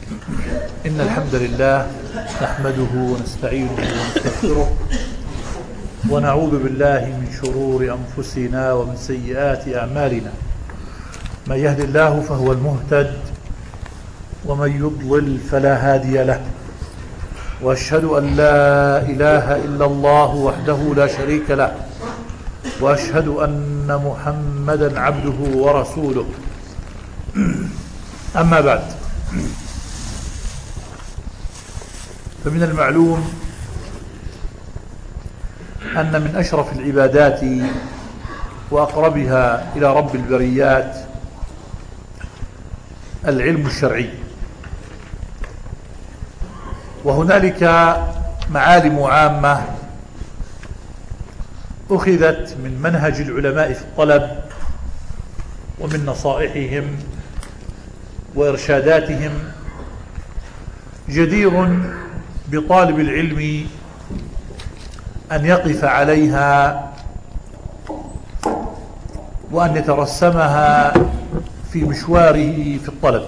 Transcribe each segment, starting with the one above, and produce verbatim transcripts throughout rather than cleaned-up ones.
إن الحمد لله نحمده ونستعينه ونستغفره ونعوذ بالله من شرور أنفسنا ومن سيئات أعمالنا. من يهد الله فهو المهتد ومن يضلل فلا هادي له، وأشهد أن لا إله إلا الله وحده لا شريك له، وأشهد أن محمدا عبده ورسوله. أما بعد، فمن المعلوم أن من أشرف العبادات وأقربها إلى رب البريات العلم الشرعي، وهنالك معالم عامة أخذت من منهج العلماء في الطلب ومن نصائحهم وإرشاداتهم، جدير بطالب العلم أن يقف عليها وأن يترسمها في مشواره في الطلب.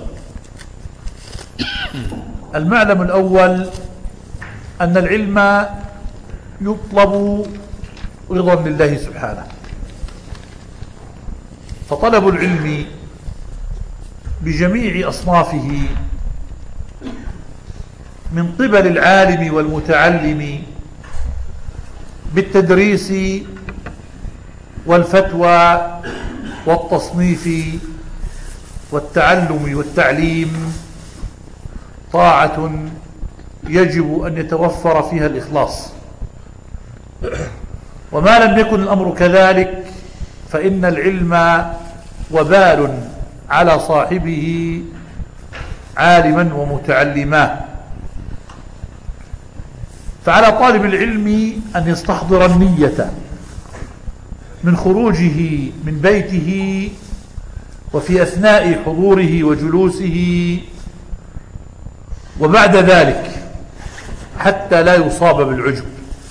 المعلم الأول أن العلم يطلب رضا لله سبحانه، فطلب العلم بجميع أصنافه من قبل العالم والمتعلم بالتدريس والفتوى والتصنيف والتعلم والتعليم طاعة يجب أن يتوفر فيها الإخلاص، وما لم يكن الأمر كذلك فإن العلم وبال على صاحبه عالما ومتعلما. فعلى طالب العلم أن يستحضر النية من خروجه من بيته وفي أثناء حضوره وجلوسه وبعد ذلك، حتى لا يصاب بالعجب،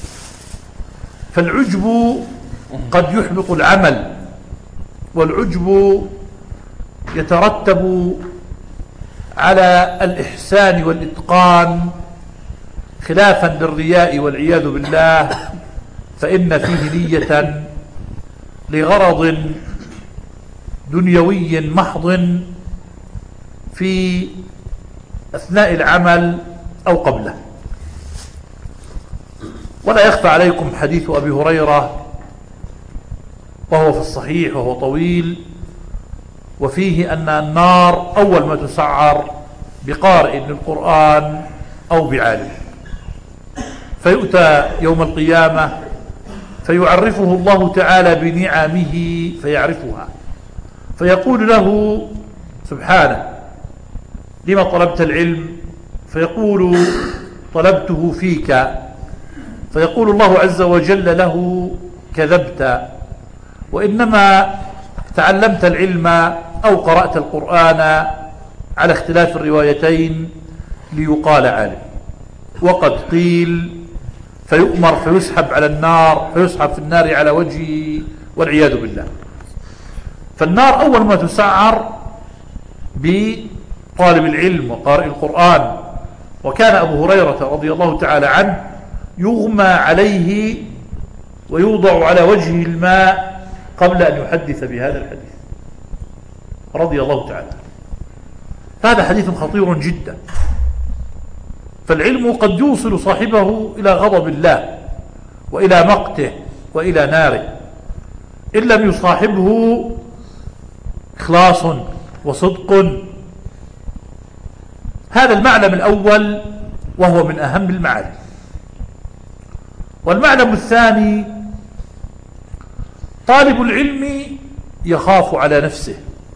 فالعجب قد يحبط العمل، والعجب يترتب على الإحسان والإتقان خلافا للرياء والعياذ بالله، فإن فيه نية لغرض دنيوي محض في أثناء العمل أو قبله. ولا يخفى عليكم حديث أبي هريرة وهو في الصحيح وهو طويل، وفيه أن النار أول ما تسعر بقارئ للقرآن أو بعالم، فيؤتى يوم القيامة فيعرفه الله تعالى بنعمه فيعرفها، فيقول له سبحانه: لما طلبت العلم؟ فيقول: طلبته فيك. فيقول الله عز وجل له: كذبت، وإنما تعلمت العلم أو قرأت القرآن على اختلاف الروايتين ليقال عالم. وقد قيل، فيؤمر فيسحب على النار، فيسحب في النار على وجهه والعياذ بالله. فالنار أول ما تسعر بطالب العلم وقارئ القرآن. وكان أبو هريرة رضي الله تعالى عنه يغمى عليه ويوضع على وجهه الماء قبل أن يحدث بهذا الحديث رضي الله تعالى. هذا حديث خطير جدا، فالعلم قد يوصل صاحبه إلى غضب الله وإلى مقته وإلى ناره إن لم يصاحبه إخلاص وصدق. هذا المعلم الأول وهو من أهم المعالم. والمعلم الثاني: طالب العلم يخاف على نفسه،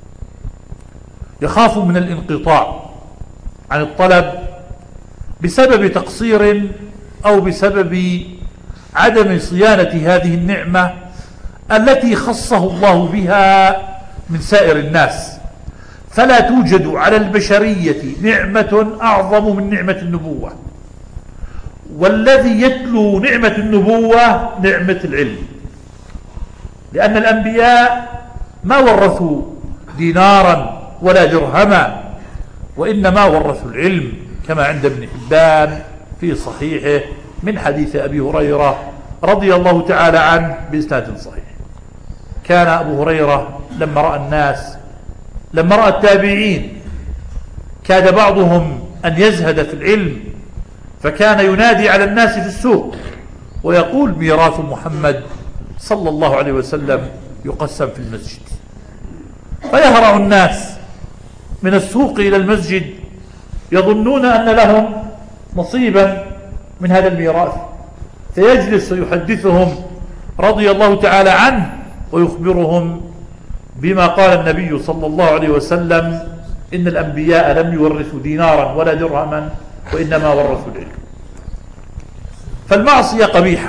يخاف من الانقطاع عن الطلب بسبب تقصير أو بسبب عدم صيانة هذه النعمة التي خصه الله بها من سائر الناس. فلا توجد على البشرية نعمة أعظم من نعمة النبوة، والذي يتلو نعمة النبوة نعمة العلم، لأن الأنبياء ما ورثوا دينارا ولا درهما، وإنما ورثوا العلم، كما عند ابن حبان في صحيحه من حديث أبي هريرة رضي الله تعالى عنه بإسناد صحيح. كان أبو هريرة لما رأى الناس لما رأى التابعين كاد بعضهم أن يزهد في العلم، فكان ينادي على الناس في السوق ويقول: ميراث محمد صلى الله عليه وسلم يقسم في المسجد. فيهرع الناس من السوق إلى المسجد يظنون أن لهم نصيبا من هذا الميراث، فيجلس ويحدثهم رضي الله تعالى عنه ويخبرهم بما قال النبي صلى الله عليه وسلم: إن الأنبياء لم يورثوا دينارا ولا درهما وإنما ورثوا العلم. فالمعصية قبيحة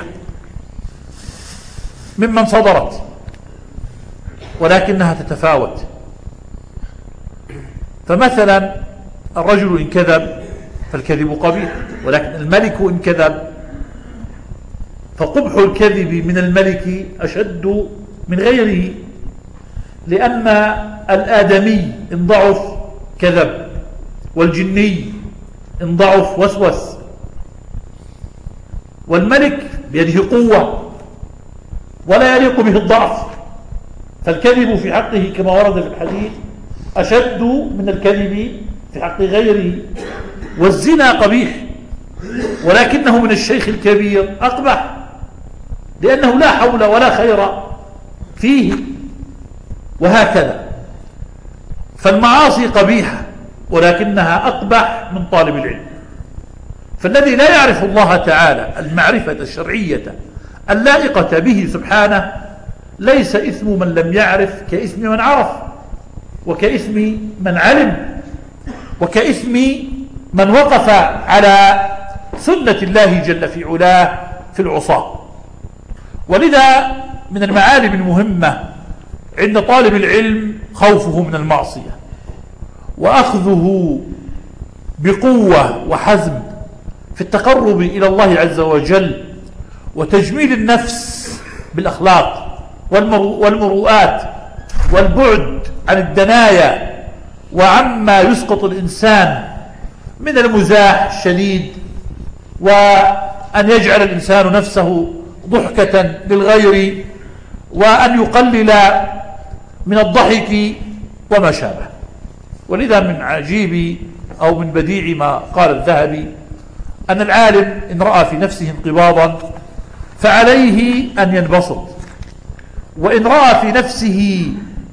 ممن صدرت، ولكنها تتفاوت. فمثلا الرجل إن كذب فالكذب قبيح، ولكن الملك إن كذب فقبح الكذب من الملك أشد من غيره، لأن الآدمي إن ضعف كذب، والجني إن ضعف وسوس، والملك بيده قوة ولا يليق به الضعف، فالكذب في حقه كما ورد في الحديث أشد من الكذب في حق غيره. والزنا قبيح، ولكنه من الشيخ الكبير أقبح، لأنه لا حول ولا خير فيه، وهكذا. فالمعاصي قبيحة ولكنها أقبح من طالب العلم. فالذي لا يعرف الله تعالى المعرفة الشرعية اللائقة به سبحانه ليس إثم من لم يعرف كإثم من عرف، وكإثم من علم، وكإثم من وقف على سنة الله جل في علاه في العصاة. ولذا من المعالم المهمة عند طالب العلم خوفه من المعصية، وأخذه بقوة وحزم في التقرب إلى الله عز وجل، وتجميل النفس بالأخلاق والمروءات، والبعد عن الدنايا وعما يسقط الإنسان من المزاح الشديد، وأن يجعل الإنسان نفسه ضحكة للغير، وأن يقلل من الضحك وما شابه. ولذا من عجيب أو من بديع ما قال الذهبي أن العالم إن رأى في نفسه انقباضا فعليه أن ينبسط، وإن رأى في نفسه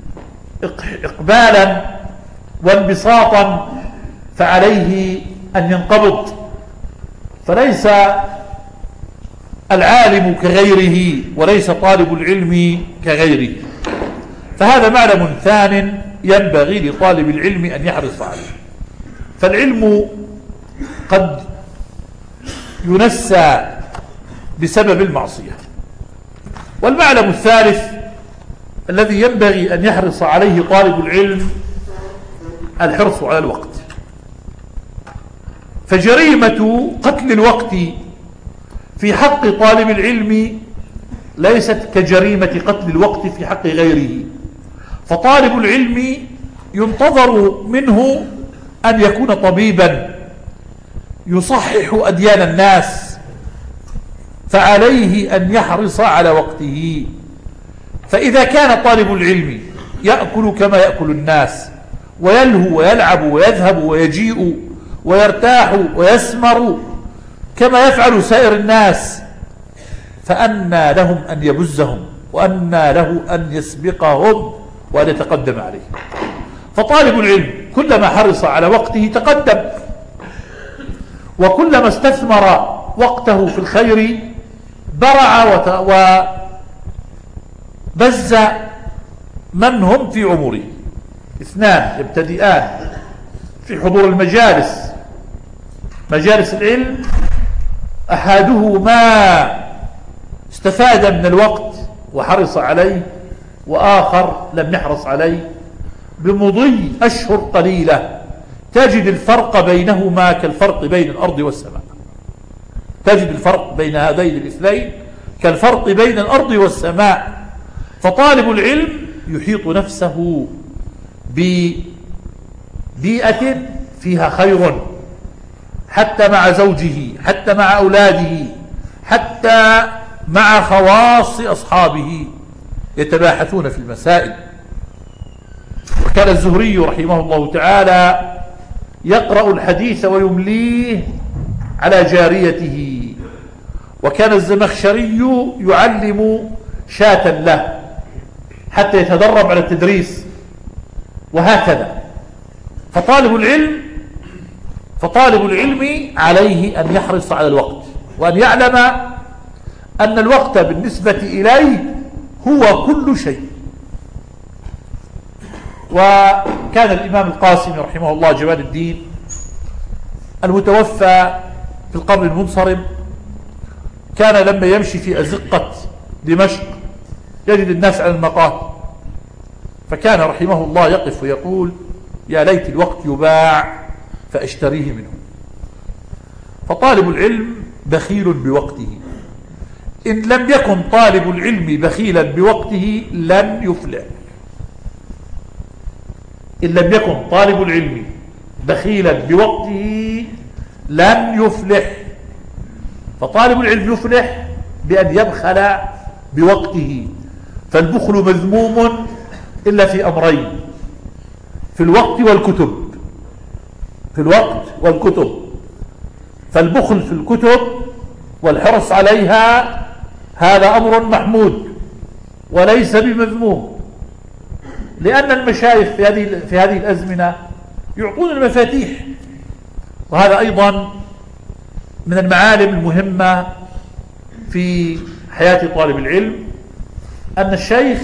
إقبالا وانبساطا فعليه أن ينقبض. فليس العالم كغيره، وليس طالب العلم كغيره. فهذا معلم ثان ينبغي لطالب العلم أن يحرص عليه. فالعلم قد ينسى بسبب المعصية. والمعلم الثالث الذي ينبغي أن يحرص عليه طالب العلم الحرص على الوقت. فجريمة قتل الوقت في حق طالب العلم ليست كجريمة قتل الوقت في حق غيره. فطالب العلم ينتظر منه أن يكون طبيبا يصحح أديان الناس، فعليه أن يحرص على وقته. فإذا كان طالب العلم يأكل كما يأكل الناس، ويلهو ويلعب ويذهب ويجيء ويرتاح ويسمر كما يفعل سائر الناس، فأنى لهم أن يبزهم، وأنى له أن يسبقهم وأن يتقدم عليه. فطالب العلم كلما حرص على وقته تقدم، وكلما استثمر وقته في الخير برع وبز من هم في عمره. اثنان يبتدئان في حضور المجالس، مجالس العلم، أحدهما استفاد من الوقت وحرص عليه، وآخر لم يحرص عليه. بمضي أشهر قليلة تجد الفرق بينهما كالفرق بين الأرض والسماء. تجد الفرق بين هذين الاثنين كالفرق بين الأرض والسماء. فطالب العلم يحيط نفسه ببيئة فيها خير، حتى مع زوجه، حتى مع أولاده، حتى مع خواص أصحابه يتباحثون في المسائل. وكان الزهري رحمه الله تعالى يقرأ الحديث ويمليه على جاريته، وكان الزمخشري يعلم شاة له حتى يتدرب على التدريس، وهكذا. فطالب العلم فطالب العلم عليه أن يحرص على الوقت، وأن يعلم أن الوقت بالنسبة إليه هو كل شيء. وكان الإمام القاسمي رحمه الله جمال الدين المتوفى في القرن المنصرم، كان لما يمشي في أزقة دمشق يجد الناس على المقاهي، فكان رحمه الله يقف ويقول: يا ليت الوقت يباع فأشتريه منه. فطالب العلم بخيل بوقته، إن لم يكن طالب العلم بخيلا بوقته لن يفلح. إن لم يكن طالب العلم بخيلا بوقته لن يفلح. فطالب العلم يفلح بأن يبخل بوقته، فالبخل مذموم إلا في أمرين: في الوقت والكتب. في الوقت والكتب. فالبخل في الكتب والحرص عليها هذا أمر محمود وليس بمذموم، لأن المشايخ في هذه في هذه الأزمنة يعطون المفاتيح. وهذا أيضا من المعالم المهمة في حياة طالب العلم، أن الشيخ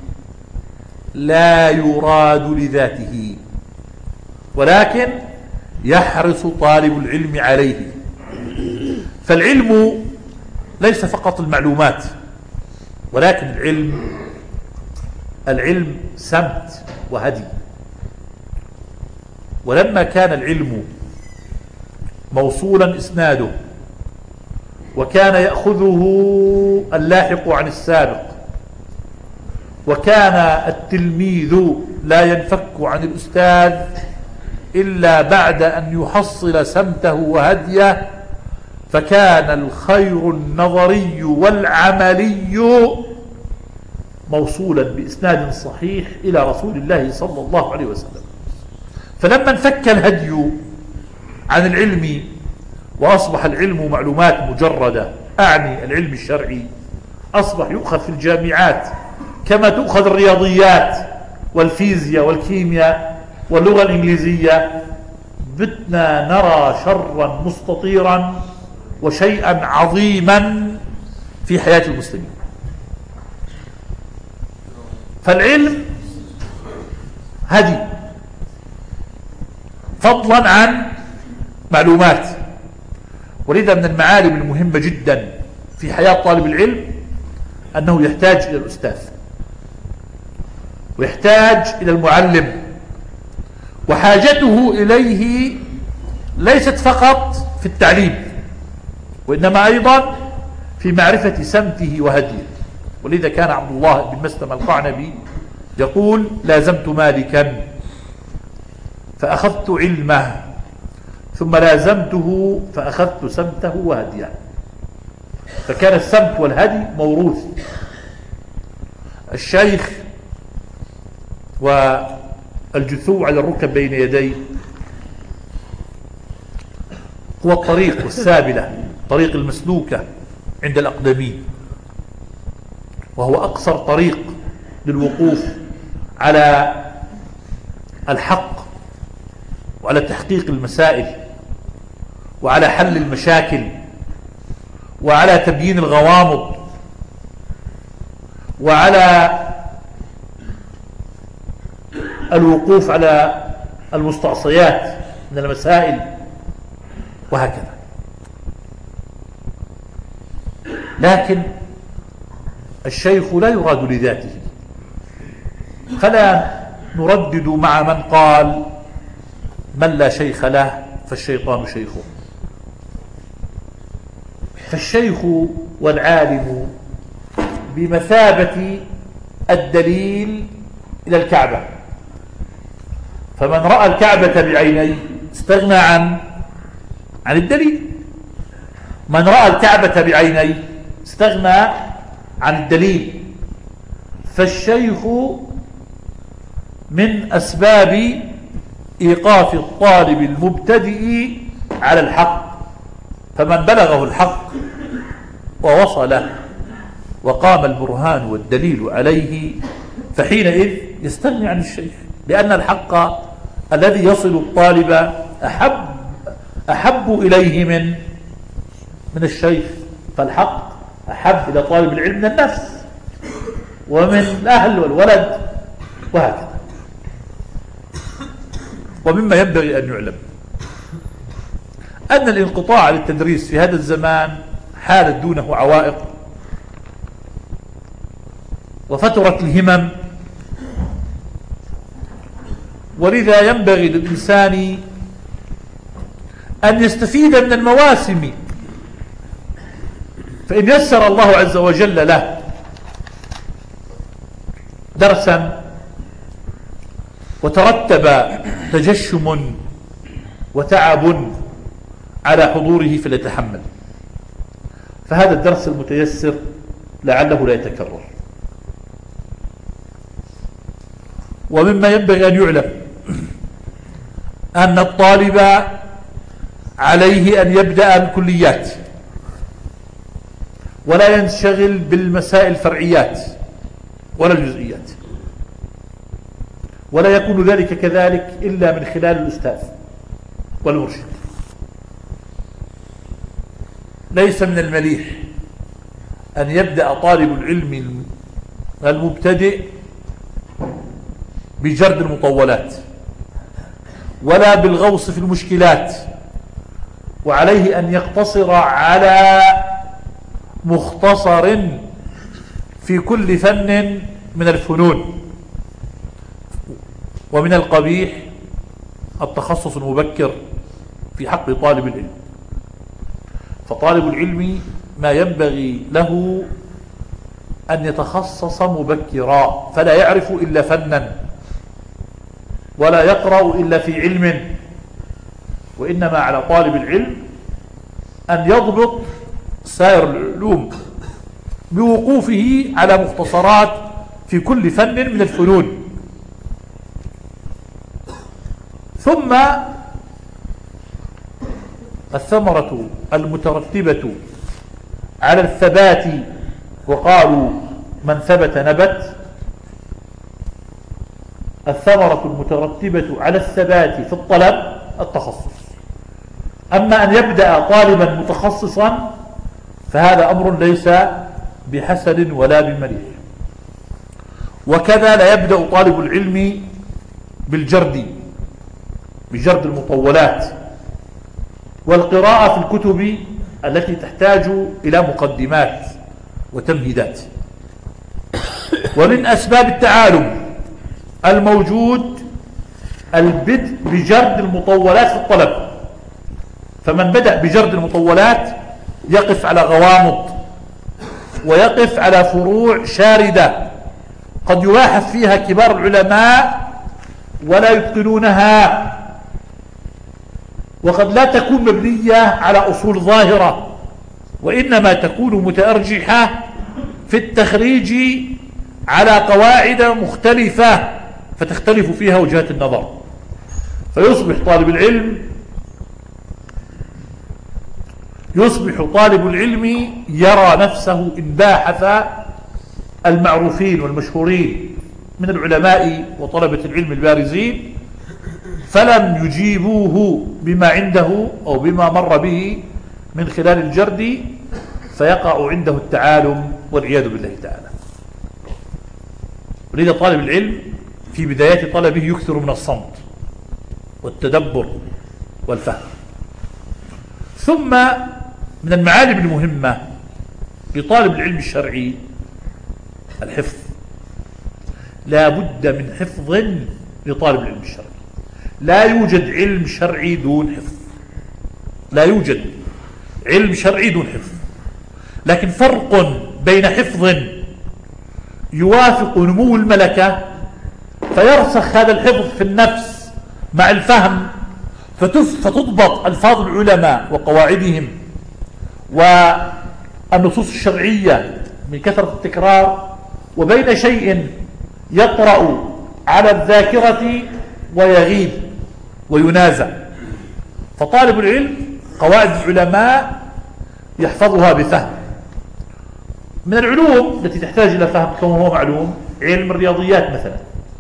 لا يراد لذاته، ولكن يحرص طالب العلم عليه. فالعلم ليس فقط المعلومات، ولكن العلم العلم سمت وهدي. ولما كان العلم موصولا إسناده، وكان يأخذه اللاحق عن السابق، وكان التلميذ لا ينفك عن الأستاذ إلا بعد أن يحصل سمته وهديه، فكان الخير النظري والعملي موصولا بإسناد صحيح إلى رسول الله صلى الله عليه وسلم. فلما انفك الهدي عن العلم وأصبح العلم معلومات مجردة، أعني العلم الشرعي، أصبح يؤخذ في الجامعات كما تؤخذ الرياضيات والفيزياء والكيمياء واللغة الإنجليزية، بدنا نرى شرا مستطيرا وشيئا عظيما في حياة المسلمين. فالعلم هدي فضلا عن معلومات. ولذا من المعالم المهمة جدا في حياة طالب العلم أنه يحتاج إلى الأستاذ، ويحتاج إلى المعلم، وحاجته إليه ليست فقط في التعليم، وإنما أيضا في معرفة سمته وهديه. ولذا كان عبد الله بن مسلم القعنبي يقول: لازمت مالكا فأخذت علمه، ثم لازمته فأخذت سمته وهديه. فكان السمت والهدي موروث. الشيخ والجثو على الركب بين يديه هو الطريق والسابلة، طريق المسلوكة عند الأقدمين، وهو أقصر طريق للوقوف على الحق وعلى تحقيق المسائل وعلى حل المشاكل وعلى تبيين الغوامض وعلى الوقوف على المستعصيات من المسائل وهكذا. لكن الشيخ لا يراد لذاته، فلا نردد مع من قال: من لا شيخ له فالشيطان شيخه. فالشيخ والعالم بمثابة الدليل إلى الكعبة، فمن رأى الكعبة بعينيه استغنى عن عن الدليل. من رأى الكعبة بعينيه استغنى عن الدليل. فالشيخ من أسباب إيقاف الطالب المبتدئ على الحق، فمن بلغه الحق ووصله وقام البرهان والدليل عليه فحينئذ يستغني عن الشيخ، لأن الحق الذي يصل الطالب أحب أحب إليه من من الشيخ. فالحق أحب إلى طالب العلم من النفس ومن الأهل والولد وهكذا. ومما ينبغي أن يعلم أن الانقطاع للتدريس في هذا الزمان حالت دونه عوائق وفترت الهمم، ولذا ينبغي للإنسان أن يستفيد من المواسم. فإن يسر الله عز وجل له درسا وترتب تجشم وتعب على حضوره فليتحمل، فهذا الدرس المتيسر لعله لا يتكرر. ومما ينبغي أن يعلم أن الطالب عليه أن يبدأ بالكليات ولا ينشغل بالمسائل الفرعيات ولا الجزئيات، ولا يكون ذلك كذلك إلا من خلال الأستاذ والمرشد. ليس من المليح أن يبدأ طالب العلم المبتدئ بجرد المطولات ولا بالغوص في المشكلات، وعليه أن يقتصر على مختصر في كل فن من الفنون. ومن القبيح التخصص المبكر في حق طالب العلم، فطالب العلم ما ينبغي له أن يتخصص مبكرا فلا يعرف إلا فنا ولا يقرأ إلا في علم، وإنما على طالب العلم أن يضبط سائر العلوم بوقوفه على مختصرات في كل فن من الفنون. ثم الثمرة المترتبة على الثبات، وقالوا من ثبت نبت، الثمرة المترتبة على الثبات في الطلب التخصص. أما أن يبدأ طالبا متخصصا فهذا أمر ليس بحسن ولا بمليح. وكذا لا يبدأ طالب العلم بالجرد بجرد المطولات والقراءة في الكتب التي تحتاج إلى مقدمات وتمهيدات. ومن أسباب التعالم الموجود البدء بجرد المطولات في الطلب، فمن بدأ بجرد المطولات يقف على غوامض ويقف على فروع شاردة قد يباحث فيها كبار العلماء ولا يتقنونها، وقد لا تكون مبنية على أصول ظاهرة، وإنما تكون متأرجحة في التخريج على قواعد مختلفة فتختلف فيها وجهات النظر. فيصبح طالب العلم يصبح طالب العلم يرى نفسه إن باحث المعروفين والمشهورين من العلماء وطلبة العلم البارزين فلم يجيبوه بما عنده أو بما مر به من خلال الجرد، فيقع عنده التعالم والعياذ بالله تعالى. ولذا طالب العلم في بدايات طلبه يكثر من الصمت والتدبر والفهم. ثم من المعالم المهمة لطالب العلم الشرعي الحفظ. لا بد من حفظ لطالب العلم الشرعي. لا يوجد علم شرعي دون حفظ، لا يوجد علم شرعي دون حفظ، لكن فرق بين حفظ يوافق نمو الملكة فيرسخ هذا الحفظ في النفس مع الفهم فتضبط ألفاظ العلماء وقواعدهم والنصوص الشرعية من كثرة التكرار، وبين شيء يطرأ على الذاكرة ويغيب وينازع. فطالب العلم قواعد العلماء يحفظها بفهم. من العلوم التي تحتاج إلى فهم كما هو معلوم علم الرياضيات مثلا،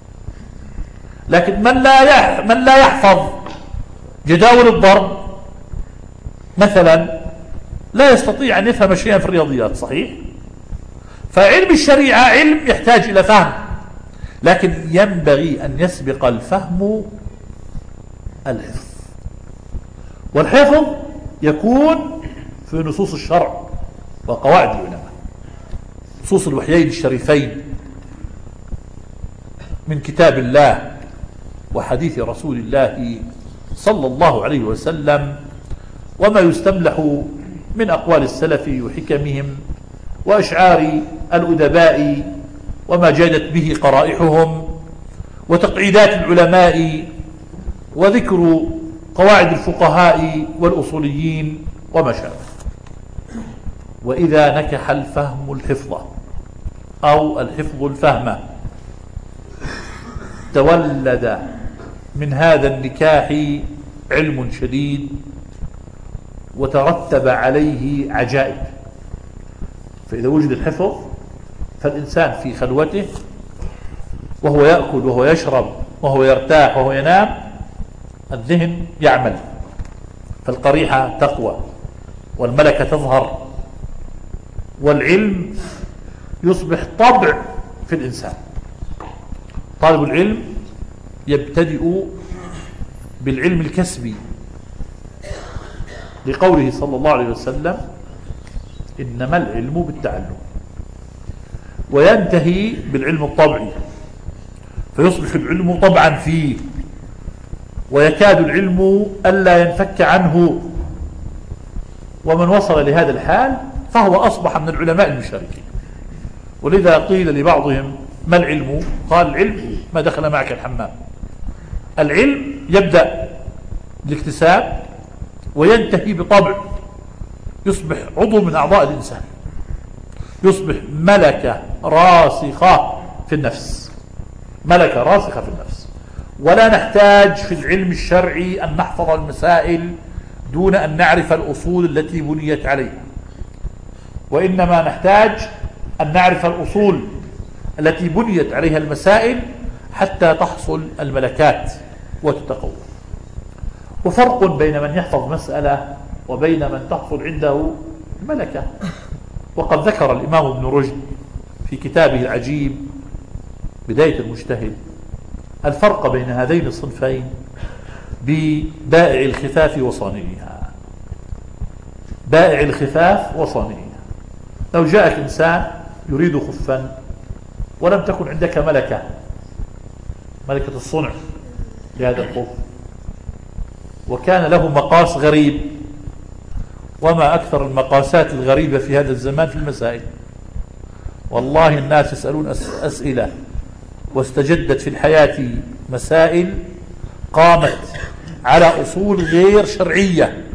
لكن من لا من لا يحفظ جداول الضرب مثلا لا يستطيع أن يفهم شيئا في الرياضيات، صحيح؟ فعلم الشريعة علم يحتاج إلى فهم، لكن ينبغي أن يسبق الفهم الحفظ، والحفظ يكون في نصوص الشرع وقواعد العلماء، نصوص الوحيين الشريفين من كتاب الله وحديث رسول الله صلى الله عليه وسلم، وما يستملح من أقوال السلف وحكمهم وأشعار الأدباء وما جادت به قرائحهم وتقعيدات العلماء وذكر قواعد الفقهاء والأصوليين وما شابه. وإذا نكح الفهم الحفظ أو الحفظ الفهم تولد من هذا النكاح علم شديد وترتب عليه عجائب. فإذا وجد الحفظ فالإنسان في خلوته وهو يأكل وهو يشرب وهو يرتاح وهو ينام الذهن يعمل، فالقريحة تقوى والملكة تظهر والعلم يصبح طبع في الإنسان. طالب العلم يبتدئ بالعلم الكسبي لقوله صلى الله عليه وسلم إنما العلم بالتعلم، وينتهي بالعلم الطبعي فيصبح العلم طبعا فيه، ويكاد العلم ألا ينفك عنه. ومن وصل لهذا الحال فهو أصبح من العلماء المشاركين. ولذا قيل لبعضهم ما العلم؟ قال العلم ما دخل معك الحمام. العلم يبدأ بالاكتساب وينتهي بطبع، يصبح عضو من أعضاء الإنسان، يصبح ملكة راسخة في النفس، ملكة راسخة في النفس. ولا نحتاج في العلم الشرعي أن نحفظ المسائل دون أن نعرف الأصول التي بنيت عليها، وإنما نحتاج أن نعرف الأصول التي بنيت عليها المسائل حتى تحصل الملكات وتتقوى. وفرق بين من يحفظ مسألة وبين من تحصل عنده الملكة. وقد ذكر الإمام ابن رشد في كتابه العجيب بداية المجتهد الفرق بين هذين الصنفين ببائع الخفاف وصانعها. بائع الخفاف وصانعها، لو جاءك إنسان يريد خفا ولم تكن عندك ملكة ملكة الصنع لهذا الخف، وكان له مقاس غريب، وما أكثر المقاسات الغريبة في هذا الزمان في المسائل. والله الناس يسألون أسئلة واستجدت في الحياة مسائل قامت على أصول غير شرعية.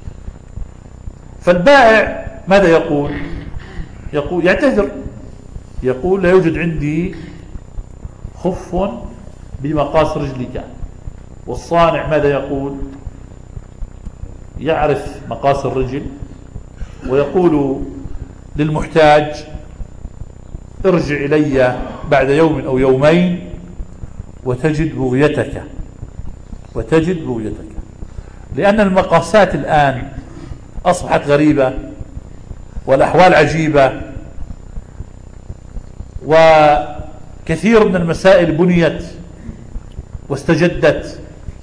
فالبائع ماذا يقول؟ يقول يعتذر، يقول لا يوجد عندي خف بمقاس رجلك. والصانع ماذا يقول؟ يعرف مقاس الرجل ويقول للمحتاج ارجع إلي بعد يوم أو يومين وتجد بغيتك وتجد بغيتك. لأن المقاسات الآن أصبحت غريبة والأحوال عجيبة، وكثير من المسائل بنيت واستجدت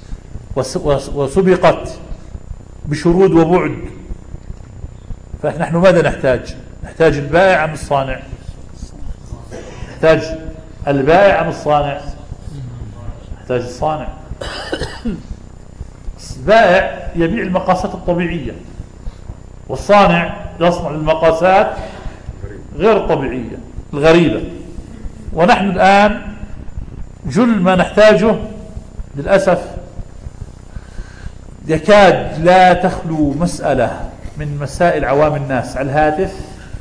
وسبقت بشرود وبعد. فنحن ماذا نحتاج؟ نحتاج البائع عن الصانع، نحتاج البائع عن الصانع، نحتاج الصانع. البائع يبيع المقاسات الطبيعية، والصانع يصنع المقاسات غير الطبيعية الغريبة. ونحن الآن جل ما نحتاجه للأسف يكاد لا تخلو مسألة من مسائل عوام الناس على الهاتف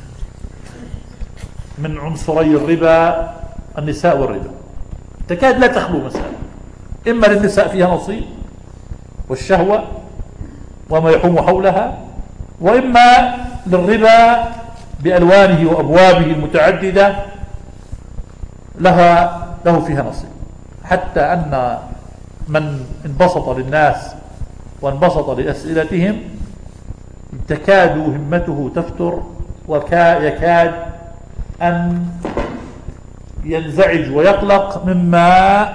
من عنصري الربا، النساء والربا، تكاد لا تخلو مسألة، إما للنساء فيها نصيب والشهوة وما يحوم حولها، وإما للربا بألوانه وأبوابه المتعددة لها له فيها نصيب، حتى أن من انبسط للناس وانبسط لأسئلتهم تكاد همته تفتر ويكاد أن ينزعج ويقلق مما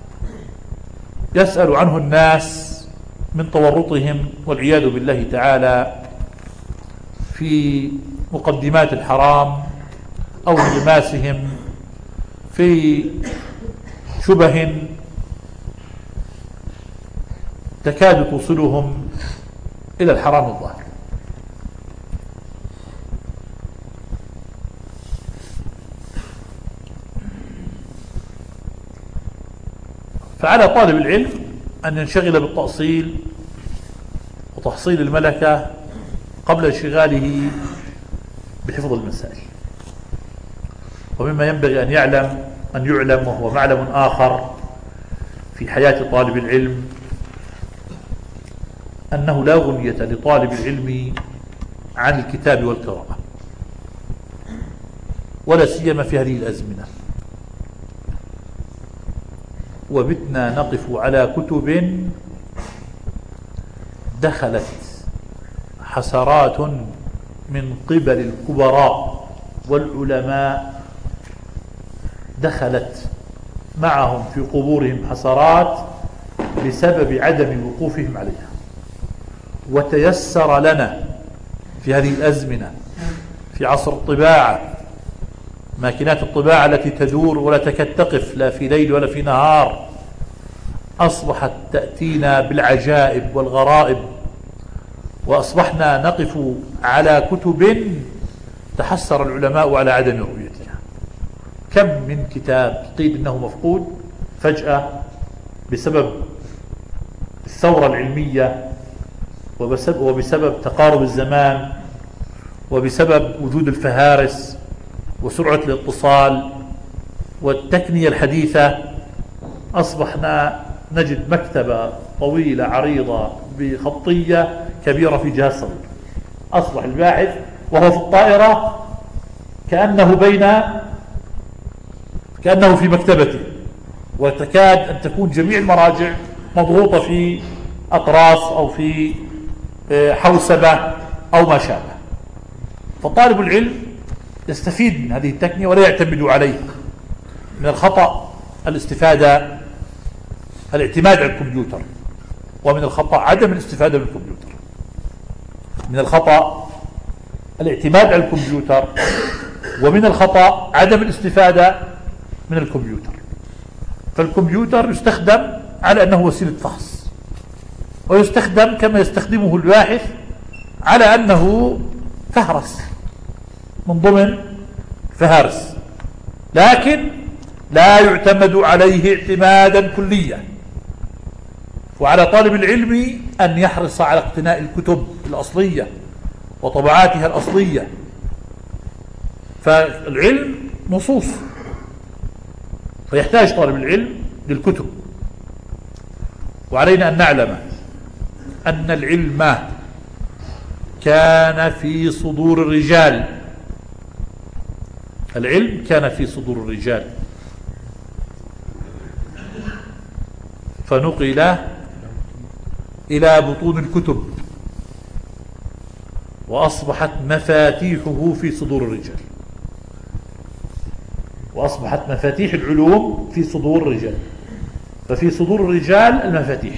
يسأل عنه الناس من تورطهم والعياذ بالله تعالى في مقدمات الحرام أو انغماسهم في شبه تكاد توصلهم إلى الحرام الظاهر. فعلى طالب العلم أن ينشغل بالتأصيل وتحصيل الملكة قبل انشغاله بحفظ المسائل. ومما ينبغي أن يعلم أن يعلم وهو معلم آخر في حياة طالب العلم أنه لا غنية لطالب العلم عن الكتاب والقراءة، ولا سيما في هذه الأزمنة، وبتنا نقف على كتب دخلت حسرات من قبل الكبراء والعلماء، دخلت معهم في قبورهم حسرات بسبب عدم وقوفهم عليها. وتيسر لنا في هذه الأزمنة في عصر الطباعة، ماكينات الطباعة التي تدور ولا تكاد تقف لا في ليل ولا في نهار، أصبحت تأتينا بالعجائب والغرائب، وأصبحنا نقف على كتب تحسر العلماء على عدم رؤيتها. كم من كتاب قيل إنه مفقود فجأة بسبب الثورة العلمية وبسبب تقارب الزمان وبسبب وجود الفهارس وسرعة الاتصال والتقنية الحديثة، أصبحنا نجد مكتبة طويلة عريضة بخطية كبيرة في جهاز صغير. أصبح الباحث وهو في الطائرة كأنه بين كأنه في مكتبته، وتكاد أن تكون جميع المراجع مضغوطة في أطراف أو في حوسبة أو ما شابه. فطالب العلم يستفيد من هذه التقنية ولا يعتمد عليه. من الخطأ الاستفادة الاعتماد على الكمبيوتر، ومن الخطأ عدم الاستفادة من الكمبيوتر. من الخطأ الاعتماد على الكمبيوتر، ومن الخطأ عدم الاستفادة من الكمبيوتر. فالكمبيوتر يستخدم على أنه وسيلة فحص، ويستخدم كما يستخدمه الباحث على أنه فهرس من ضمن فهارس، لكن لا يعتمد عليه اعتمادا كليا. وعلى طالب العلم أن يحرص على اقتناء الكتب الأصلية وطبعاتها الأصلية. فالعلم نصوص، فيحتاج طالب العلم للكتب. وعلينا أن نعلم أن العلم كان في صدور الرجال، العلم كان في صدور الرجال فنقل إلى بطون الكتب، وأصبحت مفاتيحه في صدور الرجال، وأصبحت مفاتيح العلوم في صدور الرجال. ففي صدور الرجال المفاتيح،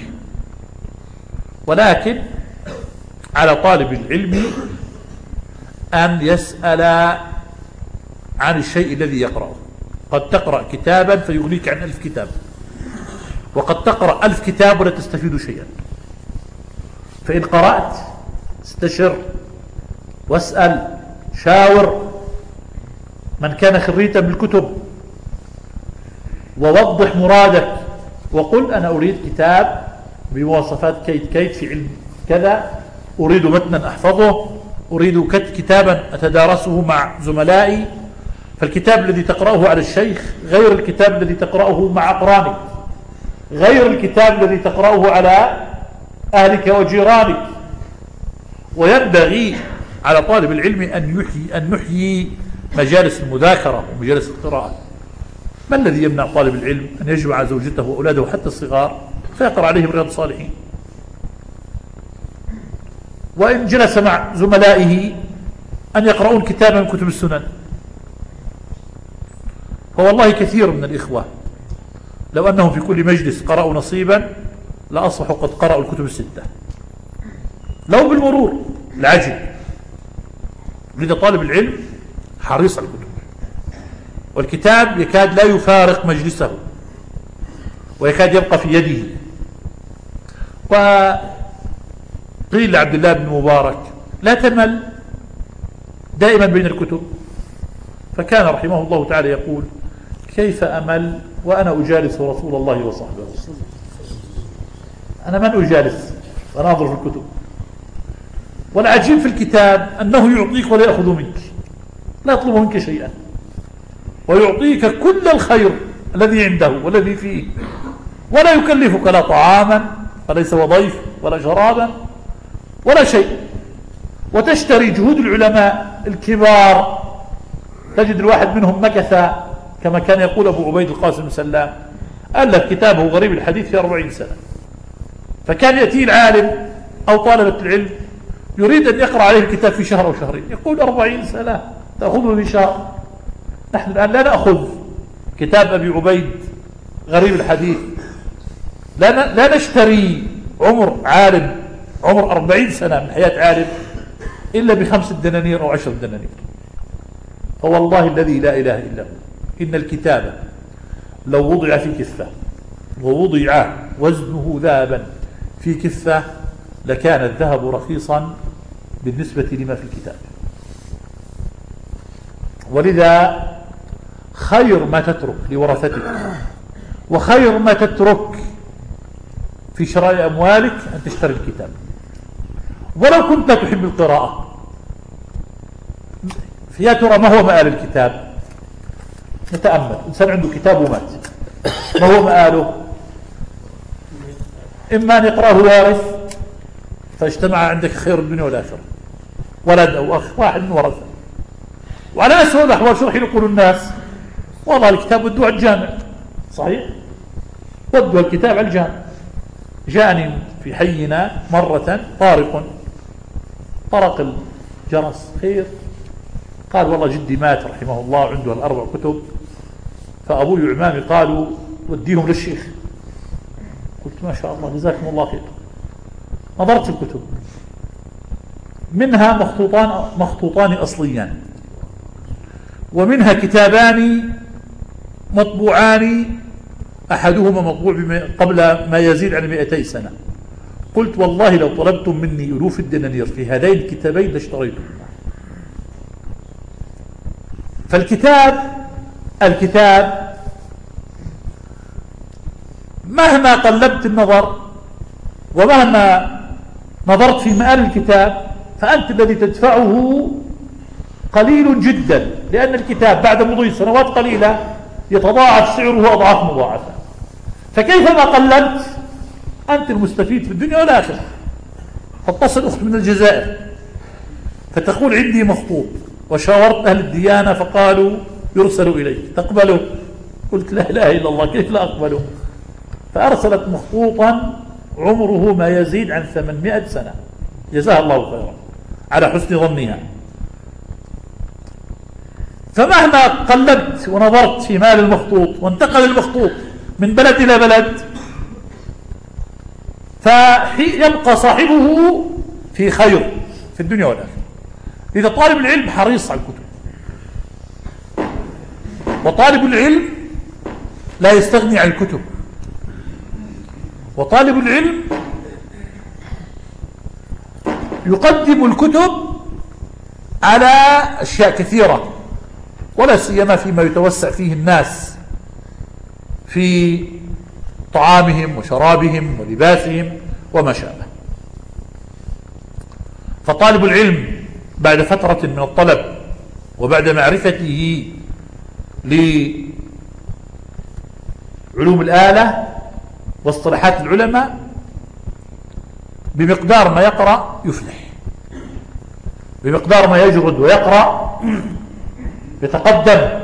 ولكن على طالب العلم أن يسأل عن الشيء الذي يقرأه. قد تقرأ كتابا فيغنيك عن ألف كتاب، وقد تقرأ ألف كتاب ولا تستفيد شيئا. فإن قرأت استشر واسأل، شاور من كان خريتا بالكتب، ووضح مرادك وقل أنا أريد كتاب بمواصفات كيت كيت في علم كذا، أريد متنا أحفظه، أريد كتابا أتدارسه مع زملائي. فالكتاب الذي تقرأه على الشيخ غير الكتاب الذي تقرأه مع أقرانك، غير الكتاب الذي تقرأه على أهلك وجيرانك. وينبغي على طالب العلم أن يحيي, أن نحيي مجالس المذاكرة ومجالس القراءة. ما الذي يمنع طالب العلم أن يجمع زوجته وأولاده حتى الصغار فيقرأ عليهم رياض الصالحين؟ وإن جلس مع زملائه أن يقرؤون كتابا من كتب السنن. فوالله كثير من الإخوة لو أنهم في كل مجلس قرأوا نصيبا لأصبحوا قد قرأوا الكتب الستة لو بالمرور. العجب لذا طالب العلم حريص على الكتب، والكتاب يكاد لا يفارق مجلسه ويكاد يبقى في يده. وقيل لعبد الله بن مبارك لا تمل دائما بين الكتب، فكان رحمه الله تعالى يقول كيف أمل وأنا أجالس رسول الله وصحبه؟ أنا من أجالس وأنا أنظر في الكتب. والعجيب في الكتاب أنه يعطيك ولا يأخذ منك، لا يطلب منك شيئا، ويعطيك كل الخير الذي عنده والذي فيه، ولا يكلفك لا طعاما فليس وضيف ولا شرابا ولا شيء. وتشتري جهود العلماء الكبار، تجد الواحد منهم مكث كما كان يقول أبو عبيد القاسم سلام ألف كتابه غريب الحديث في أربعين سنة. فكان يأتي العالم أو طالبة العلم يريد أن يقرأ عليه الكتاب في شهر أو شهرين، يقول أربعين سنة تأخذه في شهر. نحن الآن لا نأخذ كتاب أبي عبيد غريب الحديث، لا, لا نشتري عمر عالم عمر أربعين سنة من حياة عالم إلا بخمس دنانير أو عشر دنانير. فوالله الذي لا إله إلا هو إن الكتاب لو وضع في كفة ووضع وزنه ذهبا في كفة لكان الذهب رخيصا بالنسبة لما في الكتاب. ولذا خير ما تترك لورثتك وخير ما تترك في شراء أموالك أن تشتري الكتاب، ولو كنت تحب القراءة. يا ترى ما هو مآل الكتاب؟ نتأمل. إنسان عنده كتاب ومات، ما هو مآله؟ إما أن يقرأه وارث فاجتمع عندك خير الدنيا والآخرة، ولد أو أخ واحد من ورثة. وعلى أسوأ الأحوال شو رح يقول الناس؟ والله الكتاب ودوه على الجامع. صحيح؟ ودوه الكتاب على الجامع. جاءني في حينا مرة طارق، طرق الجرس، خير؟ قال والله جدي مات رحمه الله عنده الأربع كتب، فأبوي وعمامي قالوا وديهم للشيخ. قلت ما شاء الله جزاكم الله خير. نظرت الكتب، منها مخطوطان مخطوطان أصليان، ومنها كتابان مطبوعان، أحدهما مطبوع قبل ما يزيد عن مئتي سنة. قلت والله لو طلبتم مني ألوف الدنانير في هذين الكتابين لاشتريتم. فالكتاب الكتاب مهما قلبت النظر ومهما نظرت في مآل الكتاب فأنت الذي تدفعه قليل جدا، لأن الكتاب بعد مضي سنوات قليلة يتضاعف سعره أضعاف مضاعفة. فكيفما قلبت أنت المستفيد في الدنيا والآخرة. فاتصل أخت من الجزائر فتقول عندي مخطوط وشاورت أهل الديانة فقالوا يرسل إليك، تقبله؟ قلت لا إله إلا الله، كيف لا أقبله؟ فأرسلت مخطوطا عمره ما يزيد عن ثمانمائة سنة، جزاها الله خيرا على حسن ظنها. فمهما قلبت ونظرت في مال المخطوط وانتقل المخطوط من بلد إلى بلد فيبقى صاحبه في خير في الدنيا والآخرة. إذا طالب العلم حريص على الكتب، وطالب العلم لا يستغني عن الكتب، وطالب العلم يقدم الكتب على أشياء كثيرة، ولا سيما فيما يتوسع فيه الناس في طعامهم وشرابهم ولباسهم وما شابه. فطالب العلم بعد فترة من الطلب وبعد معرفته لعلوم الآلة واصطلاحات العلماء بمقدار ما يقرأ يفلح، بمقدار ما يجرد ويقرأ يتقدم.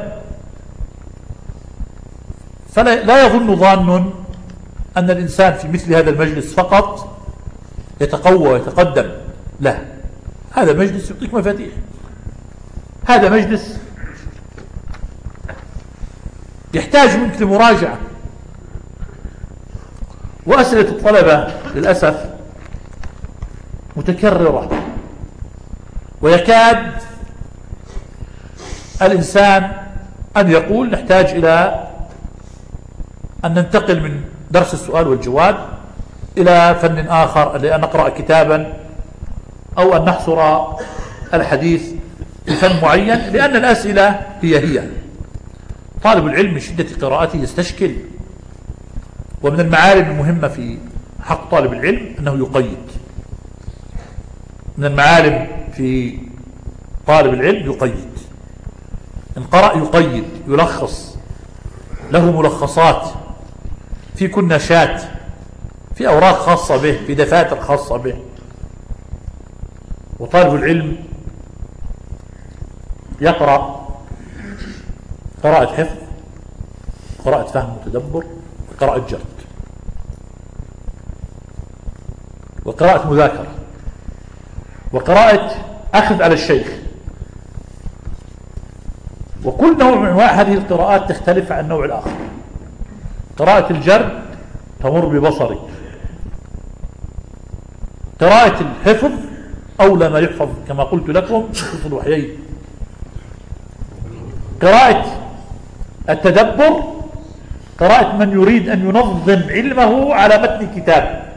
فلا لا يظن ظان أن الإنسان في مثل هذا المجلس فقط يتقوى ويتقدم، لا، هذا مجلس يعطيك مفاتيح، هذا مجلس يحتاج منك لمراجعة. وأسئلة الطلبة للأسف متكررة، ويكاد الإنسان أن يقول نحتاج إلى أن ننتقل من درس السؤال والجواب إلى فن آخر، لأن نقرأ كتابا أو أن نحصر الحديث في فن معين، لأن الأسئلة هي هي. طالب العلم من شدة قراءته يستشكل. ومن المعالم المهمة في حق طالب العلم أنه يقيد. من المعالم في طالب العلم يقيد، إن قرأ يقيد، يلخص، له ملخصات في كناشات، في أوراق خاصة به، في دفاتر خاصة به. وطالب العلم يقرأ قراءة حفظ، قراءة فهم وتدبر، وقراءة جرد، وقراءة مذاكرة، وقراءة أخذ على الشيخ. وكل نوع من أنواع هذه القراءات تختلف عن النوع الآخر. قراءة الجرد تمر ببصري، قراءة الحفظ أولى ما يحفظ كما قلت لكم في الوحيين. قراءة التدبر قراءة من يريد أن ينظم علمه على متن كتاب،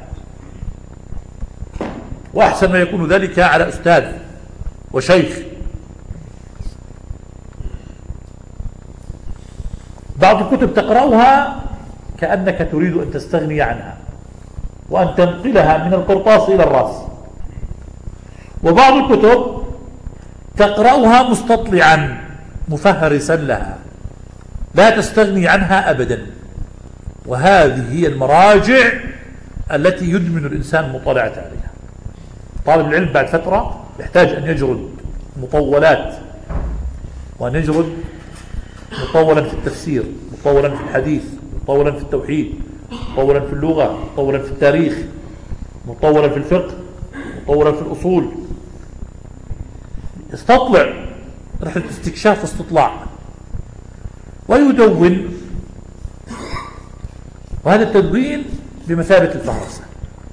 وأحسن ما يكون ذلك على أستاذ وشيخ. بعض الكتب تقرأها كأنك تريد أن تستغني عنها وأن تنقلها من القرطاس إلى الرأس، وبعض الكتب تقرأها مستطلعا مفهرسا لها، لا تستغني عنها أبدا. وهذه هي المراجع التي يدمن الإنسان مطالعة عليها. طالب العلم بعد فترة يحتاج أن يجرد مطولات، وأن يجرد مطولا في التفسير، مطولا في الحديث، مطولا في التوحيد، مطولا في اللغة، مطولا في التاريخ، مطولا في الفقه، مطولا في الأصول. يستطلع رحلة استكشاف واستطلاع ويدون، وهذا التدوين بمثابة الفهرسة.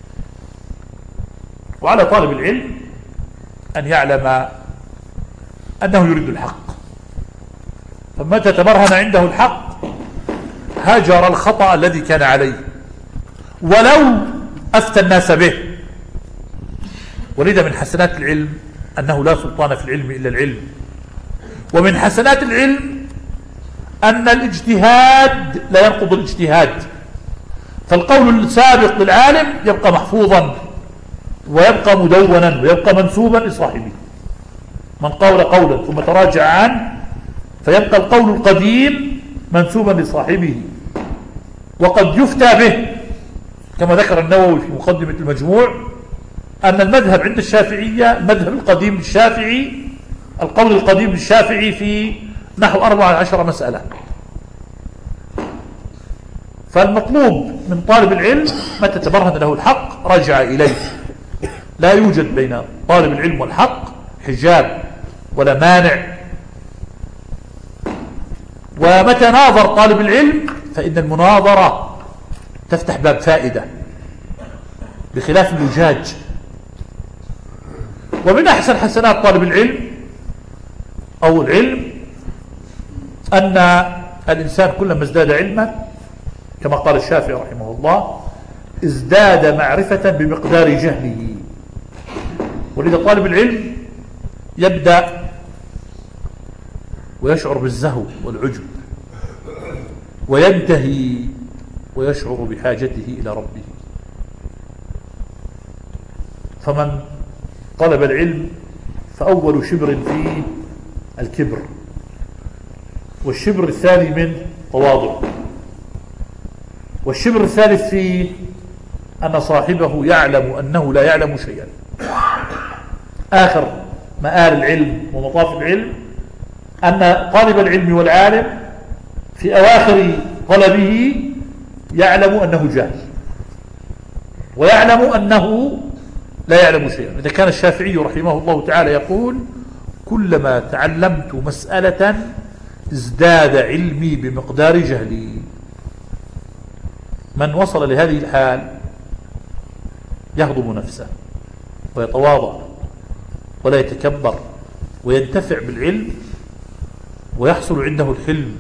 وعلى طالب العلم أن يعلم أنه يريد الحق، فمتى تبرهن عنده الحق هاجر الخطأ الذي كان عليه ولو أفتى الناس به. ولذا من حسنات العلم أنه لا سلطان في العلم إلا العلم، ومن حسنات العلم أن الاجتهاد لا ينقض الاجتهاد، فالقول السابق للعالم يبقى محفوظا ويبقى مدونا ويبقى منسوبا لصاحبه. من قول قولا ثم تراجع عنه فيبقى القول القديم منسوبا لصاحبه، وقد يفتى به كما ذكر النووي في مقدمة المجموع أن المذهب عند الشافعية المذهب القديم للشافعي، القول القديم للشافعي في نحو أربعة عشر مسألة. فالمطلوب من طالب العلم متى تبرهن له الحق رجع إليه، لا يوجد بين طالب العلم والحق حجاب ولا مانع. ومتى ناظر طالب العلم فإن المناظرة تفتح باب فائدة بخلاف اللجاج. ومن أحسن حسنات طالب العلم أو العلم أن الإنسان كلما ازداد علما كما قال الشافعي رحمه الله ازداد معرفة بمقدار جهله. ولذا طالب العلم يبدأ ويشعر بالزهو والعجب، وينتهي ويشعر بحاجته إلى ربه. فمن طلب العلم فأول شبر فيه الكبر، والشبر الثاني منه تواضع، والشبر الثالث فيه أن صاحبه يعلم أنه لا يعلم شيئا. آخر مآل العلم ومطاف العلم أن طالب العلم والعالم في أواخر طلبه يعلم أنه جاهل ويعلم أنه لا يعلم شيئا. إذا كان الشافعي رحمه الله تعالى يقول: كلما تعلمت مسألة ازداد علمي بمقدار جهلي. من وصل لهذه الحال يهضم نفسه ويتواضع ولا يتكبر وينتفع بالعلم ويحصل عنده الحلم.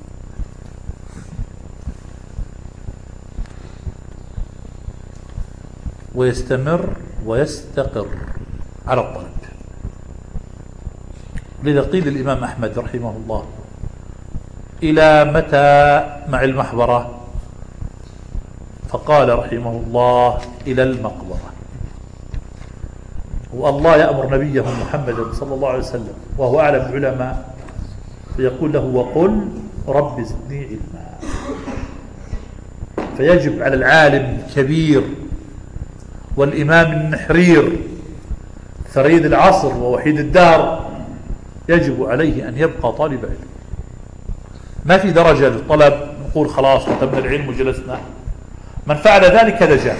ويستمر ويستقر على الطلب. لذا قيل الإمام أحمد رحمه الله: إلى متى مع المحبرة؟ فقال رحمه الله: إلى المقبرة. والله يأمر نبيه محمد صلى الله عليه وسلم وهو أعلم العلماء فيقول له: وقل رب زدني علما. فيجب على العالم الكبير والإمام النحرير فريد العصر ووحيد الدهر يجب عليه أن يبقى طالب علم. ما في درجة للطلب نقول خلاص ختمنا العلم وجلسنا. من فعل ذلك هذا جاهل.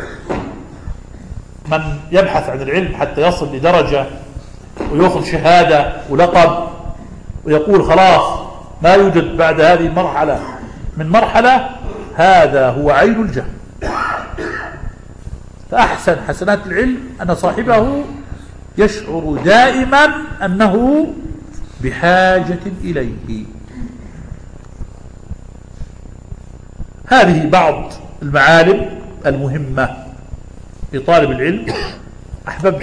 من يبحث عن العلم حتى يصل لدرجة ويأخذ شهادة ولقب ويقول خلاص ما يوجد بعد هذه المرحلة من مرحلة، هذا هو عين الجهل. فأحسن حسنات العلم أن صاحبه يشعر دائما أنه بحاجة إليه. هذه بعض المعالم المهمة لطالب العلم أحببت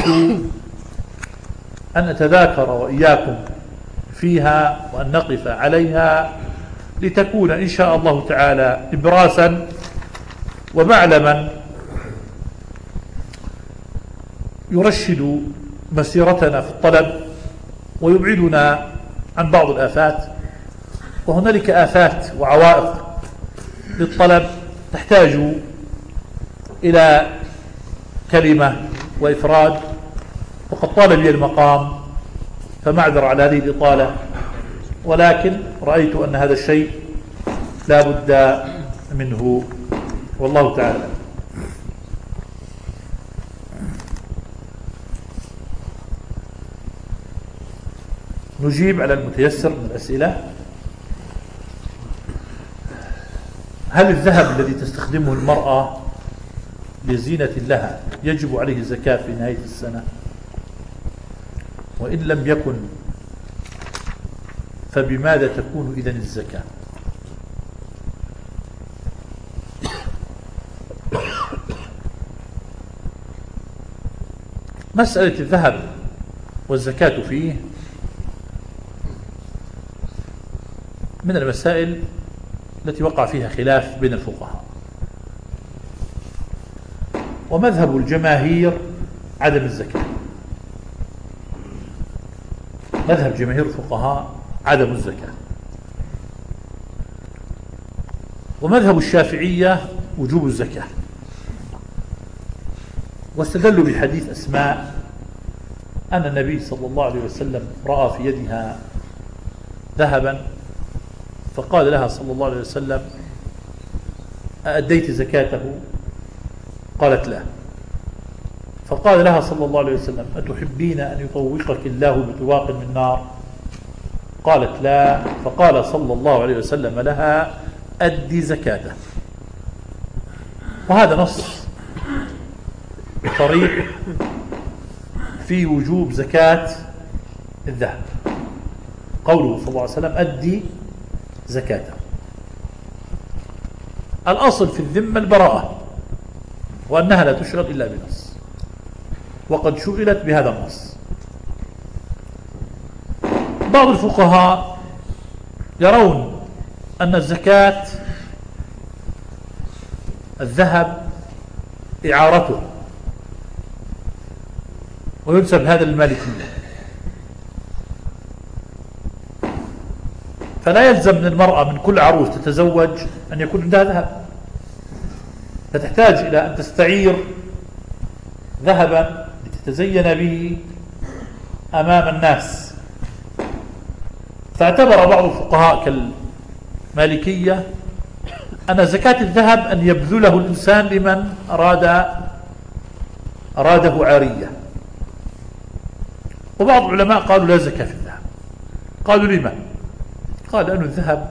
أن أتذاكر وإياكم فيها وأن نقف عليها لتكون إن شاء الله تعالى إبراسا ومعلما يرشد مسيرتنا في الطلب ويبعدنا عن بعض الآفات. وهنالك آفات وعوائق للطلب تحتاج إلى كلمة وإفراد، وقد طال بي المقام فمعذر على هذه الإطالة، ولكن رأيت أن هذا الشيء لا بد منه والله تعالى. نجيب على المتيسر من الأسئلة. هل الذهب الذي تستخدمه المرأة لزينة لها يجب عليه الزكاة في نهاية السنة؟ وإن لم يكن فبماذا تكون إذن الزكاة؟ مسألة الذهب والزكاة فيه من المسائل التي وقع فيها خلاف بين الفقهاء، ومذهب الجماهير عدم الزكاة. مذهب جماهير الفقهاء عدم الزكاة، ومذهب الشافعية وجوب الزكاة. واستدلوا بحديث أسماء أن النبي صلى الله عليه وسلم رأى في يدها ذهبا فقال لها صلى الله عليه وسلم: أأديت زكاته؟ قالت لا. فقال لها صلى الله عليه وسلم: أتحبين أن يطوقك الله بطواق من نار؟ قالت لا. فقال صلى الله عليه وسلم لها: أدي زكاته. وهذا نص صريح في وجوب زكاة الذهب، قوله صلى الله عليه وسلم: أدي زكاته. الأصل في الذمة البراءة، وأنها لا تشغل إلا بنص، وقد شغلت بهذا النص. بعض الفقهاء يرون أن الزكاة الذهب إعارته، وينسب هذا للمالكية. فلا يلزم من المرأة من كل عروس تتزوج أن يكون عندها ذهب، فتحتاج إلى أن تستعير ذهبا لتتزين به أمام الناس. فاعتبر بعض الفقهاء كالمالكية أن زكاة الذهب أن يبذله الإنسان لمن أراد أراده عارية. وبعض العلماء قالوا لا زكاة في الذهب. قالوا لما؟ قال أن الذهب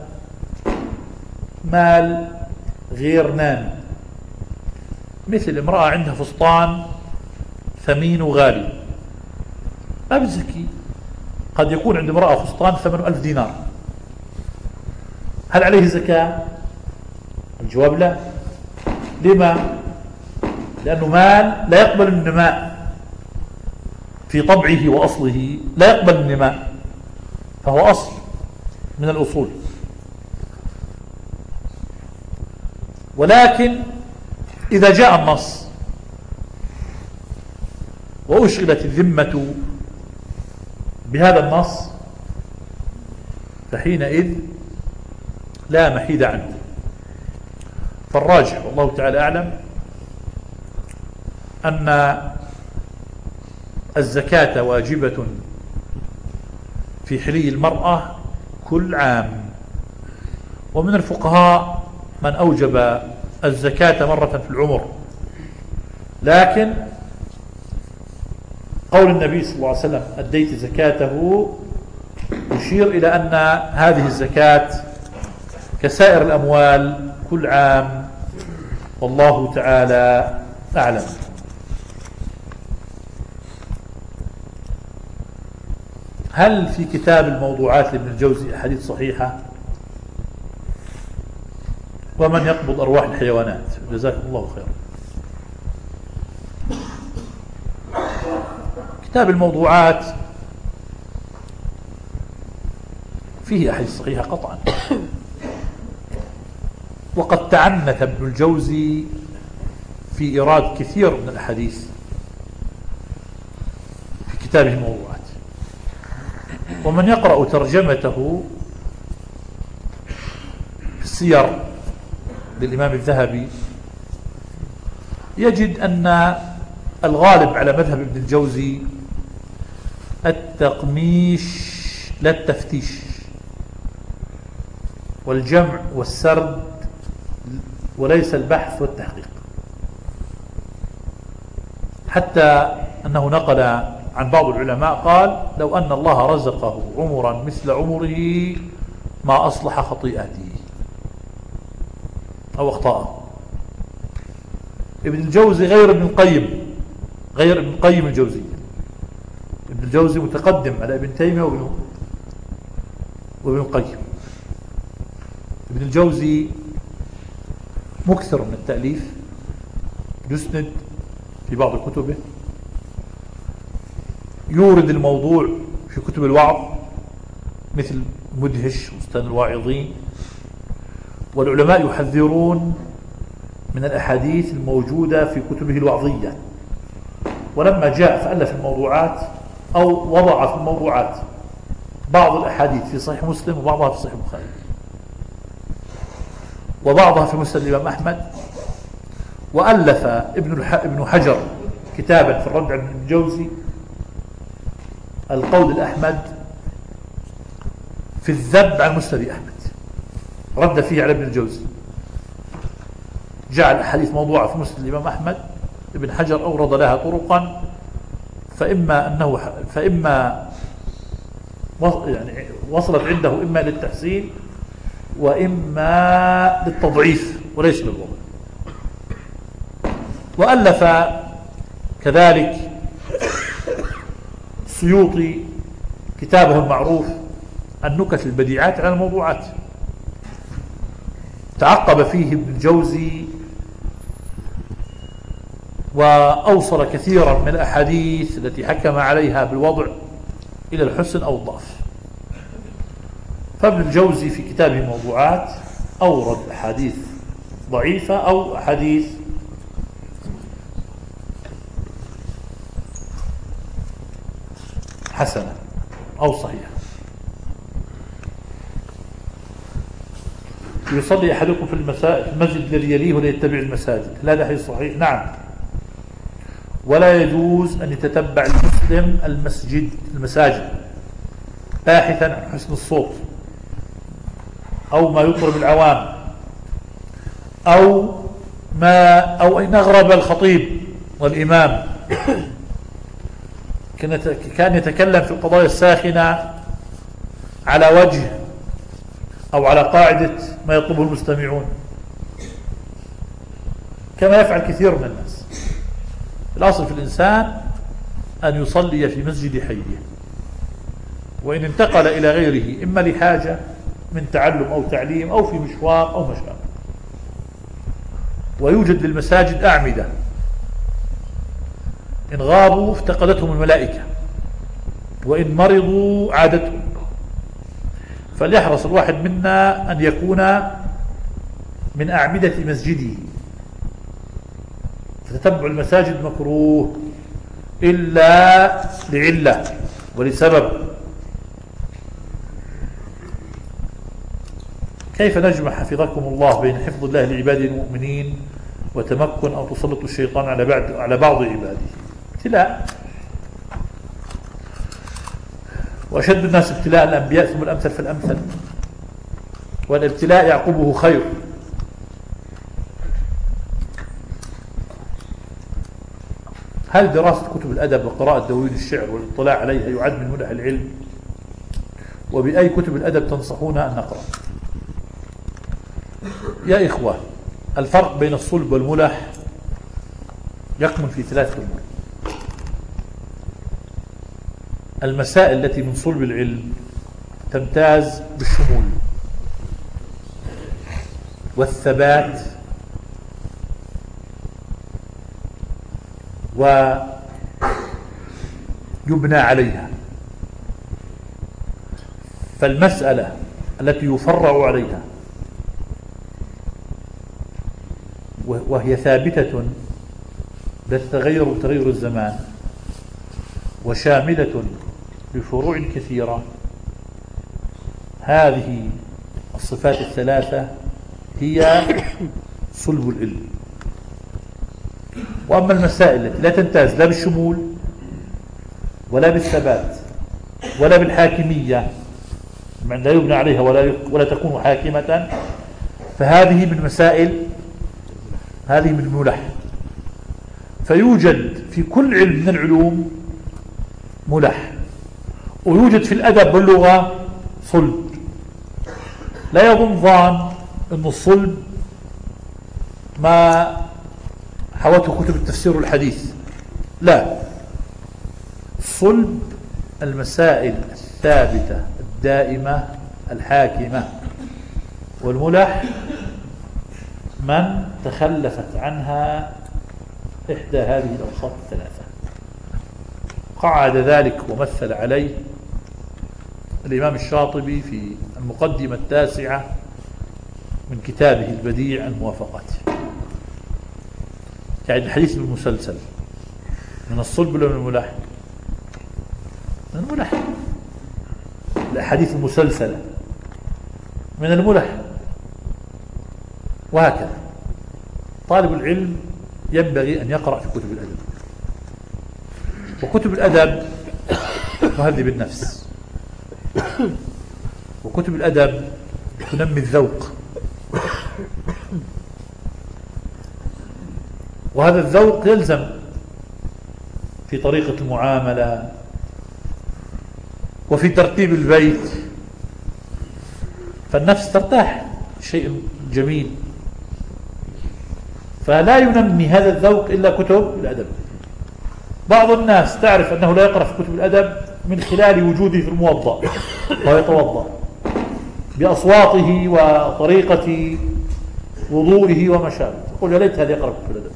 مال غير نامي، مثل امرأة عندها فستان ثمين وغالي ما بتزكي. قد يكون عند امرأة فستان ثمنه ألف دينار، هل عليه زكاة؟ الجواب لا. لما؟ لأنه مال لا يقبل النماء في طبعه وأصله، لا يقبل النماء، فهو أصل من الأصول. ولكن إذا جاء النص وأشغلت الذمة بهذا النص فحينئذ لا محيد عنه. فالراجح والله تعالى أعلم أن الزكاة واجبة في حلي المرأة كل عام. ومن الفقهاء من أوجب الزكاة مرة في العمر، لكن قول النبي صلى الله عليه وسلم أديت زكاته يشير إلى أن هذه الزكاة كسائر الأموال كل عام، والله تعالى أعلم. هل في كتاب الموضوعات لابن الجوزي أحاديث صحيحة؟ ومن يقبض أرواح الحيوانات؟ جزاكم الله خيرا. كتاب الموضوعات فيه أحاديث صحيحة قطعا، وقد تعنت ابن الجوزي في إيراد كثير من الأحاديث في كتابه الموضوعات. ومن يقرأ ترجمته في السير للإمام الذهبي يجد أن الغالب على مذهب ابن الجوزي التقميش لا التفتيش، والجمع والسرد وليس البحث والتحقيق، حتى أنه نقل عن بعض العلماء قال لو أن الله رزقه عمرا مثل عمره ما أصلح خطيئته أو أخطاءه. ابن الجوزي غير ابن القيم، غير ابن القيم الجوزي. ابن الجوزي متقدم على ابن تيمية وابن وابن القيم. ابن الجوزي مكثر من التأليف، يسند في بعض كتبه، يورد الموضوع في كتب الوعظ مثل مدهش بستان الواعظين. والعلماء يحذرون من الأحاديث الموجودة في كتبه الوعظية. ولما جاء فألف الموضوعات أو وضع في الموضوعات بعض الأحاديث في صحيح مسلم وبعضها في صحيح البخاري وبعضها في مسند الإمام أحمد. وألف ابن ابن حجر كتابا في الرد على ابن الجوزي القول الأحمد في الذب عن مسند أحمد، رد فيه على ابن الجوزي، جعل أحاديث موضوعة في مسند الإمام أحمد. ابن حجر أورد لها طرقا، فإما أنه فإما يعني وصلت عنده إما للتحسين وإما للتضعيف وليس للوضع. وألف كذلك السيوطي كتابه المعروف النكت البديعات على الموضوعات. تعقب فيه ابن الجوزي وأوصل كثيرا من الأحاديث التي حكم عليها بالوضع إلى الحسن أو الضعف. فابن الجوزي في كتابه الموضوعات أورد أحاديث ضعيفة أو أحاديث حسنة أو صحيحة. يصلي أحدكم في المسجد الذي يليه ولا يتبع المساجد، هذا حديث صحيح. نعم. ولا يجوز أن يتتبع المسلم المسجد المساجد باحثا عن حسن الصوت أو ما يطرب العوام أو ما أو أن أغرب الخطيب والإمام كان يتكلم في القضايا الساخنة على وجه أو على قاعدة ما يطلبه المستمعون كما يفعل كثير من الناس. الأصل في الإنسان أن يصلي في مسجد حيه، وإن انتقل إلى غيره إما لحاجة من تعلم أو تعليم أو في مشوار أو مشاغل. ويوجد للمساجد أعمدة إن غابوا افتقدتهم الملائكة وإن مرضوا عادتهم. فليحرص الواحد منا أن يكون من أعمدة مسجده. فتتبع المساجد مكروه إلا لعلة ولسبب. كيف نجمع حفظكم الله بين حفظ الله لعباده المؤمنين وتمكن أو تسلط الشيطان على بعض على بعض عباده؟ ابتلاء، وأشد الناس ابتلاء الأنبياء ثم الأمثل فالأمثل، والابتلاء يعقبه خير. هل دراسة كتب الأدب وقراءة دواوين الشعر والاطلاع عليها يعد من ملح العلم؟ وبأي كتب الأدب تنصحونا أن نقرأ؟ يا إخوة، الفرق بين الصلب والملح يكمن في ثلاثة أمور. المسائل التي من صلب العلم تمتاز بالشمول والثبات ويبنى عليها، فالمسألة التي يفرع عليها وهي ثابتة لا تتغير بتغير الزمان وشاملة لفروع كثيرة، هذه الصفات الثلاثة هي صلب العلم. وأما المسائل التي لا تمتاز لا بالشمول ولا بالثبات ولا بالحاكمية، لا يبنى عليها ولا ولا تكون حاكمة، فهذه من مسائل هذه من الملح. فيوجد في كل علم من العلوم ملح، ويوجد في الأدب واللغة صلب. لا يظن ظان أن الصلب ما حوته كتب التفسير والحديث، لا، صلب المسائل الثابتة الدائمة الحاكمة، والملح من تخلفت عنها إحدى هذه الأوصاف الثلاثة. قعد ذلك ومثل عليه الإمام الشاطبي في المقدمة التاسعة من كتابه البديع الموافقات. يعني الحديث بالمسلسل من الصلب ولا من الملح؟ من الملح. الأحاديث المسلسلة من الملح. وهكذا طالب العلم ينبغي أن يقرأ في كتب الأدب، وكتب الأدب تهذب النفس، وكتب الأدب تنمي الذوق، وهذا الذوق يلزم في طريقة المعاملة وفي ترتيب البيت، فالنفس ترتاح، شيء جميل. فلا ينمي هذا الذوق إلا كتب الأدب. بعض الناس تعرف أنه لا يقرأ في كتب الأدب من خلال وجوده في الموضع وهو يتوضأ بأصواته وطريقة وضوئه وما شابه، يقول يا ليت هذا يقرأ في كتب الأدب.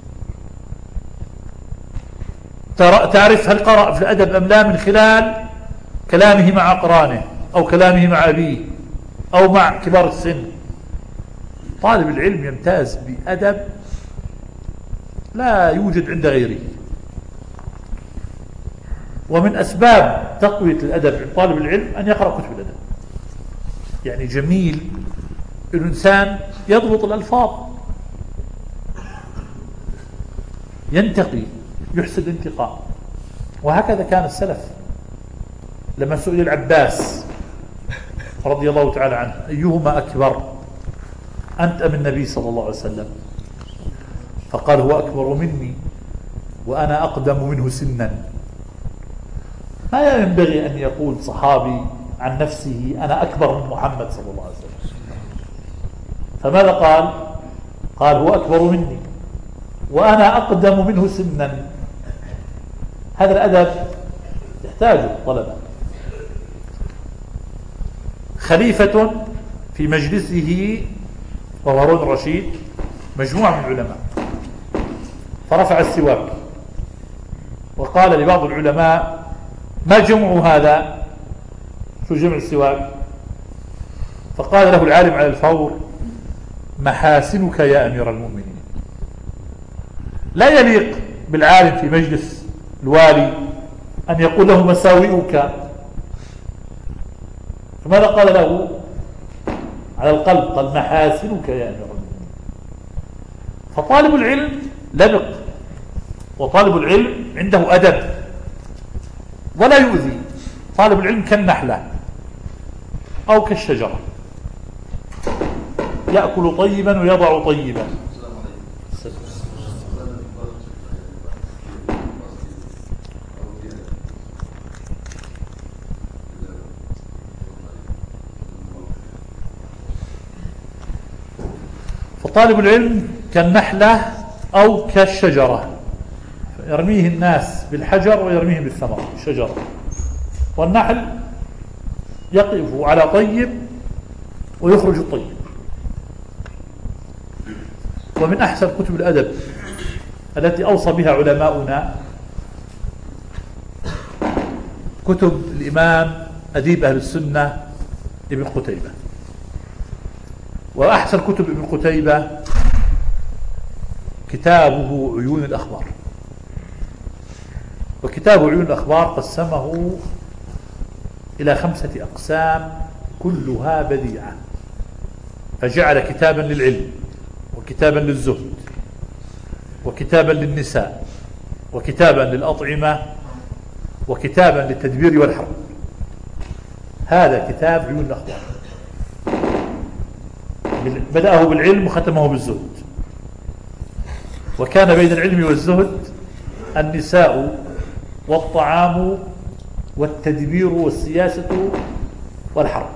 تعرف هل قرأ في الأدب أم لا من خلال كلامه مع أقرانه أو كلامه مع أبيه أو مع كبار السن. طالب العلم يمتاز بأدب لا يوجد عند غيره. ومن أسباب تقوية الأدب عند طالب العلم أن يقرأ كتب الأدب. يعني جميل أن الإنسان يضبط الألفاظ، ينتقي، يحسن الانتقاء. وهكذا كان السلف. لما سئل العباس رضي الله تعالى عنه أيهما أكبر، أنت أم النبي صلى الله عليه وسلم؟ فقال هو أكبر مني وأنا أقدم منه سنا. ما ينبغي أن يقول صحابي عن نفسه أنا أكبر من محمد صلى الله عليه وسلم. فماذا قال؟ قال هو أكبر مني وأنا أقدم منه سنا. هذا الأدب يحتاجه الطلبة. خليفة في مجلسه وهارون الرشيد مجموعة من العلماء، فرفع السواك وقال لبعض العلماء ما جمع هذا؟ شو جمع السواك؟ فقال له العالم على الفور محاسنك يا أمير المؤمنين. لا يليق بالعالم في مجلس الوالي أن يقول له مساوئك. فماذا قال له على القلب؟ قال محاسنك يا أمير المؤمنين. فطالب العلم لبق، وطالب العلم عنده أدب ولا يؤذي. طالب العلم كالنحلة أو كالشجرة، يأكل طيبا ويضع طيبا. فطالب العلم كالنحلة أو كالشجرة، يرميه الناس بالحجر ويرميهم بالثمر الشجرة. والنحل يقف على طيب ويخرج الطيب. ومن أحسن كتب الأدب التي أوصى بها علماؤنا كتب الإمام أديب أهل السنة ابن قتيبة. وأحسن كتب ابن قتيبة كتابه عيون الأخبار. وكتاب عيون الأخبار قسمه إلى خمسة أقسام كلها بديعة، فجعل كتابا للعلم، وكتابا للزهد، وكتابا للنساء، وكتابا للأطعمة، وكتابا للتدبير والحرب. هذا كتاب عيون الأخبار، بدأه بالعلم وختمه بالزهد. وكان بين العلم والزهد النساء والطعام والتدبير والسياسة والحرب.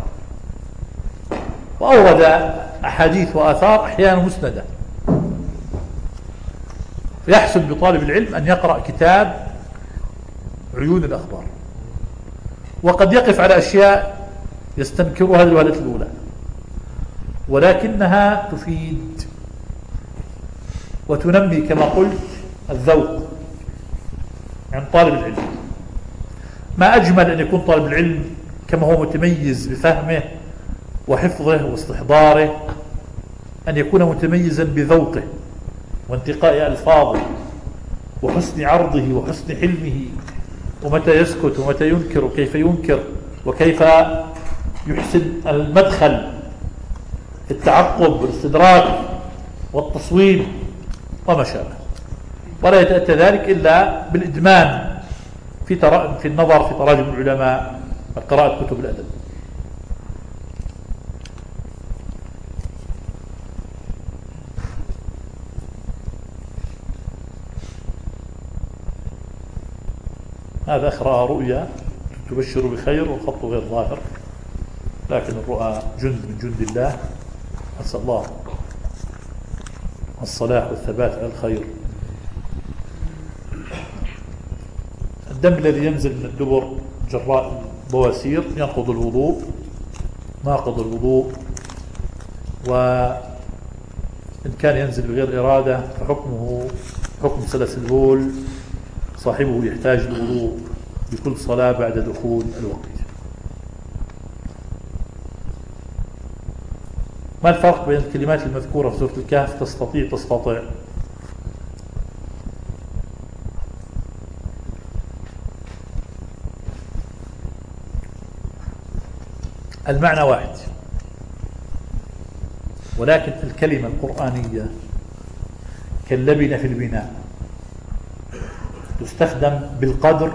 وأورد أحاديث وآثار أحيانا مسندة. يحسن بطالب العلم أن يقرأ كتاب عيون الأخبار. وقد يقف على أشياء يستنكرها الوهلة الأولى، ولكنها تفيد وتنمي كما قلت الذوق عند طالب العلم. ما أجمل أن يكون طالب العلم كما هو متميز بفهمه وحفظه واستحضاره، أن يكون متميزا بذوقه وانتقاء ألفاظه وحسن عرضه وحسن حلمه، ومتى يسكت ومتى ينكر وكيف ينكر، وكيف يحسن المدخل في التعقب والاستدراك والتصويب وما شابه. ولا يتأتى ذلك إلا بالإدمان في في النظر في تراجم العلماء وقراءة كتب الأدب. هذا أخرى رؤيا تبشر بخير والخط غير ظاهر، لكن الرؤى جند من جند الله. أسأل الله الصلاح والثبات على الخير. الدم الذي ينزل من الدبر جراء البواسير ينقض الوضوء، ناقض الوضوء، وإن كان ينزل بغير إرادة فحكمه حكم سلس البول، صاحبه يحتاج الوضوء بكل صلاة بعد دخول الوقت. ما الفرق بين الكلمات المذكورة في سورة الكهف تستطيع تستطيع؟ المعنى واحد، ولكن الكلمة القرآنية كاللبنة في البناء تستخدم بالقدر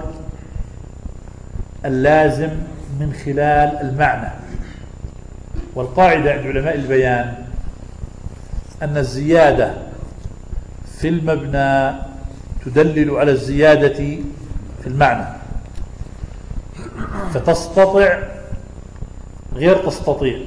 اللازم من خلال المعنى. والقاعدة عند علماء البيان أن الزيادة في المبنى تدلل على الزيادة في المعنى، فتستطع غير تستطيع،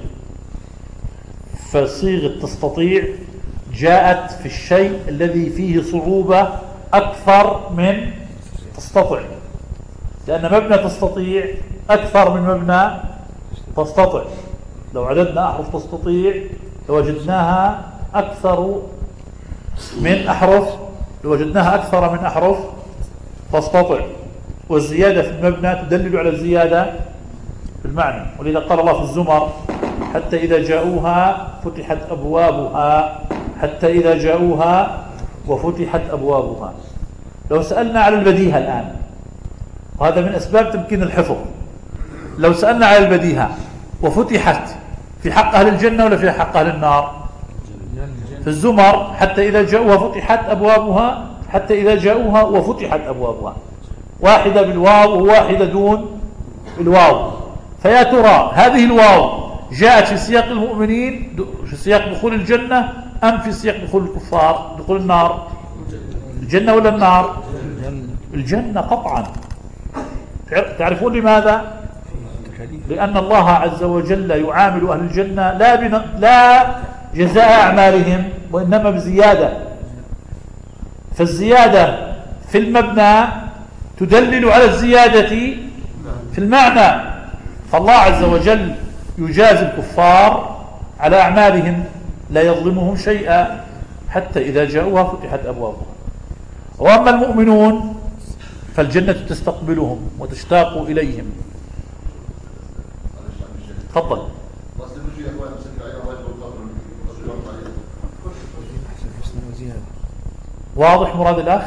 فصيغة تستطيع جاءت في الشيء الذي فيه صعوبة أكثر من تستطيع، لأن مبنى تستطيع أكثر من مبنى تستطيع. لو عددنا أحرف تستطيع لوجدناها أكثر من أحرف لوجدناها أكثر من أحرف تستطيع، والزيادة في المبنى تدلل على الزيادة في المعنى. ولذا قال الله في الزمر: حتى إذا جاءوها فتحت أبوابها، حتى إذا جاءوها وفتحت أبوابها. لو سألنا على البديهة الآن، وهذا من أسباب تمكين الحفظ، لو سألنا على البديهة وفتحت في حق أهل الجنة ولا في حق أهل النار؟ في الزمر حتى إذا جاءوها فتحت أبوابها، حتى إذا جاءوها وفتحت أبوابها، واحدة بالواو وواحدة دون الواو. فيا ترى هذه الواو جاءت في سياق المؤمنين في سياق دخول الجنة أم في سياق دخول الكفار دخول النار؟ الجنة ولا النار؟ الجنة قطعا. تعرفون لماذا؟ لأن الله عز وجل يعامل أهل الجنة لا, بن... لا جزاء أعمالهم وإنما بزيادة، فالزيادة في المبنى تدلل على الزيادة في المعنى. فالله عز وجل يجازي الكفار على أعمالهم لا يظلمهم شيئا حتى إذا جاءوها فتحت أبوابها. وأما المؤمنون فالجنة تستقبلهم وتشتاق إليهم. تفضل. واضح مراد الأخ؟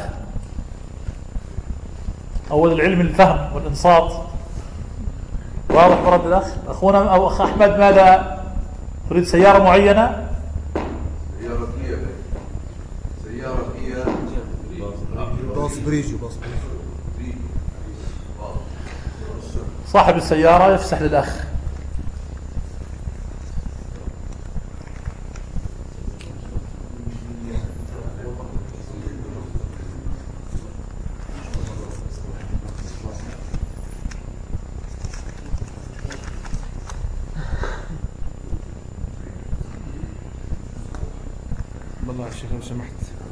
أول العلم الفهم والإنصات. واضح مراد الأخ؟ أخونا أو أخ أحمد ماذا تريد؟ سيارة معينة؟ سيارة كيا سيارة كيا باص بريجو باص بريجو. صاحب السيارة يفسح للأخ. والله يا شيخ لو سمحت،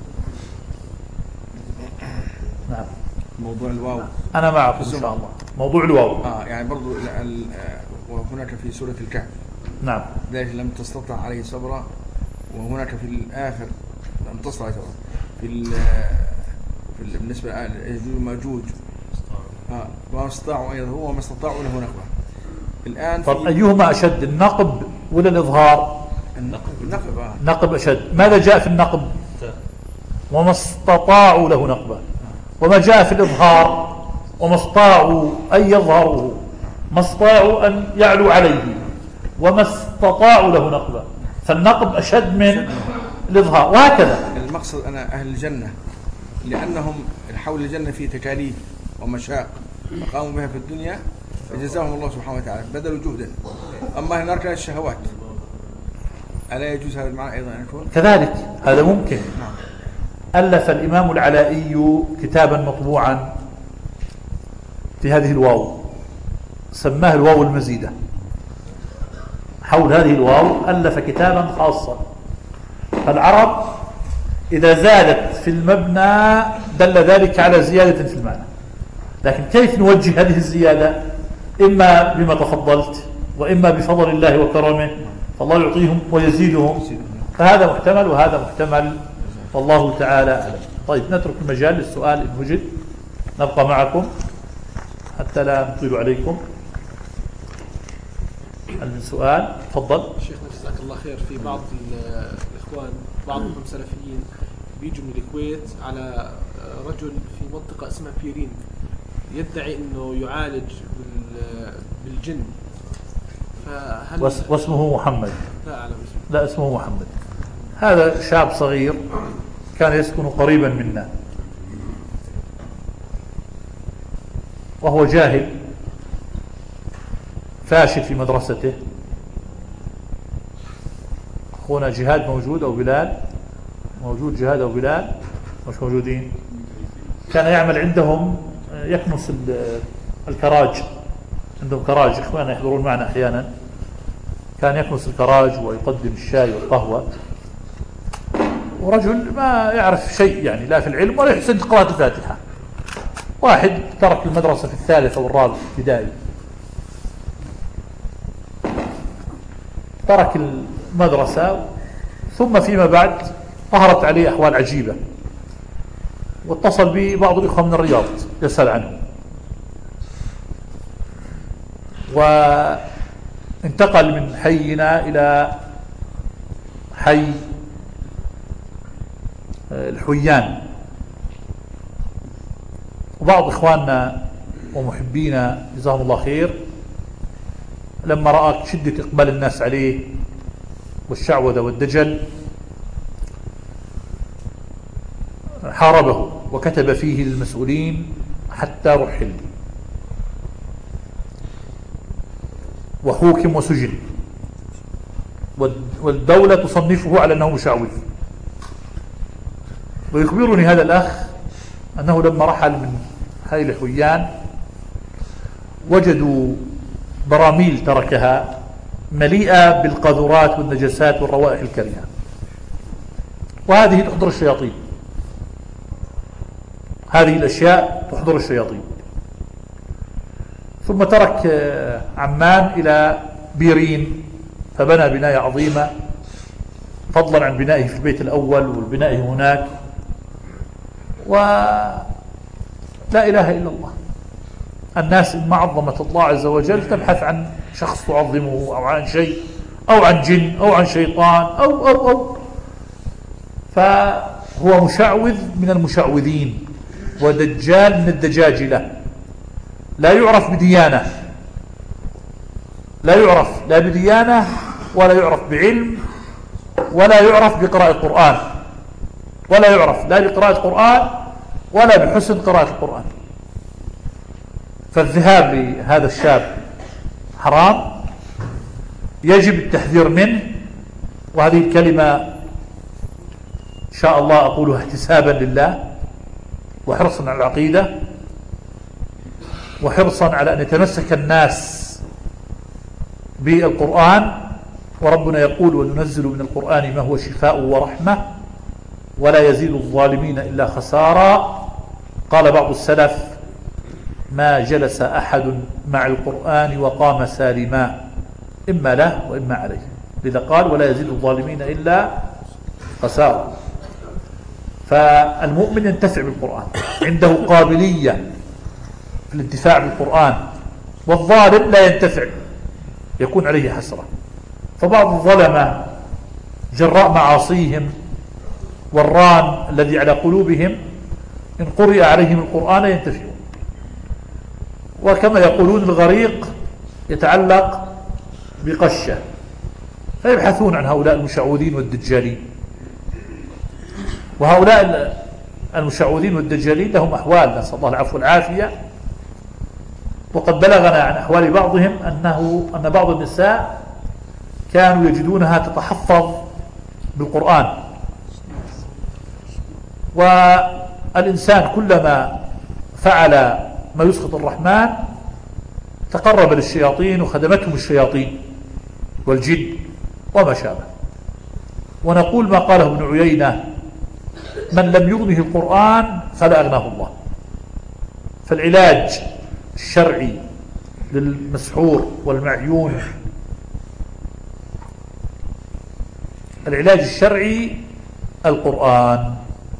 نعم موضوع الواو أنا معكم إن شاء الله. موضوع الواو آه يعني برضو وهناك في سورة الكهف نعم ذلك لم تستطع عليه صبرا، وهناك في الآخر لم تستطع عليه صبرا في ال في ال بالنسبة ليجوج وماجوج آه وما استطاعوا أن يظهروا وما استطاعوا له نقبة. الآن طب أيهما أشد، النقب ولا الإظهار؟ النقب. النقب آه. نقب أشد. ماذا جاء في النقب؟ وما استطاعوا له نقبة. وما جاء في الإظهار؟ وما استطاعوا أن يظهروا، ما استطاعوا أن يعلوا عليه، وما استطاعوا له نقبة. فالنقب أشد من الإظهار، وهكذا. المقصد أنا أهل الجنة لأنهم حول الجنة في تكاليف ومشاق فقاموا بها في الدنيا فجزاهم الله سبحانه وتعالى بدلوا جهدا. أما هناك الشهوات ألا يجوز هذا المعنى أيضا أن يكون كذلك؟ هذا ممكن. ألف الإمام العلائي كتابا مطبوعا في هذه الواو سماه الواو المزيدة. حول هذه الواو ألف كتابا خاصا. فالعرب إذا زادت في المبنى دل ذلك على زيادة في المعنى، لكن كيف نوجه هذه الزيادة؟ إما بما تفضلت وإما بفضل الله وكرمه، فالله يعطيهم ويزيدهم. فهذا محتمل وهذا محتمل، والله تعالى أعلم. طيب نترك المجال للسؤال إن وجد، نبقى معكم حتى لا نطيل عليكم. هل من سؤال؟ تفضل. شيخنا جزاك الله خير. في بعض الإخوان بعضهم سلفيين بيجوا من الكويت على رجل في منطقة اسمها بيرين يدعي أنه يعالج بالجن، فهل واس- واسمه محمد. لا أعلم اسمه. لا، اسمه محمد. هذا شاب صغير كان يسكن قريبا منا، وهو جاهل فاشل في مدرسته. أخونا جهاد موجود أو بلال موجود؟ جهاد أو بلال مش موجودين. كان يعمل عندهم يكنس ال- الكراج، عندهم كراج، إخواننا يحضرون معنا أحيانا. كان يكنس الكراج ويقدم الشاي والقهوة، ورجل ما يعرف شيء يعني، لا في العلم ولا يحسن قراءة الفاتحة. واحد ترك المدرسة في الثالث أو الرابع ابتدائي، ترك المدرسة، ثم فيما بعد ظهرت عليه أحوال عجيبة، واتصل بي بعض الإخوة من الرياض يسأل عنه، وانتقل من حينا إلى حي الحويان. وبعض إخواننا ومحبينا جزاهم الله خير لما رأى شدة إقبال الناس عليه والشعوذة والدجل حاربه وكتب فيه للمسؤولين حتى رحل وحوكم وسجن، والدولة تصنفه على أنه مشعوذ. ويخبرني هذا الأخ أنه لما رحل من حي الحويان وجدوا براميل تركها مليئة بالقاذورات والنجسات والروائح الكريهة، وهذه تحضر الشياطين، هذه الأشياء تحضر الشياطين. ثم ترك عمان إلى بيرين فبنى بناية عظيمة، فضلا عن بنائه في البيت الأول والبنائه هناك. ولا إله إلا الله. الناس إن ما عظمت الله عز وجل تبحث عن شخص تعظمه أو عن شيء أو عن جن أو عن شيطان أو أو أو فهو مشعوذ من المشعوذين ودجال من الدجاجلة، لا يعرف بديانة، لا يعرف لا بديانة ولا يعرف بعلم ولا يعرف بقراءة القرآن، ولا يعرف لا بقراءة القرآن ولا بحسن قراءة القرآن. فالذهاب لهذا الشاب حرام، يجب التحذير منه. وهذه الكلمة إن شاء الله أقولها احتسابا لله وحرصا على العقيدة وحرصا على أن يتمسك الناس بالقرآن. وربنا يقول: وننزل من القرآن ما هو شفاء ورحمة ولا يزيد الظالمين إلا خسارا. قال بعض السلف: ما جلس أحد مع القرآن وقام سالما، إما له وإما عليه. لذا قال: ولا يزيد الظالمين إلا خسارا. فالمؤمن ينتفع بالقرآن، عنده قابلية في الانتفاع بالقرآن، والظالم لا ينتفع، يكون عليه حسرة. فبعض الظلمة جراء معاصيهم والران الذي على قلوبهم إن قرئ عليهم القرآن ينتفعون. وكما يقولون: الغريق يتعلق بقشة، فيبحثون عن هؤلاء المشعوذين والدجالين. وهؤلاء المشعوذين والدجالين لهم أحوال، نسأل الله العفو والعافية. وقد بلغنا عن أحوال بعضهم أنه أن بعض النساء كانوا يجدونها تتحفظ بالقرآن. والإنسان كلما فعل ما يسخط الرحمن تقرب للشياطين وخدمتهم الشياطين والجن وما شابه. ونقول ما قاله ابن عيينة: من لم يغنه القرآن فلا أغناه الله. فالعلاج الشرعي للمسحور والمعيون، العلاج الشرعي القرآن،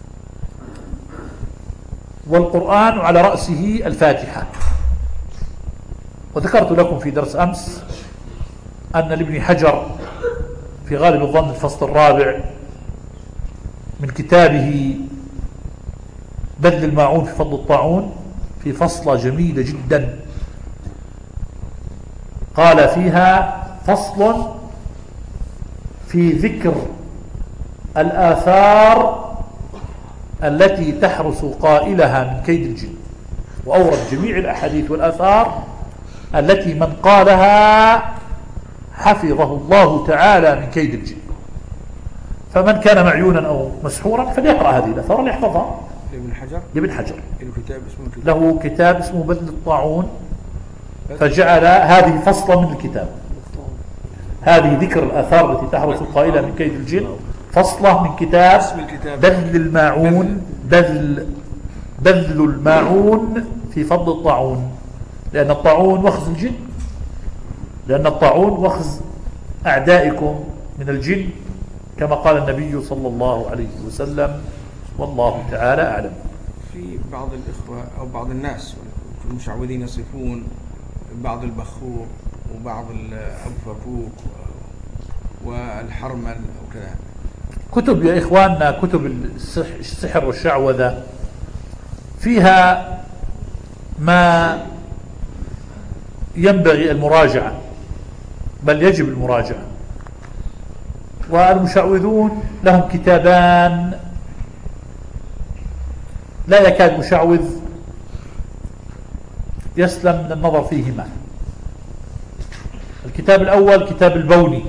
والقرآن على رأسه الفاتحة. وذكرت لكم في درس أمس أن لابن حجر في غالب الظن الفصل الرابع من كتابه بذل الماعون في فضل الطاعون في فصلة جميلة جدا قال فيها: فصل في ذكر الآثار التي تحرس قائلها من كيد الجن، وأورد جميع الأحاديث والآثار التي من قالها حفظه الله تعالى من كيد الجن. فمن كان معيونا أو مسحورا فليقرأ هذه الآثار ليحفظها. لابن حجر لابن حجر له كتاب اسمه كتاب. له كتاب اسمه بذل الطاعون، فجعل هذه فصلا من الكتاب، هذه ذكر الآثار التي تحرس قائلها من كيد الجن، فصلة من كتاب بذل الماعون، بذل بذل الماعون في فضل الطاعون، لأن الطاعون وخز الجن، لأن الطاعون وخز أعدائكم من الجن كما قال النبي صلى الله عليه وسلم، والله تعالى أعلم. في بعض الإخوة أو بعض الناس المشعوذين يصفون بعض البخور وبعض أبو فكوك والحرمل أو كذا. كتب يا إخواننا، كتب السحر والشعوذة فيها ما ينبغي المراجعة، بل يجب المراجعة. والمشعوذون لهم كتابان لا يكاد مشعوذ يسلم من النظر فيهما. الكتاب الأول كتاب البوني،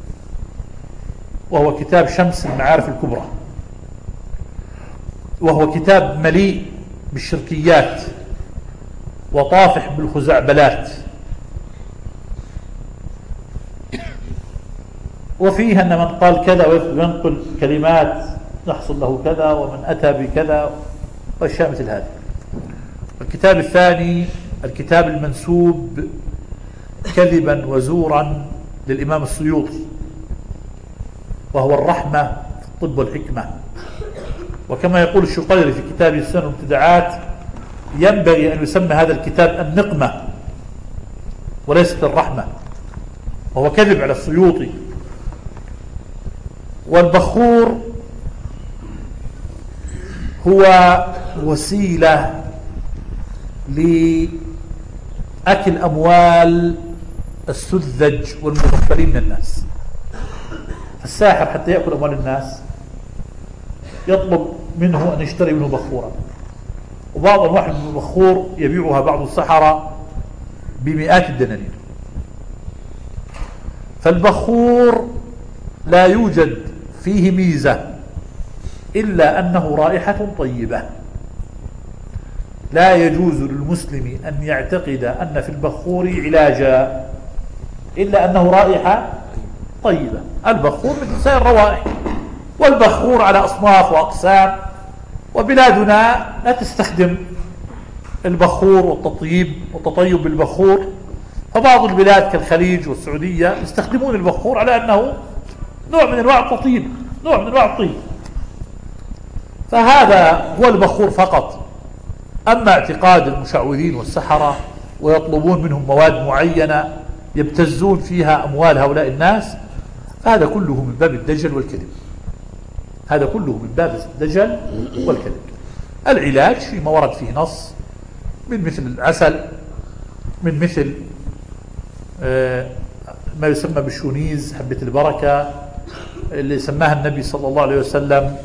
وهو كتاب شمس المعارف الكبرى، وهو كتاب مليء بالشركيات وطافح بالخزعبلات، وفيه أن من قال كذا وينقل كلمات يحصل له كذا، ومن أتى بكذا وأشياء مثل هذه. الكتاب الثاني الكتاب المنسوب كذبا وزورا للإمام السيوطي، وهو الرحمة في الطب والحكمة، وكما يقول الشقيري في كتابه السنن والابتداعات ينبغي أن يسمى هذا الكتاب النقمة وليست الرحمة، وهو كذب على السيوطي. والبخور هو وسيلة لأكل أموال السذج والمغفلين من الناس. الساحر حتى يأكل أموال الناس يطلب منه أن يشتري منه بخورا، وبعض أنواع من البخور يبيعها بعض السحرة بمئات الدنانير. فالبخور لا يوجد فيه ميزة إلا أنه رائحة طيبة. لا يجوز للمسلم أن يعتقد أن في البخور علاجا إلا أنه رائحة طيبة. البخور مثل سائر الروائح، والبخور على أصناف وأقسام، وبلادنا لا تستخدم البخور والتطيب والتطيب بالبخور. فبعض البلاد كالخليج والسعودية يستخدمون البخور على أنه نوع من أنواع التطيب، نوع من أنواع الطيب. فهذا هو البخور فقط. أما اعتقاد المشعوذين والسحرة ويطلبون منهم مواد معينة يبتزون فيها أموال هؤلاء الناس، فهذا كله من باب الدجل والكذب، هذا كله من باب الدجل والكذب. العلاج فيما ورد فيه نص من مثل العسل، من مثل ما يسمى بالشونيز، حبة البركة اللي سماها النبي صلى الله عليه وسلم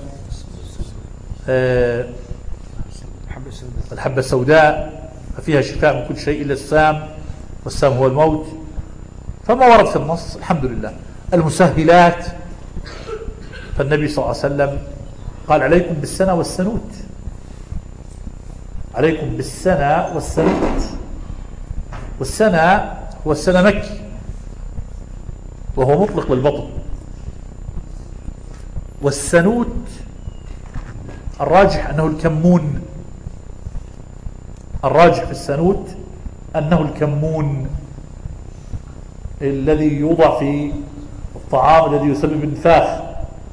الحبة السوداء، ففيها شفاء من كل شيء إلا السام، والسام هو الموت. فما ورد في النص الحمد لله. المسهلات، فالنبي صلى الله عليه وسلم قال عليكم بالسنة والسنوت، عليكم بالسنة والسنوت. والسنة هو السنة مكي، وهو مطلق للبطن. والسنوت الراجح أنه الكمون، الراجح في السنوت أنه الكمون الذي يوضع في الطعام الذي يسبب النفاخ.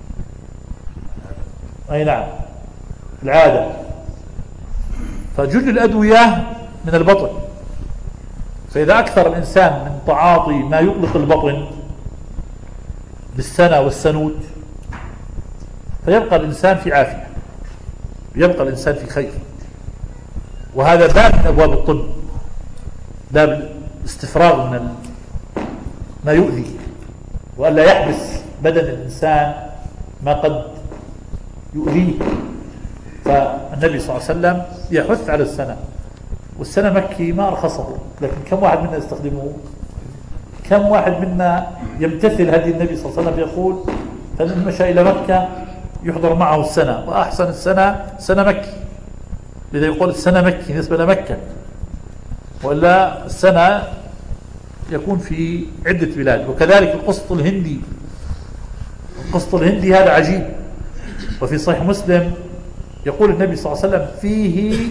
أي نعم، العادة. فجل الأدوية من البطن، فإذا أكثر الإنسان من تعاطي ما يطلق البطن بالسنة والسنوت فيبقى الإنسان في عافية، يبقى الإنسان في خير. وهذا باب من أبواب الطب، باب الاستفراغ من من ما يؤذي، وألا يحبس بدن الإنسان ما قد يؤذيه. فالنبي صلى الله عليه وسلم يحث على السنة، والسنة مكي ما أرخصه، لكن كم واحد منا يستخدمه؟ كم واحد منا يمتثل هدي النبي صلى الله عليه وسلم يقول فمن مشى إلى مكة يحضر معه السنة، وأحسن السنة سنة مكي، لذا يقول السنة مكي نسبة لمكة، ولا السنة يكون في عدة بلاد. وكذلك القسط الهندي، القسط الهندي هذا عجيب. وفي صحيح مسلم يقول النبي صلى الله عليه وسلم فيه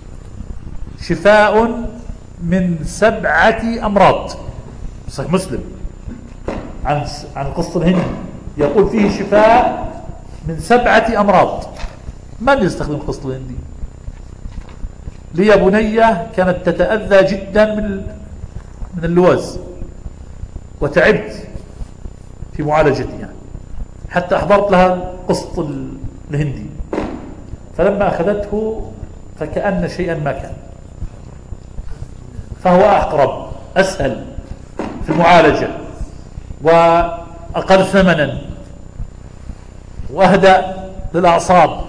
شفاء من سبعة أمراض. صحيح مسلم عن عن القسط الهندي يقول فيه شفاء من سبعة أمراض. من يستخدم القسط الهندي؟ لي بنية كانت تتأذى جدا من من اللوز، وتعبت في معالجتها حتى أحضرت لها القسط الهندي، فلما أخذته فكأن شيئا ما كان، فهو أقرب، أسهل في المعالجة، وأقل ثمنا، وأهدأ للأعصاب.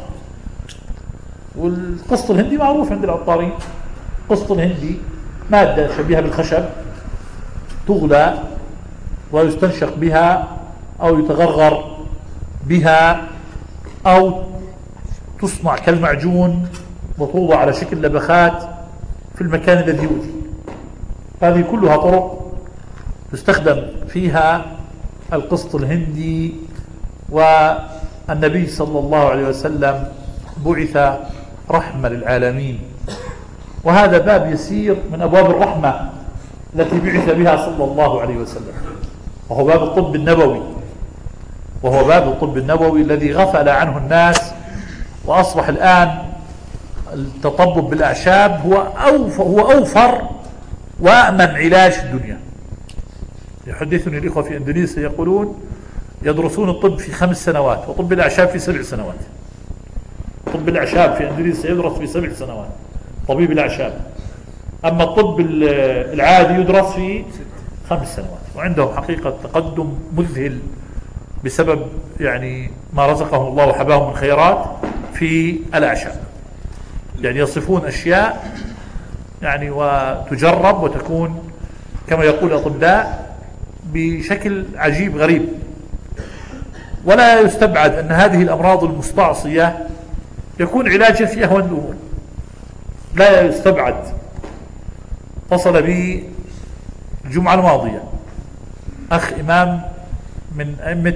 والقسط الهندي معروف عند العطارين. القسط الهندي مادة شبيهة بالخشب تغلى ويستنشق بها أو يتغرغر بها أو تصنع كالمعجون وتوضع على شكل لبخات في المكان الذي يؤذي. هذه كلها طرق تستخدم فيها القسط الهندي. والنبي صلى الله عليه وسلم بعث رحمة للعالمين، وهذا باب يسير من أبواب الرحمة التي بعث بها صلى الله عليه وسلم، وهو باب الطب النبوي، وهو باب الطب النبوي الذي غفل عنه الناس، وأصبح الآن التطبب بالأعشاب هو أوفر, هو أوفر وأمن علاج في الدنيا. يحدثني الإخوة في إندونيسيا يقولون يدرسون الطب في خمس سنوات وطب الأعشاب في سبع سنوات. طب الأعشاب في إندونيسيا يدرس في سبع سنوات، طبيب الأعشاب. أما الطب العادي يدرس في خمس سنوات، وعندهم حقيقة تقدم مذهل بسبب يعني ما رزقهم الله وحباهم من خيرات في الأعشاب. يعني يصفون أشياء يعني وتجرب وتكون كما يقول الأطباء بشكل عجيب غريب. ولا يستبعد أن هذه الأمراض المستعصية يكون علاجها في أهون الأمور، لا يستبعد. اتصل بي الجمعة الماضية أخ إمام من أئمة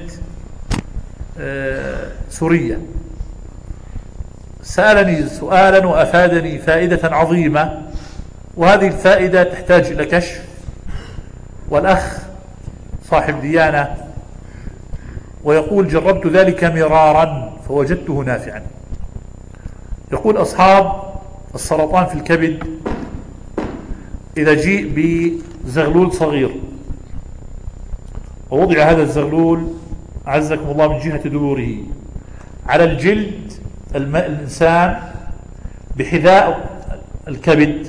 سوريا، سألني سؤالا وأفادني فائدة عظيمة، وهذه الفائدة تحتاج إلى كشف. والأخ صاحب ديانة ويقول جربت ذلك مرارا فوجدته نافعا. يقول أصحاب السرطان في الكبد إذا جيء بزغلول صغير ووضع هذا الزغلول أعزكم الله من جهة دبوره على الجلد الماء الإنسان بحذاء الكبد،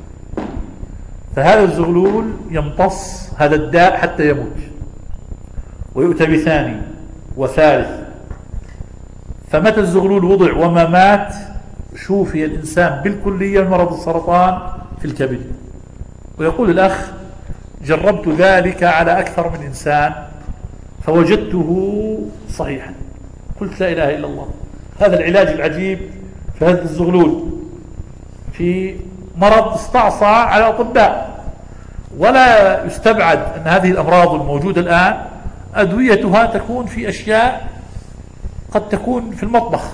فهذا الزغلول يمتص هذا الداء حتى يموت، ويؤتى بثاني وثالث. فمتى الزغلول وضع وما مات شوفي الإنسان بالكلية من مرض السرطان في الكبد. ويقول الأخ جربت ذلك على أكثر من إنسان فوجدته صحيحا. قلت لا إله إلا الله، هذا العلاج العجيب في هذا الزغلول في مرض استعصى على أطباء. ولا يستبعد أن هذه الأمراض الموجودة الآن أدويتها تكون في أشياء قد تكون في المطبخ.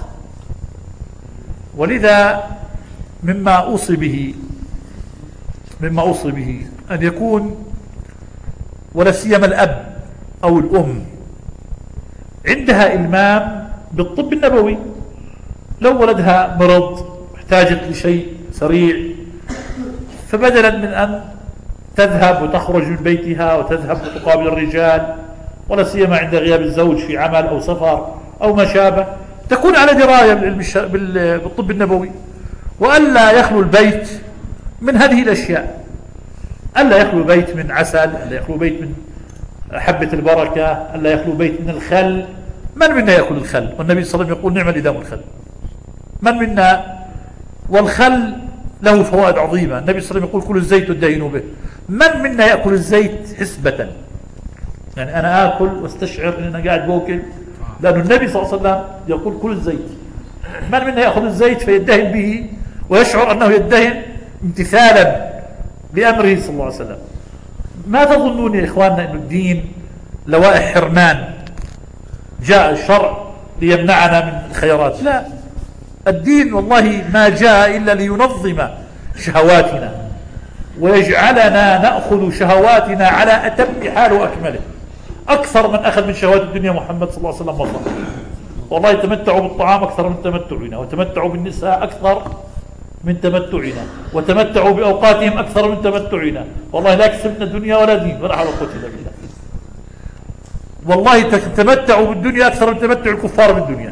ولذا مما أوصي به مما أوصي به أن يكون ولا سيما الأب أو الأم عندها إلمام بالطب النبوي. لو ولدها مرض احتاجت لشيء سريع، فبدلا من أن تذهب وتخرج من بيتها وتذهب وتقابل الرجال، ولا سيما عند غياب الزوج في عمل أو سفر أو ما شابه، تكون على دراية بالطب النبوي، وألا يخلو البيت من هذه الأشياء. ألا يخلو البيت من عسل، ألا يخلو البيت من حبة البركة، ألا يخلو بيت من الخل. من منا يأكل الخل؟ والنبي صلى الله عليه وسلم يقول نعم الإدام الخل. من منا؟ والخل له فوائد عظيمة. النبي صلى الله عليه وسلم يقول كل الزيت وادهنوا به. من منا يأكل الزيت حسبة؟ يعني أنا آكل واستشعر أن أنا قاعد بوكل، لأن النبي صلى الله عليه وسلم يقول كل الزيت. من منا يأخذ الزيت فيدهن به ويشعر أنه يدهن امتثالا لأمره صلى الله عليه وسلم. ما تظنون يا إخواننا أن الدين لوائح حرمان جاء الشرع ليمنعنا من الخيرات؟ لا، الدين والله ما جاء إلا لينظم شهواتنا ويجعلنا نأخذ شهواتنا على أتم حال وأكمله. أكثر من أخذ من شهوات الدنيا محمد صلى الله عليه وسلم مصر. والله تمتعوا بالطعام أكثر من تمتعنا، وتمتعوا بالنساء أكثر من تمتعنا، وتمتعوا بأوقاتهم أكثر من تمتعنا. والله لا كسبنا الدنيا ولا دين ولا حول ولا قوة إلا بالله. والله تمتعوا بالدنيا أكثر من تمتع الكفار بالدنيا،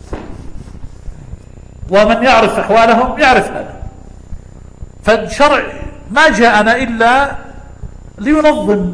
ومن يعرف أحوالهم يعرف هذا. فالشرع ما جاءنا إلا لينظم،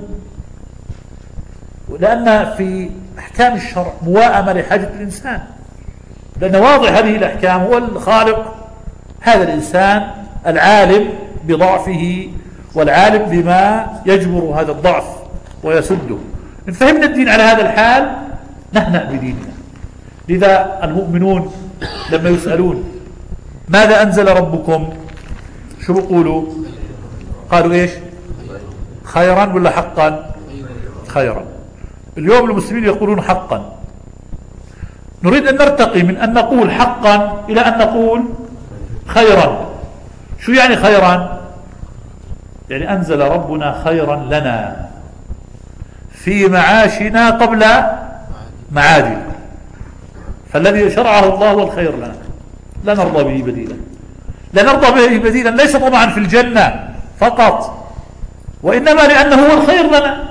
لأن في أحكام الشرع موائمة لحاجة الإنسان، لأن واضع هذه الأحكام هو الخالق هذا الإنسان العالم بضعفه والعالم بما يجبر هذا الضعف ويسده. إن فهمنا الدين على هذا الحال نهنأ بديننا. لذا المؤمنون لما يسألون ماذا أنزل ربكم شو بيقولوا؟ قالوا إيش؟ خيرا ولا حقا؟ خيرا. اليوم المسلمين يقولون حقا. نريد أن نرتقي من أن نقول حقا إلى أن نقول خيرا. شو يعني خيرا؟ يعني أنزل ربنا خيرا لنا في معاشنا قبل معادنا، فالذي شرعه الله هو الخير لنا، لا نرضى به بديلا. لا نرضى به بديلا ليس طبعا في الجنة فقط، وإنما لأنه هو الخير لنا.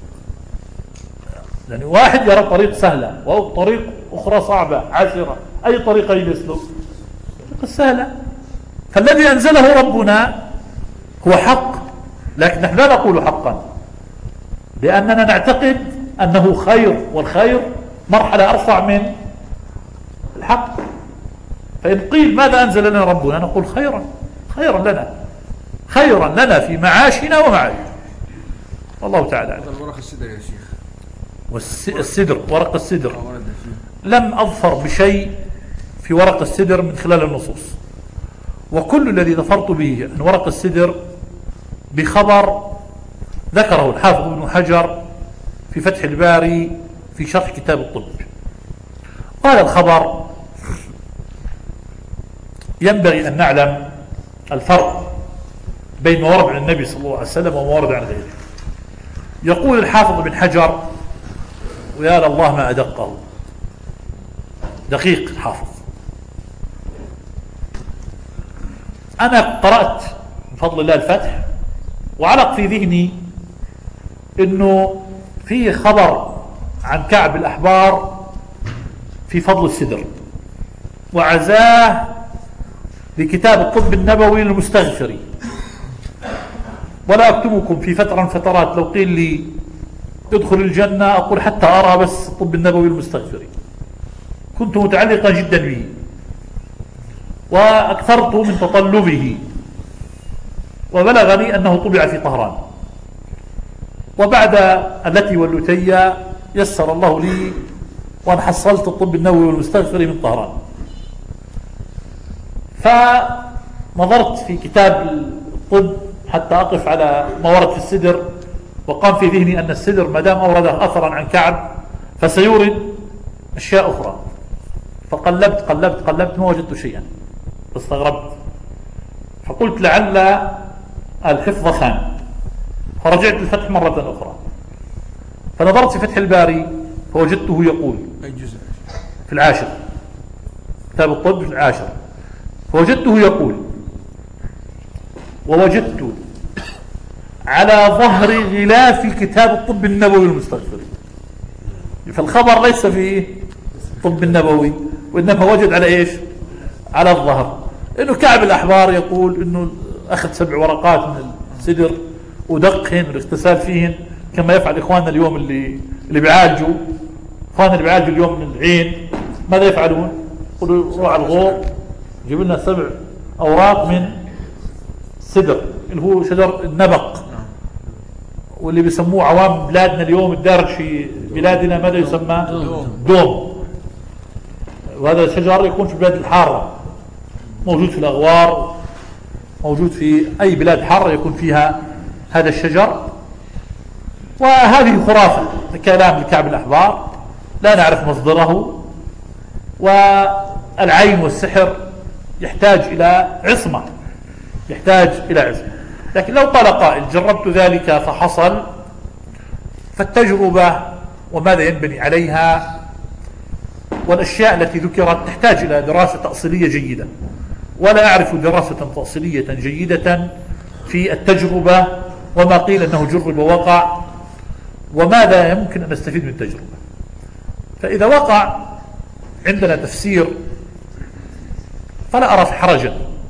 لأن واحد يرى طريق سهلة وطريق أخرى صعبة عسرة، أي طريقة يسلك؟ الطريقة السهلة. فالذي أنزله ربنا هو حق، لكن نحن لا نقول حقا لأننا نعتقد أنه خير، والخير مرحلة أرفع من الحق. فإن قيل ماذا أنزل لنا ربنا نقول خيرا، خيرا لنا، خيرا لنا في معاشنا ومعاشنا. والله تعالى أعلم. ورق السدر يا شيخ، والسدر ورق السدر لم أظفر بشيء في ورق السدر من خلال النصوص، وكل الذي ظفرت به عن ورق السدر بخبر ذكره الحافظ ابن حجر في فتح الباري في شرح كتاب الطب. قال الخبر ينبغي أن نعلم الفرق بين ما ورد عن النبي صلى الله عليه وسلم وما ورد عن غيره. يقول الحافظ ابن حجر، ويا الله ما أدقه، دقيق الحافظ. أنا قرأت بفضل الله الفتح وعلق في ذهني أنه فيه خبر عن كعب الأحبار في فضل السدر، وعزاه لكتاب الطب النبوي للمستغفري. ولا أكتمكم في فترة من فترات لو قيل لي ادخل الجنة أقول حتى أرى بس الطب النبوي المستغفري، كنت متعلقا جدا به وأكثرت من تطلبه، وبلغني أنه طبع في طهران. وبعد التي واللتي يسر الله لي وأن حصلت الطب النبوي والمستغفري من طهران، فنظرت في كتاب الطب حتى أقف على ما ورد في السدر، وقام في ذهني أن السدر ما دام أورد أثرا عن كعب فسيورد أشياء أخرى. فقلبت قلبت قلبت ما وجدت شيئا، فاستغربت، فقلت لعل الحفظ خان، فرجعت للفتح مرة أخرى، فنظرت في فتح الباري فوجدته يقول أي جزء؟ في العاشر، كتاب الطب في العاشر، فوجدته يقول: ووجدت على ظهر غلاف كتاب الطب النبوي المستغفر. فالخبر ليس في الطب النبوي، وإنما وجد على إيش؟ على الظهر. إنه كعب الأحبار يقول إنه أخذ سبع ورقات من السدر ودقهن والاغتسال فيهن كما يفعل إخواننا اليوم اللي اللي بيعالجوا إخواننا اللي بيعالجوا اليوم من العين، ماذا يفعلون؟ يقولوا روح على الغور جيب لنا سبع أوراق من سدر اللي هو شجر النبق، واللي بيسموه عوام بلادنا اليوم الدارج في بلادنا ماذا يسمى؟ دوم. وهذا الشجر يكون في البلاد الحارة، موجود في الأغوار، موجود في أي بلاد حارة يكون فيها هذا الشجر. وهذه خرافة كلام الكعب الأحبار لا نعرف مصدره، والعين والسحر يحتاج إلى عصمة، يحتاج إلى عصمة. لكن لو قال قائل جربت ذلك فحصل، فالتجربة وماذا ينبني عليها والأشياء التي ذكرت تحتاج إلى دراسة تأصيلية جيدة، ولا أعرف دراسة تأصيلية جيدة في التجربة وما قيل أنه جرب ووقع وماذا يمكن أن نستفيد من التجربة. فإذا وقع عندنا تفسير فلا أرى في حرجا،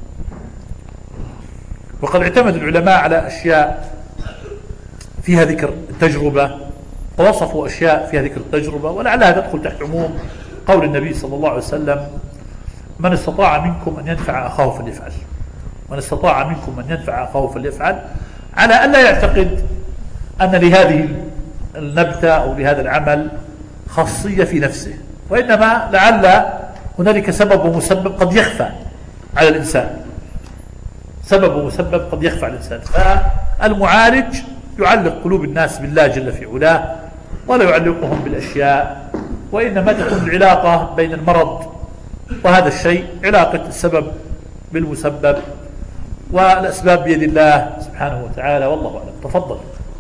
وقد اعتمد العلماء على أشياء فيها ذكر التجربة ووصفوا أشياء فيها ذكر التجربة، ولعلها تدخل تحت عموم قول النبي صلى الله عليه وسلم: من استطاع منكم أن ينفع أخاه فليفعل، من استطاع منكم أن ينفع أخاه فليفعل، على أن لا يعتقد أن لهذه النبتة أو لهذا العمل خاصية في نفسه، وإنما لعل هنالك سبب ومسبب قد يخفى على الإنسان، سبب ومسبب قد يخفى على الإنسان. فالمعالج يعلق قلوب الناس بالله جل في علاه ولا يعلقهم بالأشياء، وإنما تكون العلاقة بين المرض وهذا الشيء علاقة السبب بالمسبب، والأسباب بيد الله سبحانه وتعالى، والله أعلم. تفضل.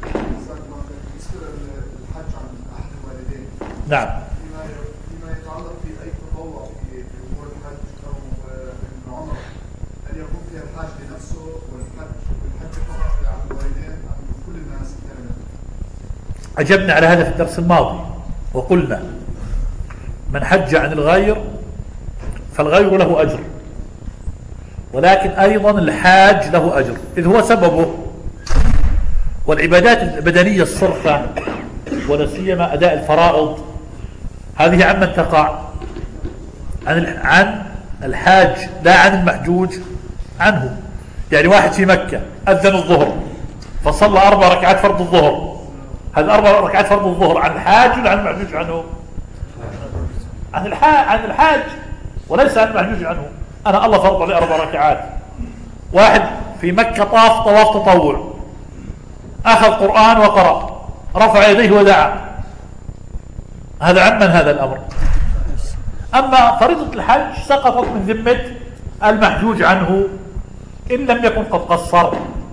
نعم. فيما يتعلق في أي تطوع في أمور الحج أو العمرة، هل يكون فيها الحاج لنفسه والحج والحج فقط عن الوالدين أم كل الناس كاملة؟ أجبنا على هذا في الدرس الماضي وقلنا: من حج عن الغير فالغير له أجر، ولكن أيضا الحاج له أجر إذ هو سببه. والعبادات البدنية الصرفة ولا سيما أداء الفرائض هذه عمن تقع عن عن الحاج لا عن المحجوج عنه. يعني واحد في مكة أذن الظهر فصلى أربع ركعات فرض الظهر، هذه أربع ركعات فرض الظهر عن الحاج ولا عن المحجوج عنه؟ عن الحاج، عن الحاج وليس عن المحجوج عنه. أنا الله فرض عليه أربع ركعات. واحد في مكة طاف طواف تطوع، أخذ قرآن وقرأ، رفع يديه ودعا، هذا عمن هذا الأمر. أما فريضة الحج سقطت من ذمة المحجوج عنه إن لم يكن قد قصر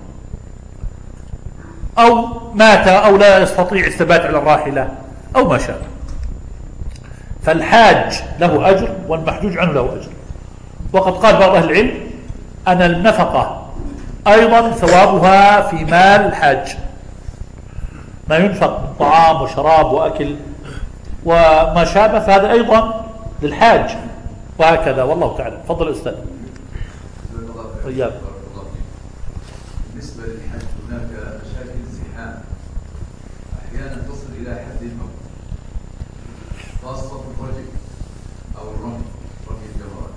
أو مات أو لا يستطيع الثبات على الراحلة أو ما شابه. فالحاج له أجر والمحجوج عنه له أجر. وقد قال بعض أهل العلم أن النفقة أيضا ثوابها في مال الحاج، ما ينفق من طعام وشراب وأكل وما شابه فهذا أيضا للحاج، وهكذا. والله تعالى. تفضل أستاذ. طيب. بالنسبة للحج هناك مشاكل زحام أحيانا تصل إلى حد الموت، خاصة الرجل أو الرمي، رمي الجمرات.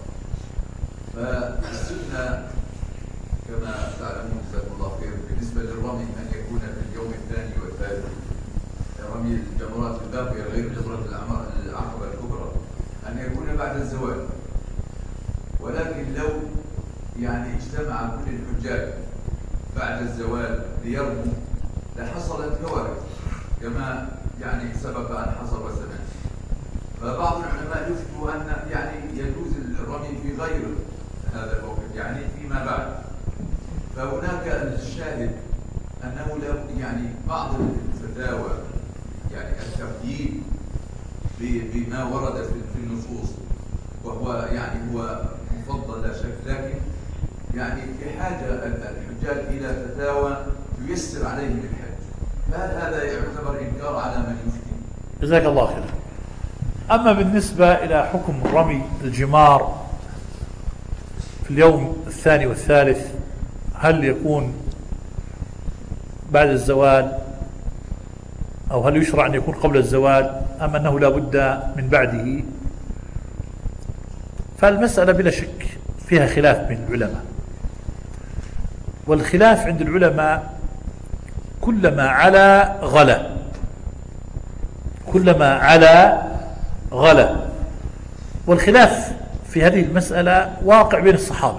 فالسنة كما تعلمون جزاكم الله خير بالنسبة للرمي أن يكون في اليوم الثاني والثالث، رمي الجمرات الباقية غير جمرة العقبة الكبرى أن يكون بعد الزواج. ولكن لو يعني اجتمع كل الحجاج بعد الزوال ليرموا لحصلت كوارث كما يعني سبق أن حصل وسمع. فبعض العلماء يفتوا أن يعني يجوز الرمي في غير هذا الوقت يعني فيما بعد. فهناك الشاهد أنه لو يعني بعض الفتاوى يعني التقييد بما ورد في النصوص وهو يعني هو مفضل لا شك، لكن يعني بحاجة الحجاج إلى فتاوى ييسر عليهم الحج. فهل هذا يعتبر إنكار على من يفتي؟ جزاك الله خير. أما بالنسبة إلى حكم رمي الجمار في اليوم الثاني والثالث، هل يكون بعد الزوال أو هل يشرع أن يكون قبل الزوال أم أنه لا بد من بعده؟ فالمسألة بلا شك فيها خلاف بين العلماء، والخلاف عند العلماء كلما على غلا، كلما على غلا. والخلاف في هذه المسألة واقع بين الصحابة،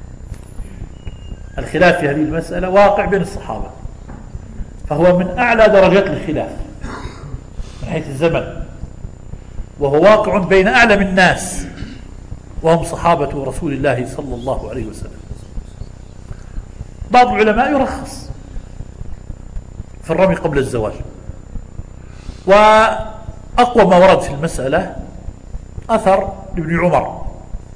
الخلاف في هذه المسألة واقع بين الصحابة، فهو من أعلى درجات الخلاف من حيث الزمن، وهو واقع بين أعلم الناس وهم صحابة رسول الله صلى الله عليه وسلم. بعض العلماء يرخص في الرمي قبل الزوال، وأقوى ما ورد في المسألة أثر لابن عمر.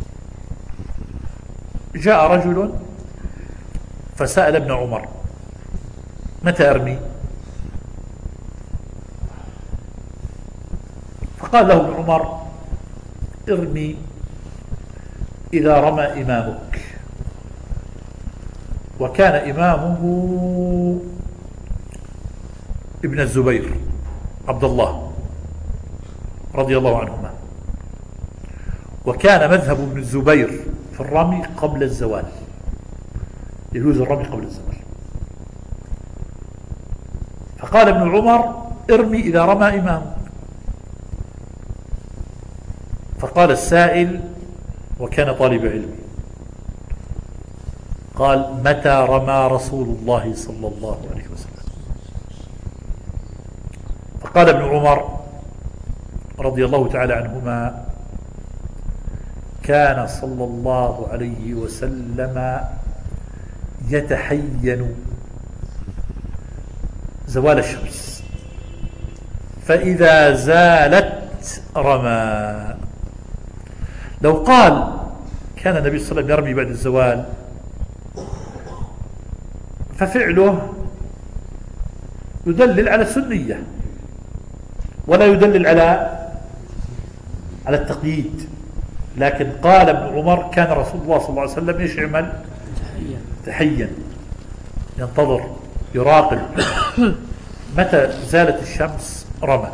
جاء رجل فسأل ابن عمر: متى أرمي؟ فقال له ابن عمر: ارمي إذا رمى إمامك. وكان إمامه ابن الزبير عبد الله رضي الله عنهما، وكان مذهب ابن الزبير في الرمي قبل الزوال، يجوز الرمي قبل الزوال. فقال ابن عمر: ارمي إذا رمى إمامك. فقال السائل وكان طالب علم: قال: متى رمى رسول الله صلى الله عليه وسلم؟ فقال ابن عمر رضي الله تعالى عنهما: كان صلى الله عليه وسلم يتحين زوال الشمس، فإذا زالت رمى. لو قال كان النبي صلى الله عليه وسلم يرمي بعد الزوال، ففعله يدلل على السنية ولا يدلل على على التقييد. لكن قال ابن عمر: كان رسول الله صلى الله عليه وسلم ايش يعمل؟ تحين، ينتظر، يراقب، متى زالت الشمس رمى.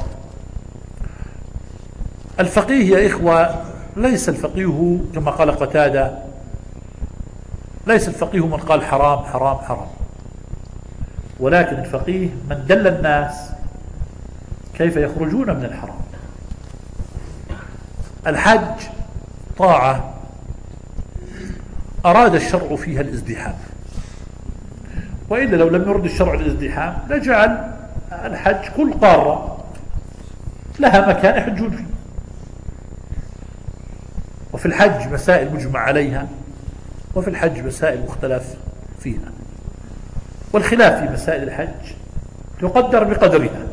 الفقيه يا إخوة ليس الفقيه كما قال قتادة، ليس الفقيه من قال حرام حرام حرام، ولكن الفقيه من دل الناس كيف يخرجون من الحرام. الحج طاعة أراد الشرع فيها الازدحام، وإلا لو لم يرد الشرع الازدحام لجعل الحج كل قارة لها مكان يحجون فيه. وفي الحج مسائل مجمع عليها، وفي الحج مسائل مختلف فيها، والخلاف في مسائل الحج تقدر بقدرها.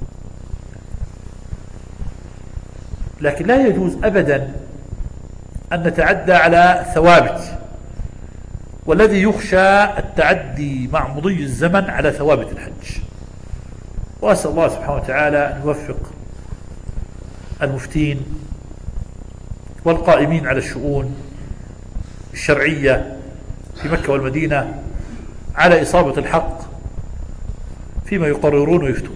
لكن لا يجوز أبدا أن نتعدى على ثوابت، والذي يخشى التعدي مع مضي الزمن على ثوابت الحج. وأسأل الله سبحانه وتعالى أن يوفق المفتين والقائمين على الشؤون الشرعية في مكة والمدينة على إصابة الحق فيما يقررون ويفتون.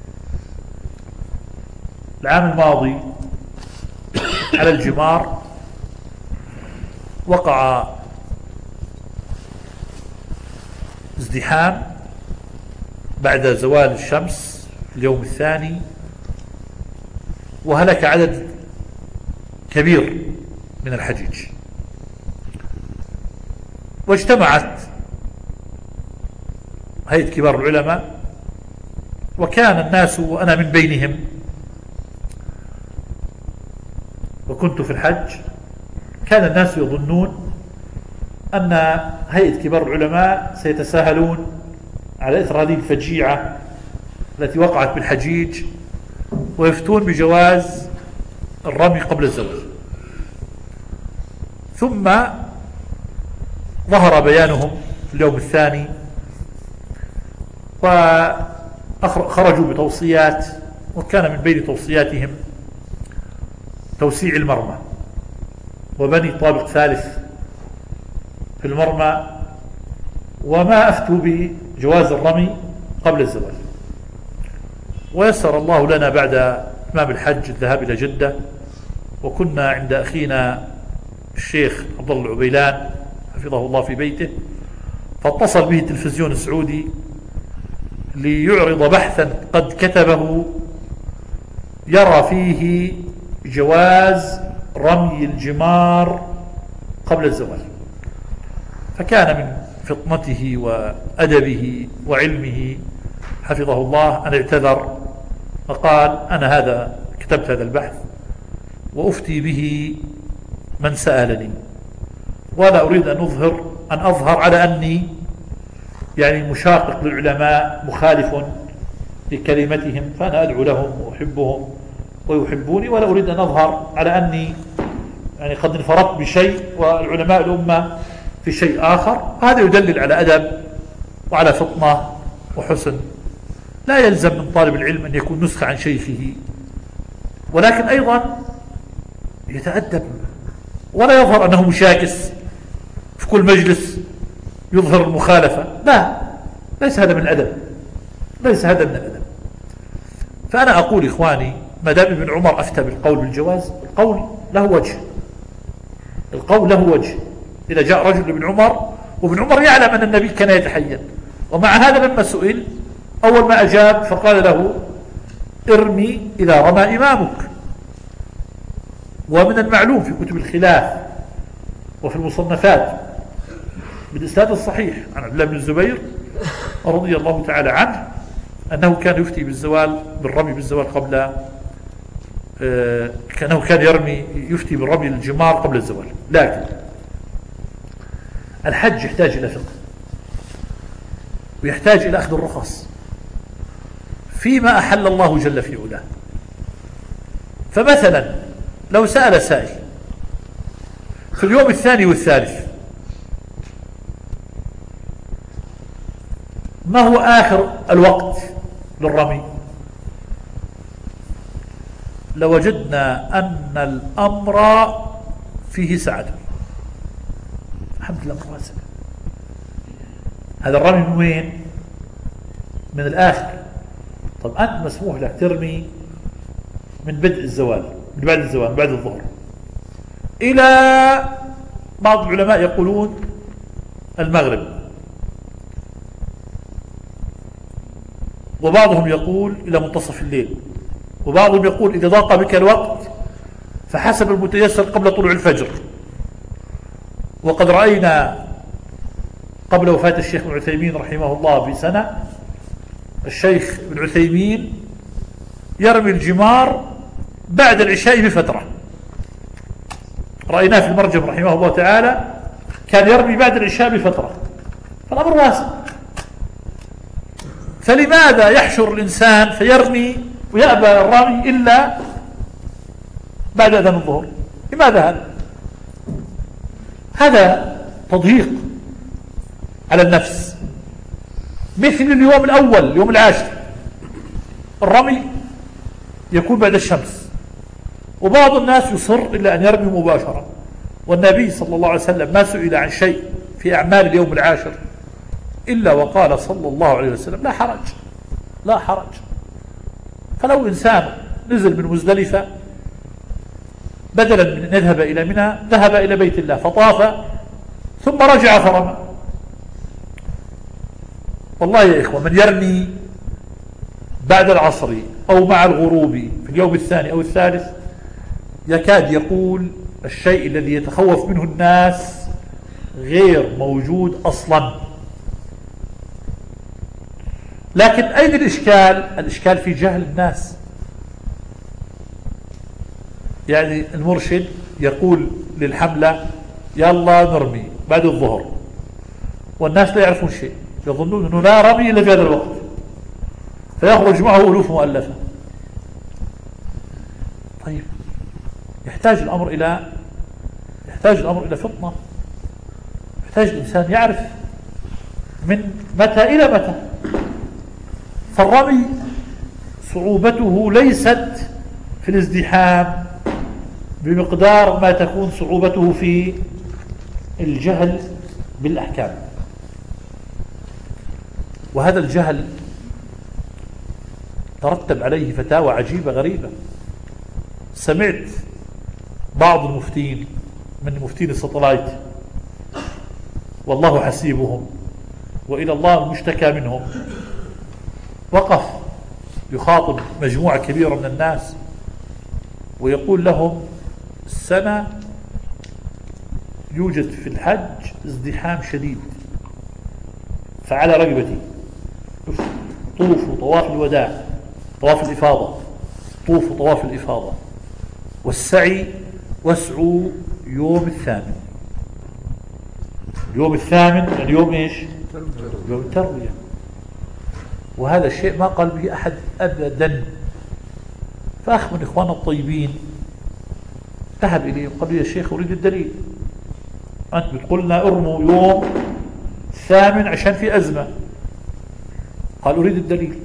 العام الماضي على الجمار وقع ازدحام بعد زوال الشمس في اليوم الثاني، وهلك عدد كبير من الحجيج، واجتمعت هيئة كبار العلماء، وكان الناس وأنا من بينهم وكنت في الحج، كان الناس يظنون أن هيئة كبار العلماء سيتساهلون على إثر هذه الفجيعة التي وقعت بالحجيج ويفتون بجواز الرمي قبل الزواج. ثم ظهر بيانهم في اليوم الثاني وخرجوا بتوصيات، وكان من بين توصياتهم توسيع المرمى وبني طابق ثالث في المرمى، وما أفتوا بجواز الرمي قبل الزواج. ويسر الله لنا بعد إتمام الحج الذهاب إلى جدة، وكنا عند أخينا الشيخ عبد الله العبيلان حفظه الله في بيته، فاتصل به التلفزيون السعودي ليعرض بحثا قد كتبه يرى فيه جواز رمي الجمار قبل الزوال. فكان من فطنته وأدبه وعلمه حفظه الله أن اعتذر وقال: أنا هذا كتبت هذا البحث وأفتي به من سألني، ولا أريد أن أظهر أن أظهر على أني يعني مشاقق للعلماء مخالف لكلمتهم، فأنا أدعو لهم وأحبهم ويحبوني، ولا أريد أن أظهر على أني يعني قد انفردت بشيء والعلماء الأمة في شيء آخر. هذا يدلل على أدب وعلى فطنة وحسن. لا يلزم من طالب العلم أن يكون نسخة عن شيخه، ولكن أيضا يتأدب ولا يظهر أنه مشاكس في كل مجلس يظهر المخالفة. لا، ليس هذا من الأدب، ليس هذا من الأدب. فأنا أقول إخواني، ما دام ابن عمر أفتى بالقول بالجواز، القول له وجه، القول له وجه. إذا جاء رجل لابن عمر وابن عمر يعلم أن النبي كان يتحين، ومع هذا لما سئل أول ما أجاب فقال له: ارمي إذا رمى إمامك. ومن المعلوم في كتب الخلاف وفي المصنفات بالإسناد الصحيح عن عبد الله بن الزبير رضي الله تعالى عنه أنه كان يفتي بالزوال بالرمي بالزوال قبل آه كأنه كان يرمي يفتي بالرمي الجمار قبل الزوال. لكن الحج يحتاج إلى فقه ويحتاج إلى أخذ الرخص فيما أحل الله جل في علاه. فمثلا لو سأل سائل في اليوم الثاني والثالث ما هو آخر الوقت للرمي، لوجدنا أن الأمر فيه سعة. الحمد لله واسع. هذا الرمي من وين؟ من الآخر. طب أنت مسموح لك ترمي من بدء الزوال، من بعد الزوال، من بعد الظهر، إلى بعض العلماء يقولون المغرب، وبعضهم يقول إلى منتصف الليل، وبعضهم يقول إذا ضاق بك الوقت فحسب المتيسر قبل طلوع الفجر. وقد رأينا قبل وفاة الشيخ ابن عثيمين رحمه الله بسنة الشيخ ابن عثيمين يرمي الجمار بعد العشاء بفترة، رأيناه في المرجم رحمه الله تعالى كان يرمي بعد العشاء بفترة. فالأمر واسع. فلماذا يحشر الإنسان فيرمي ويأبى الرمي إلا بعد أذان الظهر؟ لماذا هذا؟ هذا تضييق على النفس. مثل اليوم الأول، اليوم العاشر، الرمي يكون بعد الشمس، وبعض الناس يصر إلا أن يرمي مباشرة. والنبي صلى الله عليه وسلم ما سئل عن شيء في أعمال اليوم العاشر إلا وقال صلى الله عليه وسلم: لا حرج، لا حرج. فلو إنسان نزل من مزدلفة بدلا من أن يذهب إلى منى ذهب إلى بيت الله فطاف ثم رجع فرمى. والله يا إخوة، من يرمي بعد العصر أو مع الغروب في اليوم الثاني أو الثالث يكاد يقول الشيء الذي يتخوف منه الناس غير موجود أصلا. لكن أين الإشكال؟ الإشكال في جهل الناس. يعني المرشد يقول للحملة: يلا نرمي بعد الظهر، والناس لا يعرفون شيء، يظنون أنه لا رمي إلا في هذا الوقت، فيخرج معه ألوف مؤلفة. طيب، يحتاج الأمر إلى يحتاج الأمر إلى فطنة، يحتاج الإنسان يعرف من متى إلى متى. فالرمي صعوبته ليست في الازدحام بمقدار ما تكون صعوبته في الجهل بالأحكام. وهذا الجهل ترتب عليه فتاوى عجيبة غريبة. سمعت بعض المفتين من مفتين الساتلايت والله حسيبهم وإلى الله المشتكى منهم، وقف يخاطب مجموعة كبيرة من الناس ويقول لهم السنة يوجد في الحج ازدحام شديد، فعلى رقبتي طوفوا طواف الوداع، طواف الإفاضة، طوفوا طواف الإفاضة، والسعي واسعوا يوم الثامن. اليوم الثامن يعني يوم ايش؟ يوم التروية. وهذا الشيء ما قال به أحد أبدا. فأخ من إخواننا الطيبين ذهب إليه وقال لي يا شيخ أريد الدليل، أنت بتقول لنا ارموا يوم الثامن عشان في أزمة. قال أريد الدليل.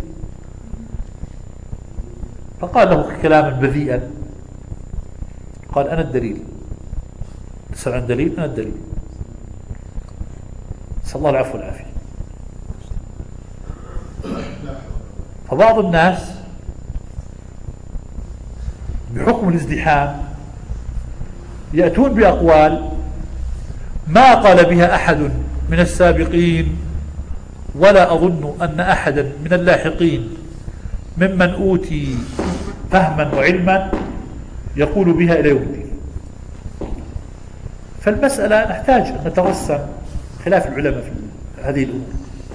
فقال له كلاما بذيئا، قال أنا الدليل. تسأل عن دليل؟ أنا الدليل. نسأل الله العفو والعافية. فبعض الناس بحكم الازدحام يأتون بأقوال ما قال بها أحد من السابقين، ولا أظن أن أحدا من اللاحقين ممن أوتي فهما وعلما يقول بها إلى يوم الدين. فالمسألة نحتاج أن نترسم خلاف العلماء في هذه الأمور.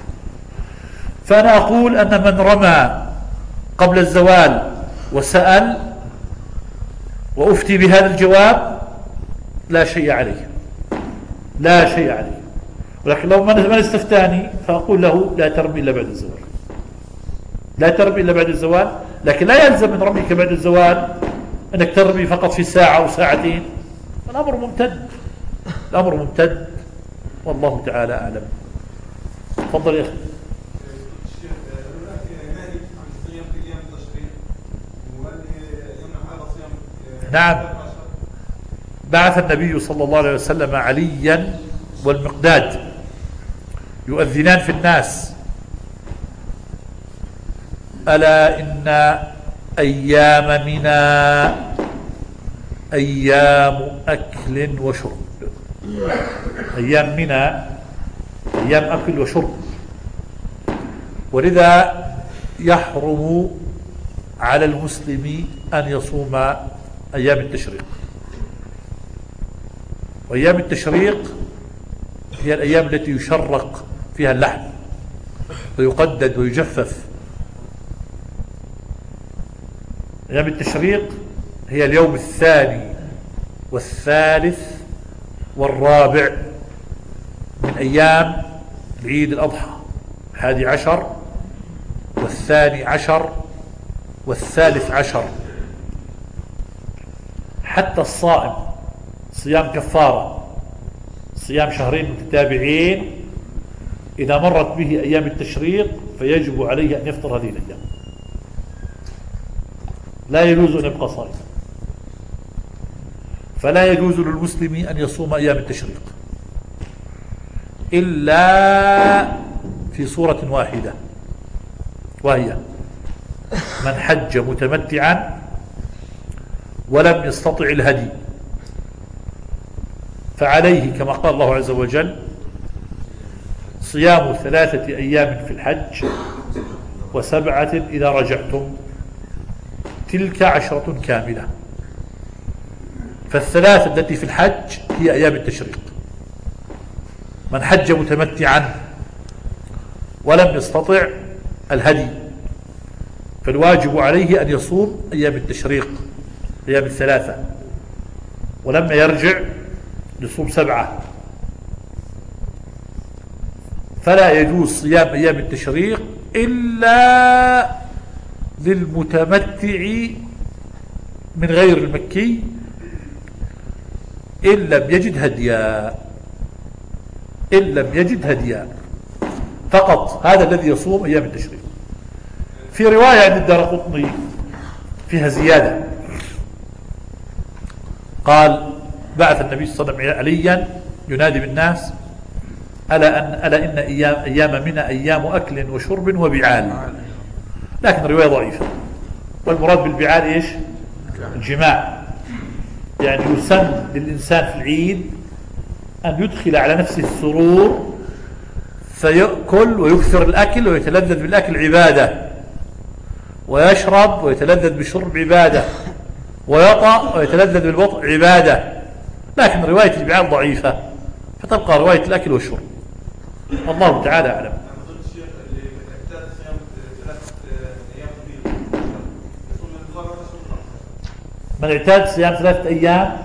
فأنا أقول أن من رمى قبل الزوال وسأل وأفتي بهذا الجواب لا شيء عليه، لا شيء عليه. ولكن لو من استفتاني فأقول له لا ترمي إلا بعد الزوال، لا ترمي إلا بعد الزوال. لكن لا يلزم من رميك بعد الزوال أنك ترمي فقط في ساعة أو ساعتين. الأمر ممتد، الأمر ممتد، والله تعالى أعلم. تفضل يا أخي. نعم، بعث النبي صلى الله عليه وسلم عليا والمقداد يؤذنان في الناس: ألا إن أيام منى أيام أكل وشرب. أيام منى أيام أكل وشرب، ولذا يحرم على المسلم أن يصوم أيام التشريق. وأيام التشريق هي الأيام التي يشرق فيها اللحم ويقدد ويجفف. أيام التشريق هي اليوم الثاني والثالث والرابع من أيام العيد الأضحى، الحادي عشر والثاني عشر والثالث عشر. حتى الصائم صيام كفارة، صيام شهرين متتابعين، إذا مرت به أيام التشريق فيجب عليه أن يفطر هذه الأيام، لا يجوز أن يبقى صائم. فلا يجوز للمسلم أن يصوم أيام التشريق إلا في صورة واحدة، وهي من حج متمتعا ولم يستطع الهدي، فعليه كما قال الله عز وجل صيام ثلاثة أيام في الحج وسبعة إذا رجعتم، تلك عشرة كاملة. فالثلاثة التي في الحج هي أيام التشريق. من حج متمتعا ولم يستطع الهدي فالواجب عليه أن يصوم أيام التشريق، أيام الثلاثة، ولما يرجع يصوم سبعة. فلا يجوز صيام أيام التشريق إلا للمتمتع من غير المكي إن لم يجد هديا، إن لم يجد هديا فقط، هذا الذي يصوم أيام التشريق. في رواية عند الدارقطني فيها زيادة، قال بعث النبي صلى الله عليه وسلم عليا ينادي بالناس: ألا, أن ألا إن أيام, أيام منى أيام أكل وشرب وبعال، لكن الرواية ضعيفة. والمراد بالبعاد إيش؟ الجماع. يعني يسن للإنسان في العيد أن يدخل على نفسه السرور فيأكل ويكثر الأكل ويتلذذ بالأكل عبادة، ويشرب ويتلذذ بالشرب عبادة، ويطأ ويتلذذ بالبطء عبادة. لكن رواية البعاد ضعيفة، فتبقى رواية الأكل والشرب. والله تعالى أعلم. من اعتاد صيام ثلاثة أيام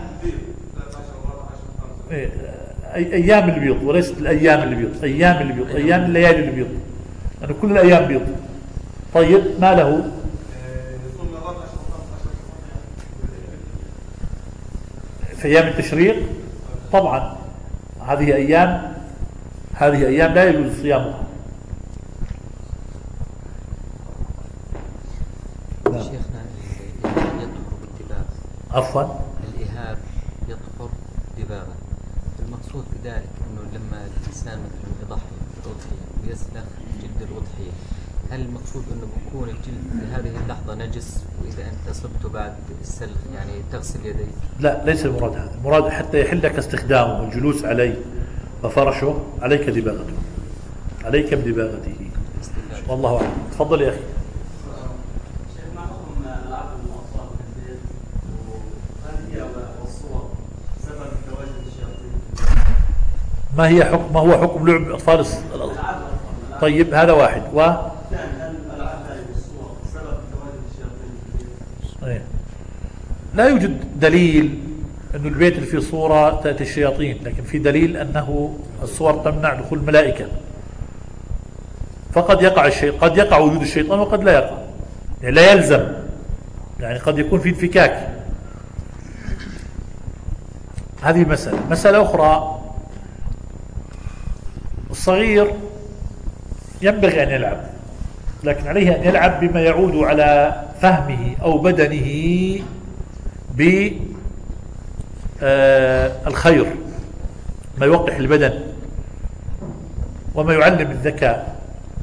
أيام البيض وليست الأيام البيض، أيام البيض، أيام الليالي البيض، يعني كل الأيام بيض. طيب ما له؟ في أيام التشريق طبعا هذه أيام هذه أيام لا يجوز صيامها. شيخنا الإهاب يطهر بالدباغة. عفوا الإهاب يطهر دباغة. المقصود بذلك أنه لما الإنسان مثلا يضحي بالأضحية ويسلخ جلد الأضحية، هل المقصود أنه بيكون الجلد في هذه اللحظة نجس، وإذا أنت صبته بعد السلخ يعني تغسل يديك؟ لا، ليس المراد هذا. المراد حتى يحل لك استخدامه والجلوس عليه وفرشه، عليك دباغته، عليك بدباغته. والله أعلم. تفضل يا أخي. ما هي حكم ما هو حكم لعب أطفال الأطفال؟ طيب هذا واحد. و لا يوجد دليل أنه البيت اللي فيه صورة تأتي الشياطين، لكن في دليل أنه الصور تمنع دخول الملائكة. فقد يقع الشيء قد يقع وجود الشيطان وقد لا يقع، يعني لا يلزم، يعني قد يكون في انفكاك. هذه مسألة. مسألة أخرى، الصغير ينبغي أن يلعب، لكن عليه أن يلعب بما يعود على فهمه أو بدنه بالخير، ما يوقح البدن وما يعلم الذكاء.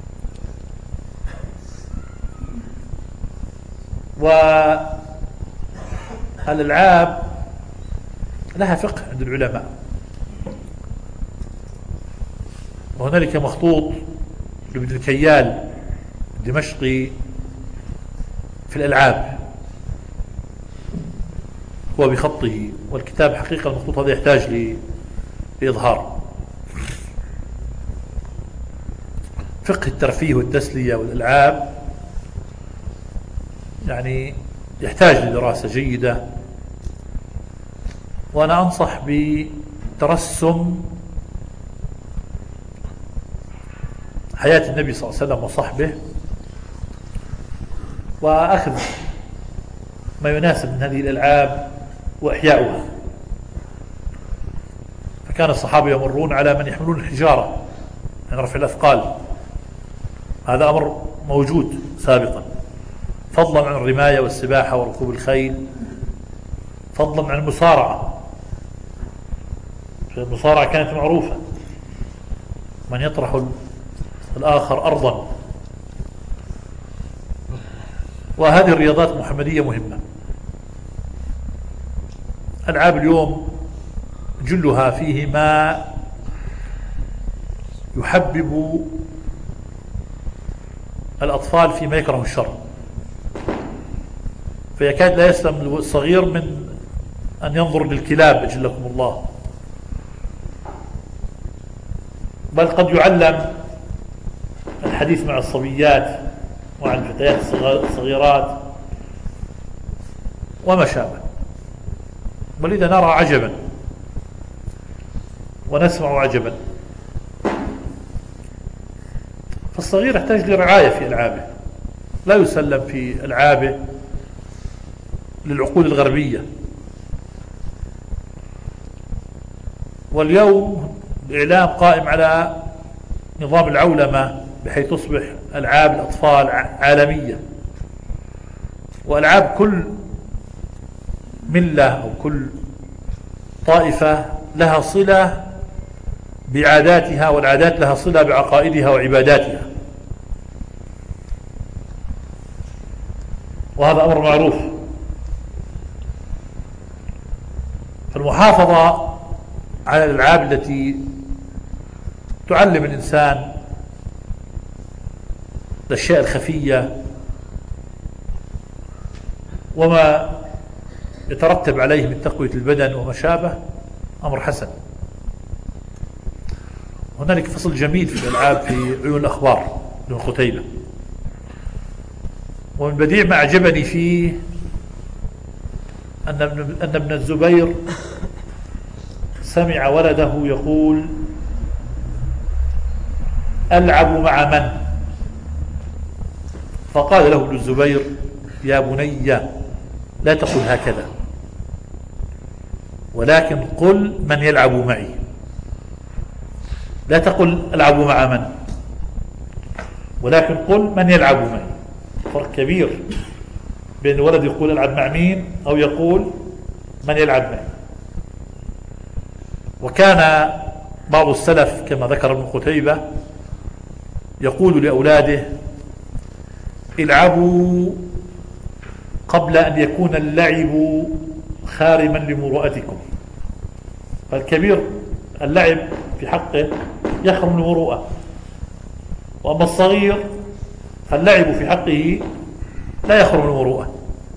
والألعاب لها فقه عند العلماء، وهنالك مخطوط لابن الكيال الدمشقي في الألعاب، هو بخطه، والكتاب حقيقة المخطوط هذا يحتاج لإظهار. فقه الترفيه والتسلية والألعاب يعني يحتاج لدراسة جيدة. وأنا أنصح بترسم حياة النبي صلى الله عليه وسلم وصحبه، وأخذ ما يناسب من هذه الألعاب وإحياؤها. فكان الصحابة يمرون على من يحملون الحجارة من رفع الأثقال، هذا أمر موجود سابقا، فضلا عن الرماية والسباحة وركوب الخيل، فضلا عن المصارعة. المصارعة كانت معروفة، من يطرح الآخر أرضا. وهذه الرياضات محمدية مهمة. ألعاب اليوم جلها فيه ما يحبب الأطفال فيما يكره الشر، فيكاد لا يسلم الصغير من أن ينظر للكلاب أجلكم الله، بل قد يعلم الحديث مع الصبيات ومع الفتيات الصغيرات وما شابه. ولذا نرى عجبا ونسمع عجبا. فالصغير يحتاج لرعاية في ألعابه، لا يسلم في ألعابه للعقول الغربية. واليوم الإعلام قائم على نظام العولمة بحيث تصبح ألعاب الأطفال عالمية، وألعاب كل ملة أو كل طائفة لها صلة بعاداتها، والعادات لها صلة بعقائدها وعباداتها. وهذا أمر معروف. فالمحافظة على الألعاب التي تعلم الإنسان الأشياء الخفية وما يترتب عليه من تقوية البدن وما شابه أمر حسن. هنالك فصل جميل في الألعاب في عيون الأخبار لابن قتيبة، ومن بديع ما أعجبني فيه أن ابن, أن ابن الزبير سمع ولده يقول: ألعب مع من؟ فقال له ابن الزبير: يا بني لا تقل هكذا، ولكن قل من يلعب معي. لا تقل ألعب مع من، ولكن قل من يلعب معي. فرق كبير بين الولد يقول ألعب مع مين أو يقول من يلعب معي. وكان بعض السلف كما ذكر ابن قتيبة يقول لأولاده: العبوا قبل أن يكون اللعب خارما لمروءتكم. فالكبير اللعب في حقه يخرم المروءة، وأما الصغير فاللعب في حقه لا يخرم المروءة.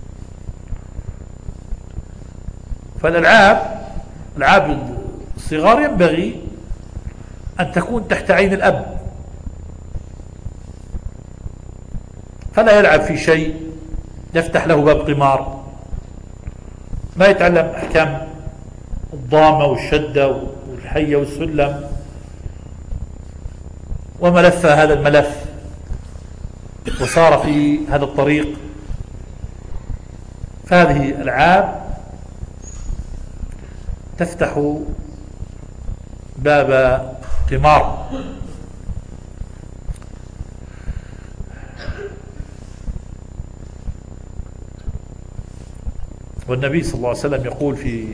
فالألعاب ألعاب الصغار ينبغي أن تكون تحت عين الأب، فلا يلعب في شيء يفتح له باب قمار، ما يتعلم أحكام الضامة والشدة والحية والسلم وملف هذا الملف وصار في هذا الطريق. فهذه الألعاب تفتح باب قمار. والنبي صلى الله عليه وسلم يقول في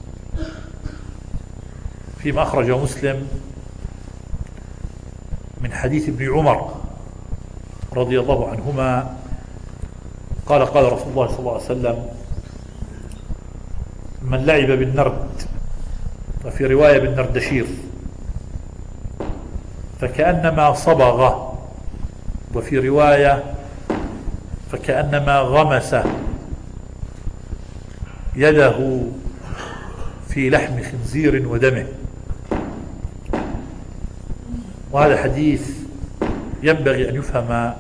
فيما أخرجه مسلم من حديث ابن عمر رضي الله عنهما قال: قال رسول الله صلى الله عليه وسلم: من لعب بالنرد، وفي رواية بالنردشير، فكأنما صبغ، وفي رواية فكأنما غمس يده في لحم خنزير ودمه. وهذا حديث ينبغي أن يفهم.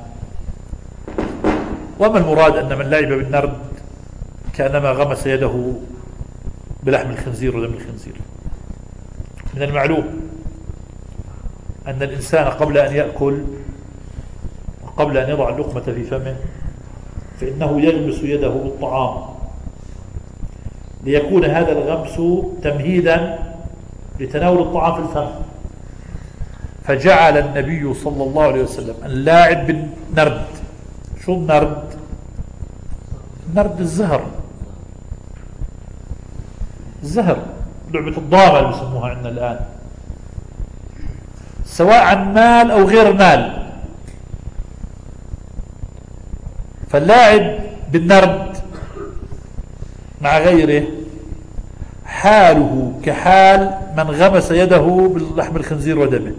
وما المراد أن من لعب بالنرد كأنما غمس يده بلحم الخنزير ودم الخنزير؟ من المعلوم أن الإنسان قبل أن يأكل وقبل أن يضع اللقمة في فمه فإنه يغمس يده بالطعام ليكون هذا الغمس تمهيدا لتناول الطعام في الفم. فجعل النبي صلى الله عليه وسلم اللاعب بالنرد. شو النرد؟ نرد الزهر، الزهر، لعبة الضامة اللي بسموها عندنا الآن، سواء عن مال أو غير مال. فاللاعب بالنرد مع غيره حاله كحال من غمس يده باللحم الخنزير ودمه.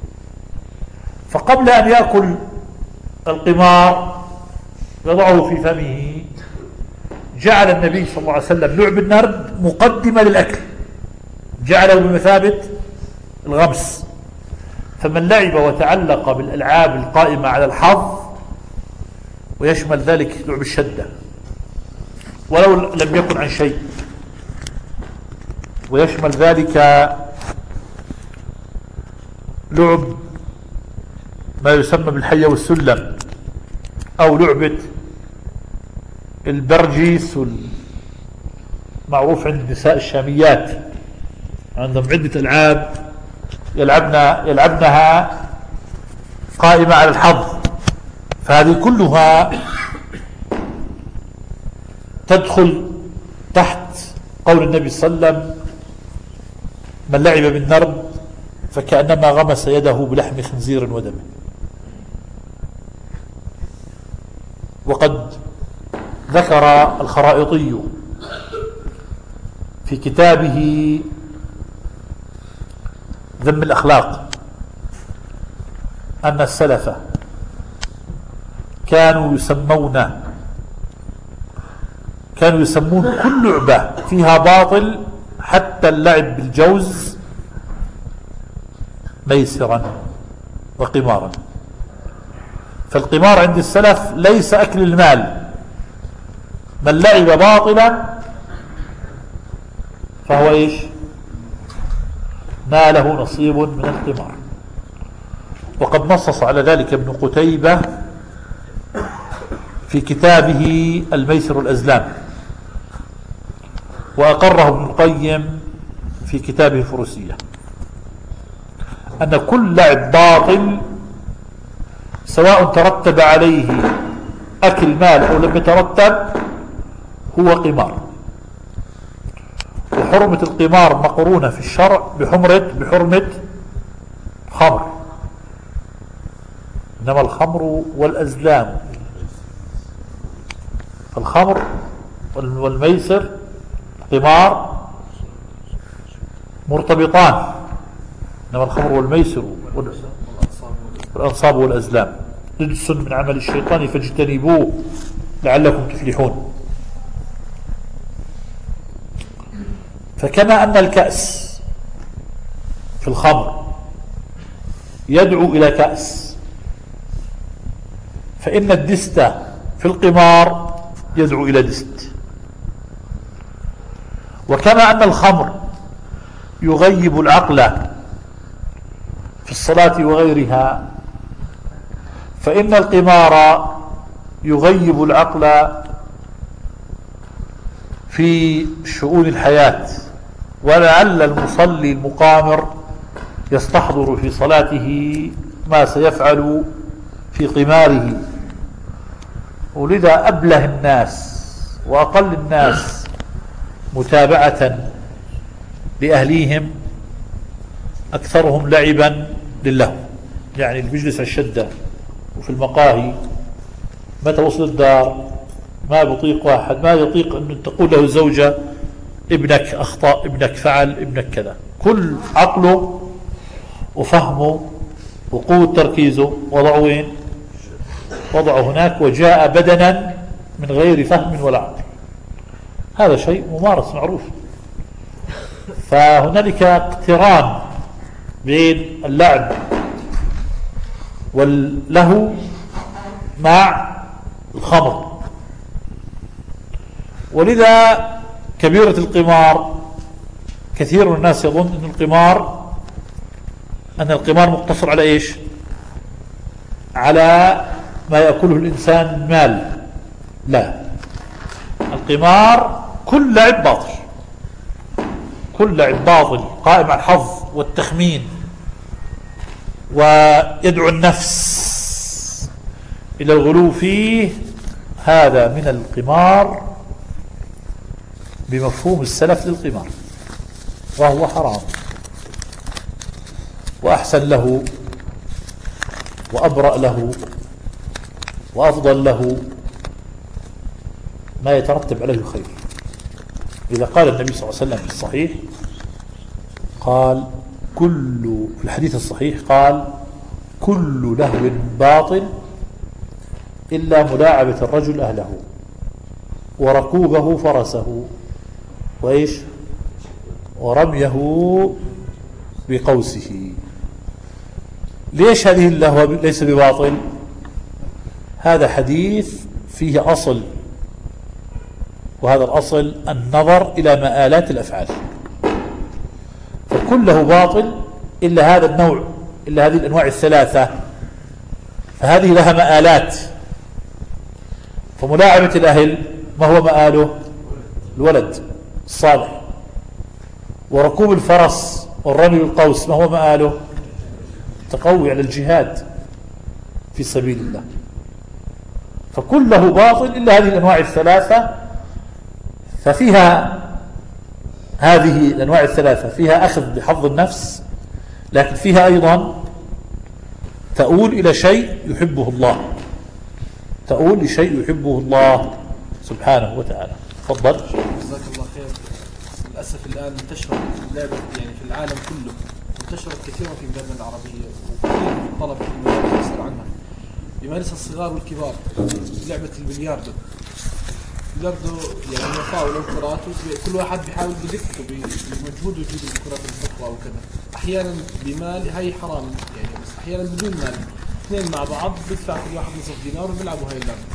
فقبل أن يأكل القمار يضعه في فمه جعل النبي صلى الله عليه وسلم لعب النرد مقدمة للأكل، جعله بمثابة الغمس. فمن لعب وتعلق بالألعاب القائمة على الحظ، ويشمل ذلك لعب الشدة ولو لم يكن عن شيء، ويشمل ذلك لعب ما يسمى بالحية والسلم، أو لعبة البرجيس المعروف عند النساء الشاميات، عندهم عدة ألعاب يلعبنا يلعبنها قائمة على الحظ. فهذه كلها تدخل تحت قول النبي صلى الله عليه وسلم: من لعب بالنرد فكأنما غمس يده بلحم خنزير ودمه. وقد ذكر الخرائطي في كتابه ذم الأخلاق أن السلف كانوا يسمون كانوا يسمون كل لعبة فيها باطل حتى اللعب بالجوز ميسرا وقمارا. فالقمار عند السلف ليس أكل المال، من لعب باطلا فهو إيش؟ ناله نصيب من القمار. وقد نصص على ذلك ابن قتيبة في كتابه الميسر الأزلام، وأقره ابن القيم في كتابه الفروسية، أن كل لعب باطل سواء ترتب عليه أكل مال أو لم يترتب هو قمار. وحرمة القمار مقرونة في الشرع بحرمة بحرمة خمر، إنما الخمر والأزلام، فالخمر والميسر قمار مرتبطان، إنما الخمر والميسر والأنصاب والأزلام رجس من عمل الشيطان فاجتنبوه لعلكم تفلحون. فكما أن الكأس في الخمر يدعو إلى كأس، فإن الدست في القمار يدعو إلى دست. وكما أن الخمر يغيب العقل في الصلاة وغيرها، فإن القمار يغيب العقل في شؤون الحياة. ولعل المصلي المقامر يستحضر في صلاته ما سيفعل في قماره. ولذا أبله الناس وأقل الناس متابعة لأهليهم أكثرهم لعبا لله. يعني اللي بيجلس على الشدة وفي المقاهي متى وصل الدار ما بيطيق واحد، ما يطيق أن تقول له الزوجة ابنك أخطأ، ابنك فعل، ابنك كذا. كل عقله وفهمه وقوة تركيزه وضعه وين؟ وضعه هناك، وجاء بدنا من غير فهم ولا عقل. هذا شيء ممارس معروف. فهنالك اقتران بين اللعب واللهو مع الخمر. ولذا كبيرة القمار كثير من الناس يظن أن القمار أن القمار مقتصر على إيش؟ على ما يأكله الإنسان من مال. لا، القمار كل لعب باطل، كل لعب باطل قائم على الحظ والتخمين ويدعو النفس إلى الغلو فيه، هذا من القمار بمفهوم السلف للقمار، وهو حرام. وأحسن له وأبرأ له وأفضل له ما يترتب عليه الخير. إذا قال النبي صلى الله عليه وسلم في الصحيح، قال كل في الحديث الصحيح قال كل لهو باطل إلا ملاعبة الرجل أهله وركوبه فرسه وإيش ورميه بقوسه. ليش هذه اللهو ليس بباطل؟ هذا حديث فيه أصل، وهذا الأصل النظر إلى مآلات الأفعال. فكله باطل إلا هذا النوع، إلا هذه الأنواع الثلاثة، فهذه لها مآلات. فملاعبة الأهل ما هو مآله؟ الولد الصالح. وركوب الفرس والرمي بالقوس ما هو مآله؟ التقوي على الجهاد في سبيل الله. فكله باطل إلا هذه الأنواع الثلاثة. ففيها هذه الأنواع الثلاثة فيها أخذ بحظ النفس، لكن فيها أيضا تؤول إلى شيء يحبه الله، تؤول لشيء يحبه الله. سبحانه وتعالى. تفضل. جزاك الله خير. للأسف الآن انتشرت اللعبة يعني في العالم كله، انتشرت كثيرا في بلادنا العربية، وكثير من الطلبة في المدارس يسأل عنها. يمارسها الصغار والكبار. لعبة البلياردو. البلياردو يعني طاولة وكرات، كل واحد بيحاول بيلف بمجهوده يجيب الكرات الأخرى وكذا. أحيانا بمال، هاي حرام يعني، بس أحيانا بدون مال. اثنين مع بعض بيدفع كل واحد نصف دينار وبيلعبوا هاي اللعبة.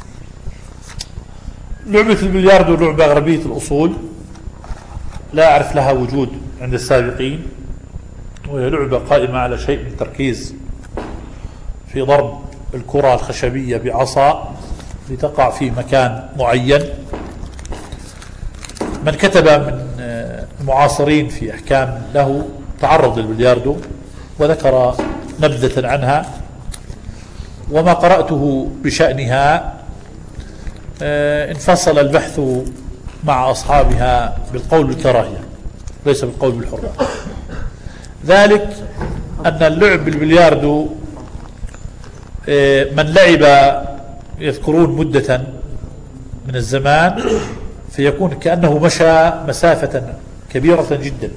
لعبة البلياردو لعبة غربية الأصول، لا أعرف لها وجود عند السابقين، وهي لعبة قائمة على شيء من التركيز في ضرب الكرة الخشبية بعصا لتقع في مكان معين. من كتب من المعاصرين في أحكام له تعرض للبلياردو وذكر نبذة عنها، وما قرأته بشأنها انفصل البحث مع أصحابها بالقول بالكراهية ليس بالقول بالحرمة. ذلك أن اللعب بالبلياردو من لعب يذكرون مدة من الزمان فيكون كأنه مشى مسافة كبيرة جدا،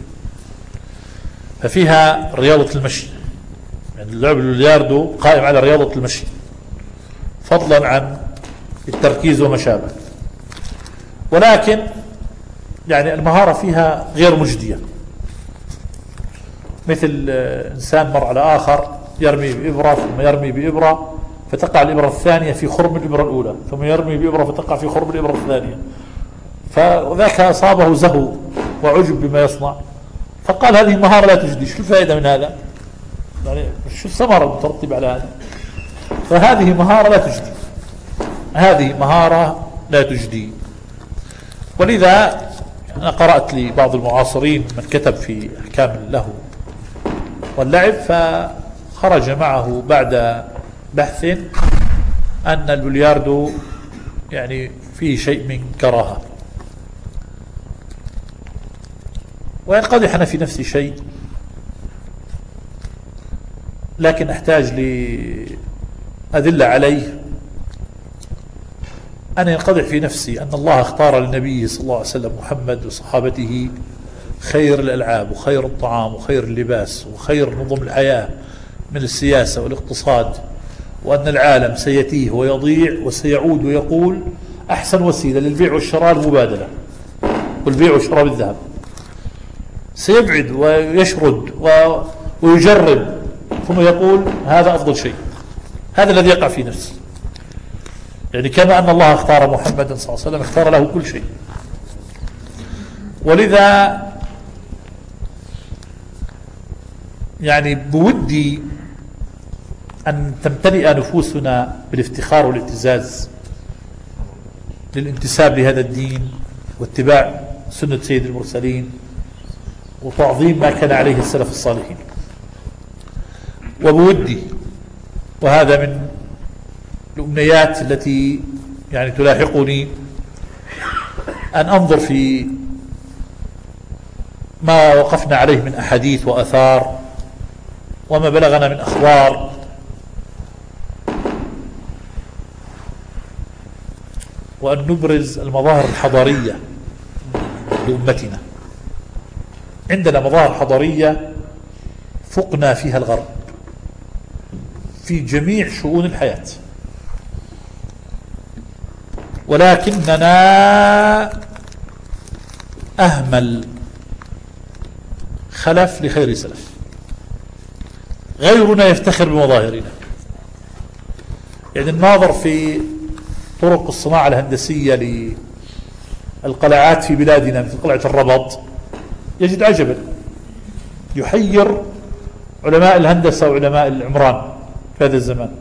ففيها رياضة المشي. يعني اللعب بالبلياردو قائم على رياضة المشي فضلا عن التركيز وما شابه، ولكن يعني المهارة فيها غير مجدية، مثل إنسان مر على آخر يرمي بإبرة ثم يرمي بإبرة فتقع الإبرة الثانية في خرم الإبرة الأولى، ثم يرمي بإبرة فتقع في خرم الإبرة الثانية، فذاك أصابه زهو وعجب بما يصنع، فقال هذه مهارة لا تجدي. شو الفائدة من هذا؟ يعني شو الثمرة المترتبة على هذا؟ فهذه مهارة لا تجدي، هذه مهارة لا تجدي. ولذا أنا قرأت لبعض المعاصرين من كتب في أحكام اللهو واللعب، فخرج معه بعد بحث أن البلياردو يعني فيه شيء من كراهة. وينقضح أنا في نفسي شيء، لكن أحتاج لأدلة عليه. أنا ينقضح في نفسي أن الله اختار للنبي صلى الله عليه وسلم محمد وصحابته خير الألعاب وخير الطعام وخير اللباس وخير نظم الحياة من السياسة والاقتصاد، وأن العالم سيتيه ويضيع وسيعود ويقول أحسن وسيلة للبيع والشراء المبادلة، والبيع والشراء بالذهب، سيبعد ويشرد ويجرب ثم يقول هذا أفضل شيء. هذا الذي يقع في نفسي، يعني كما أن الله اختار محمدا صلى الله عليه وسلم اختار له كل شيء. ولذا يعني بودي أن تمتلئ نفوسنا بالافتخار والاعتزاز للانتساب لهذا الدين واتباع سنة سيد المرسلين وتعظيم ما كان عليه السلف الصالحين. وبودي، وهذا من الأمنيات التي يعني تلاحقني، أن أنظر في ما وقفنا عليه من أحاديث وأثار وما بلغنا من أخبار، وأن نبرز المظاهر الحضارية لأمتنا. عندنا مظاهر حضارية فقنا فيها الغرب في جميع شؤون الحياة، ولكننا أهمل خلف لخير سلف. غيرنا يفتخر بمظاهرنا. يعني الناظر في طرق الصناعة الهندسية للقلعات في بلادنا مثل قلعة الربط يجد عجبا، يحير علماء الهندسة وعلماء العمران في هذا الزمان.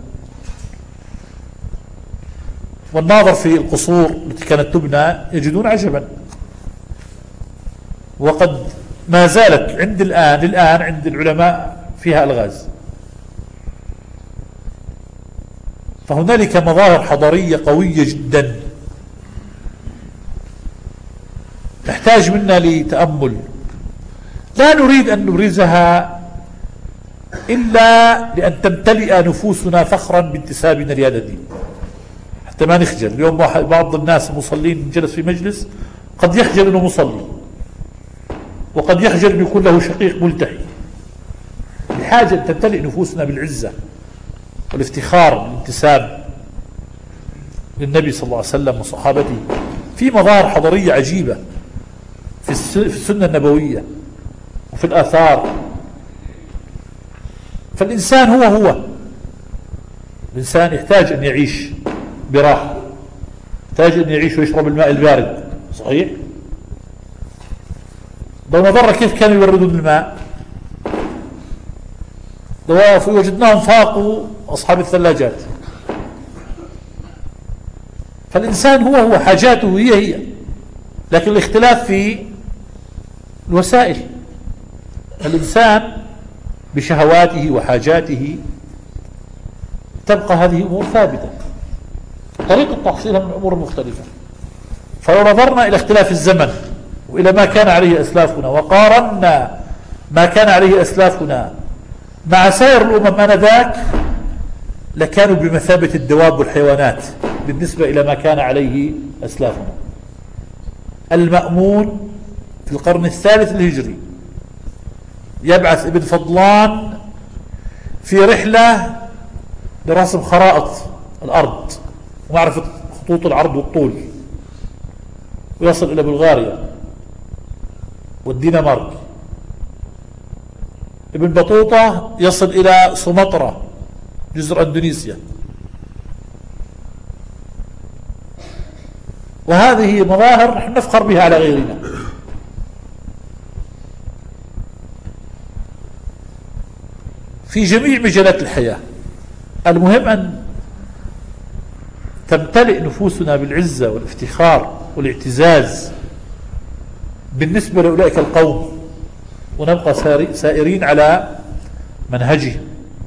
والناظر في القصور التي كانت تبنى يجدون عجبا، وقد ما زالت عند الآن الآن عند العلماء فيها ألغاز. فهنالك مظاهر حضارية قوية جدا تحتاج منا لتأمل، لا نريد أن نبرزها إلا لأن تمتلئ نفوسنا فخرا بانتسابنا لهذا الدين. حتى ما نخجل. اليوم بعض الناس المصلين جلس في مجلس قد يخجل أنه مصلي، وقد يخجل أن يكون له شقيق ملتحي. بحاجة أن تمتلئ نفوسنا بالعزة والافتخار والانتساب للنبي صلى الله عليه وسلم وصحابته. في مظاهر حضارية عجيبة في السنة النبوية وفي الآثار. فالإنسان هو هو الإنسان يحتاج أن يعيش براحة، يحتاج أن يعيش ويشرب الماء البارد، صحيح؟ لو نظرنا كيف كانوا يوردون الماء، لو وجدناهم فاقوا أصحاب الثلاجات. فالإنسان هو هو، حاجاته هي هي، لكن الاختلاف في الوسائل. الإنسان بشهواته وحاجاته تبقى هذه أمور ثابتة، طريقة تحصيلها من الأمور المختلفة. فلو نظرنا إلى اختلاف الزمن وإلى ما كان عليه أسلافنا، وقارنا ما كان عليه أسلافنا مع سائر الأمم آنذاك، لكانوا بمثابة الدواب والحيوانات بالنسبة إلى ما كان عليه أسلافنا. المأمون في القرن الثالث الهجري يبعث ابن فضلان في رحلة لرسم خرائط الأرض ومعرفة خطوط العرض والطول، ويصل إلى بلغاريا والدنمارك. ابن بطوطة يصل إلى سومطرة جزر أندونيسيا. وهذه مظاهر نحن نفخر بها على غيرنا. في جميع مجالات الحياة. المهم أن تمتلئ نفوسنا بالعزة والافتخار والاعتزاز بالنسبة لأولئك القوم، ونبقى سائرين على منهجهم.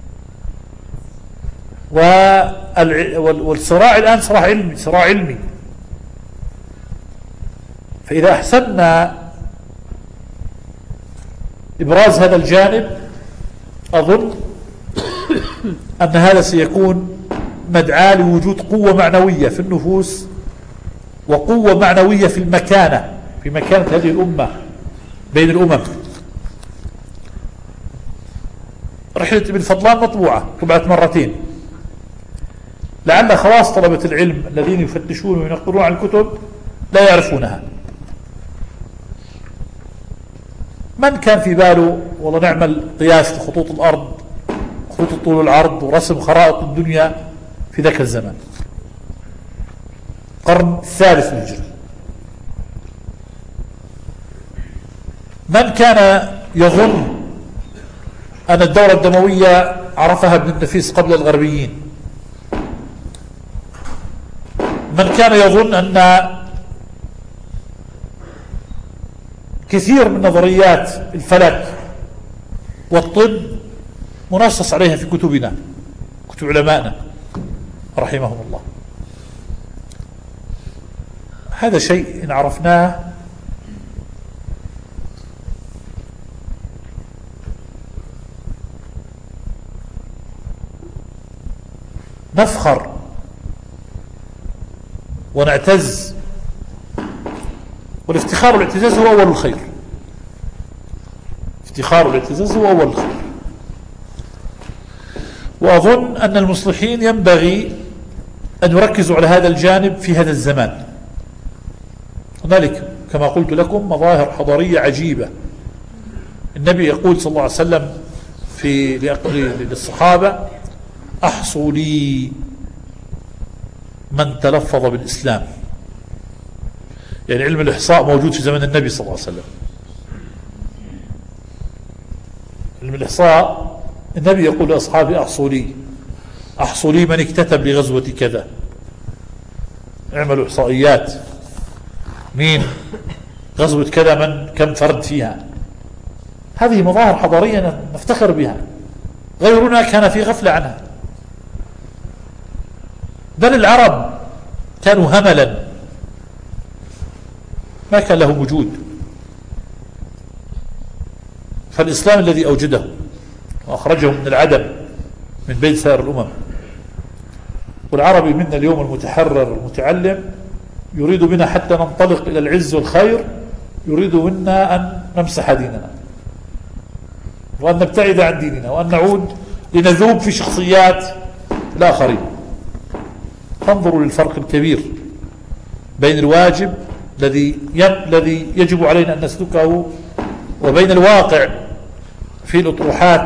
والصراع الآن صراع علمي صراع علمي فإذا أحسننا إبراز هذا الجانب، أظن أن هذا سيكون مدعاة لوجود قوة معنوية في النفوس، وقوة معنوية في المكانة في مكانة هذه الأمة بين الأمم. رحلة ابن فضلان مطبوعة طبعت مرتين، لعل خواص طلبة العلم الذين يفتشون وينقلون عن الكتب لا يعرفونها. من كان في باله والله نعمل قياس لخطوط الأرض، خطوط الطول والعرض، ورسم خرائط الدنيا في ذاك الزمان، القرن الثالث الهجري؟ من كان يظن أن الدورة الدموية عرفها ابن النفيس قبل الغربيين؟ من كان يظن أن كثير من نظريات الفلك والطب منصص عليها في كتبنا، كتب علمائنا رحمهم الله؟ هذا شيء إن عرفناه نفخر ونعتز. والافتخار والاعتزاز هو أول الخير. افتخار والاعتزاز هو أول الخير. وأظن أن المصلحين ينبغي أن يركزوا على هذا الجانب في هذا الزمان. هنالك كما قلت لكم مظاهر حضارية عجيبة. النبي يقول صلى الله عليه وسلم في للصحابة: أحصوا لي من تلفظ بالإسلام. يعني علم الإحصاء موجود في زمن النبي صلى الله عليه وسلم. علم الإحصاء النبي يقول لأصحابه: أحصوا لي أحصوا لي من اكتتب لغزوة كذا. اعملوا إحصائيات، مين غزوة كذا، من كم فرد فيها. هذه مظاهر حضارية نفتخر بها، غيرنا كان في غفلة عنها. بل العرب كانوا هملا، ما كان لهم وجود. فالإسلام الذي أوجده وأخرجهم من العدم من بين سائر الأمم والعربي منا اليوم المتحرر المتعلم يريد بنا حتى ننطلق إلى العز والخير، يريد منا أن نمسح ديننا وأن نبتعد عن ديننا وأن نعود لنذوب في شخصيات الآخرين. فانظروا للفرق الكبير بين الواجب الذي الذي يجب علينا أن نسلكه وبين الواقع في الأطروحات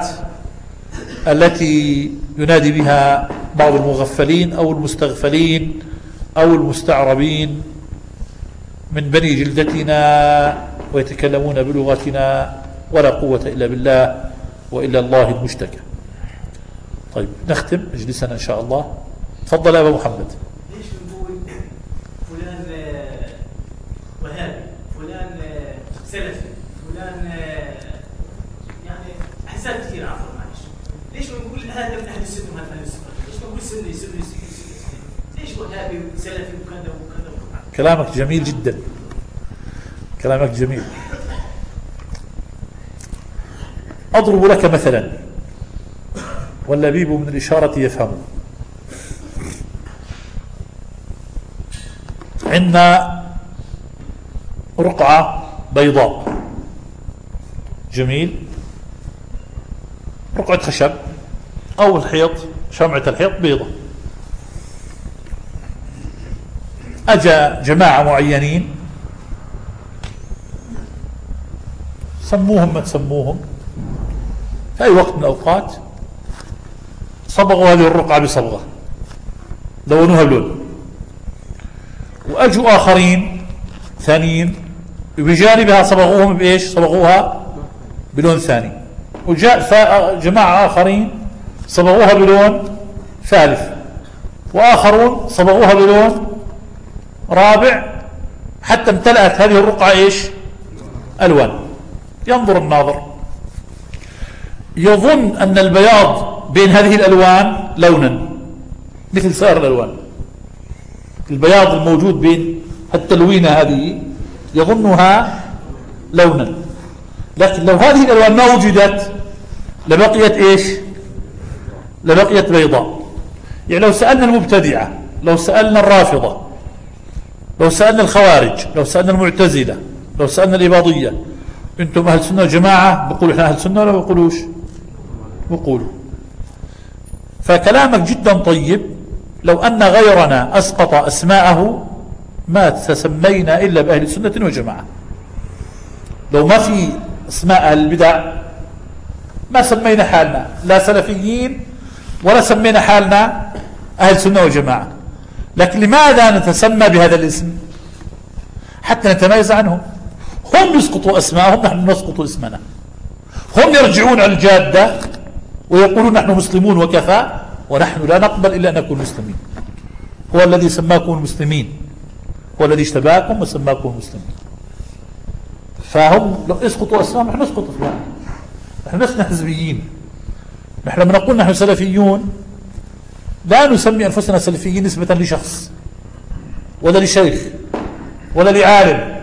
التي ينادي بها بعض المغفلين أو المستغفلين أو المستعربين من بني جلدتنا ويتكلمون بلغتنا، ولا قوة إلا بالله وإلا الله المشتكى. طيب نختم مجلسنا إن شاء الله. تفضل يا أبا محمد. ليش بنقول فلان وهابي، فلان سلفي، فلان يعني أحزاب كثير، عفوا معلش. ليش بنقول هذا من أهل السنة وهذا من أهل السنة؟ ليش بنقول سني سني سني سني؟ ليش وهابي وسلفي وكذا وكذا وكذا؟ كلامك جميل جدا، كلامك جميل. أضرب لك مثلا واللبيب من الإشارة يفهم. عندنا رقعة بيضاء، جميل، رقعة خشب أو الحيط، شمعة الحيط بيضة. أجا جماعة معينين سموهم ما تسموهم في أي وقت من الأوقات، صبغوا هذه الرقعة بصبغة، لونوها بلون. وأجوا آخرين ثانيين بجانبها صبغوهم بإيش؟ صبغوها بلون ثاني. وجاء جماعة آخرين صبغوها بلون ثالث، وآخرون صبغوها بلون رابع، حتى امتلأت هذه الرقعة إيش؟ ألوان. ينظر الناظر يظن أن البياض بين هذه الألوان لونا مثل سائر الألوان. البياض الموجود بين التلوينة هذه يظنها لونا، لكن لو هذه الألوان ما وجدت لبقيت إيش؟ لبقيت بيضاء. يعني لو سألنا المبتدعة، لو سألنا الرافضة، لو سألنا الخوارج، لو سألنا المعتزلة، لو سألنا الإباضية، أنتم أهل سنة وجماعة؟ بقولوا إحنا أهل سنة ولا بقولوش؟ بقولوا. فكلامك جدا طيب. لو أن غيرنا أسقط أسماءه ما تسمينا إلا بأهل سنة وجماعة. لو ما في اسماء أهل البدع ما سمينا حالنا لا سلفيين ولا سمينا حالنا أهل سنة وجماعة. لكن لماذا نتسمى بهذا الاسم؟ حتى نتميز عنهم. هم يسقطوا أسماءهم، نحن نسقط اسمنا. هم يرجعون على الجادة ويقولون نحن مسلمون وكفى، ونحن لا نقبل إلا أن نكون مسلمين. هو الذي سماكم المسلمين، هو الذي اشتباكم وسماكم المسلمين. فهم لو يسقطوا أسماءهم نحن نسقط أسماءهم. نحن لسنا حزبيين. نحن لما نقول نحن سلفيون لا نسمي أنفسنا سلفيين نسبة لشخص ولا لشيخ ولا لعالم.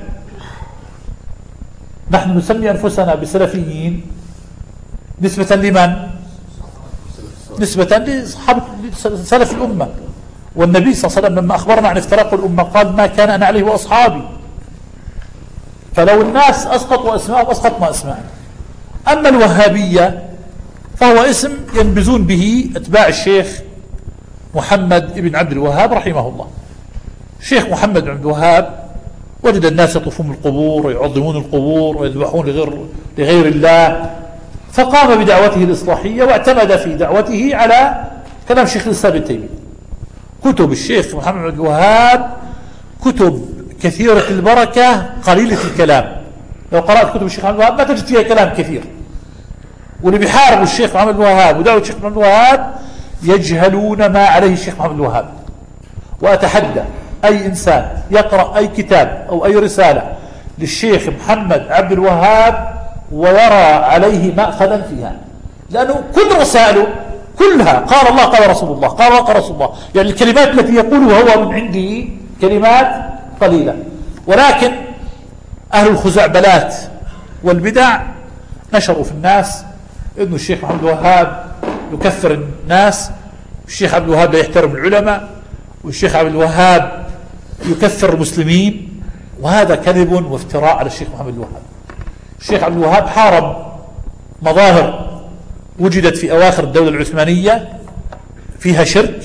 نحن نسمي أنفسنا بسلفيين نسبة لمن؟ نسبة لصحابة سلف الأمة. والنبي صلى الله عليه وسلم لما أخبرنا عن افتراق الأمة قال ما كان أنا عليه وأصحابي. فلو الناس أسقطوا أسماءهم أسقطنا أسماءنا. أما الوهابية فهو اسم ينبذون به أتباع الشيخ محمد بن عبد الوهاب رحمه الله. الشيخ محمد بن عبد الوهاب وجد الناس يطوفون بالقبور ويعظمون القبور ويذبحون لغير, لغير الله، فقام بدعوته الإصلاحية واعتمد في دعوته على كلام شيخ الإسلام ابن تيمية. كتب الشيخ محمد بن عبد الوهاب كتب كثيرة البركة قليلة الكلام. لو قرأت كتب الشيخ محمد بن الوهاب ما تجد فيها كلام كثير. واللي بيحاربوا الشيخ محمد بن الوهاب ودعوة الشيخ محمد بن الوهاب يجهلون ما عليه الشيخ محمد بن الوهاب. وأتحدى أي إنسان يقرأ أي كتاب أو أي رسالة للشيخ محمد عبد الوهاب ويرى عليه مأخذا فيها، لأنه كل رسائله كلها قال الله قال رسول الله قال الله قال رسول الله. يعني الكلمات التي يقولها هو من عنده كلمات قليلة. ولكن أهل الخزعبلات والبدع نشروا في الناس إنه الشيخ محمد الوهاب يكفر الناس، الشيخ عبد الوهاب لا يحترم العلماء، والشيخ عبد الوهاب يكفر المسلمين، وهذا كذب وافتراء على الشيخ محمد الوهاب. الشيخ عبد الوهاب حارب مظاهر وجدت في أواخر الدولة العثمانية فيها شرك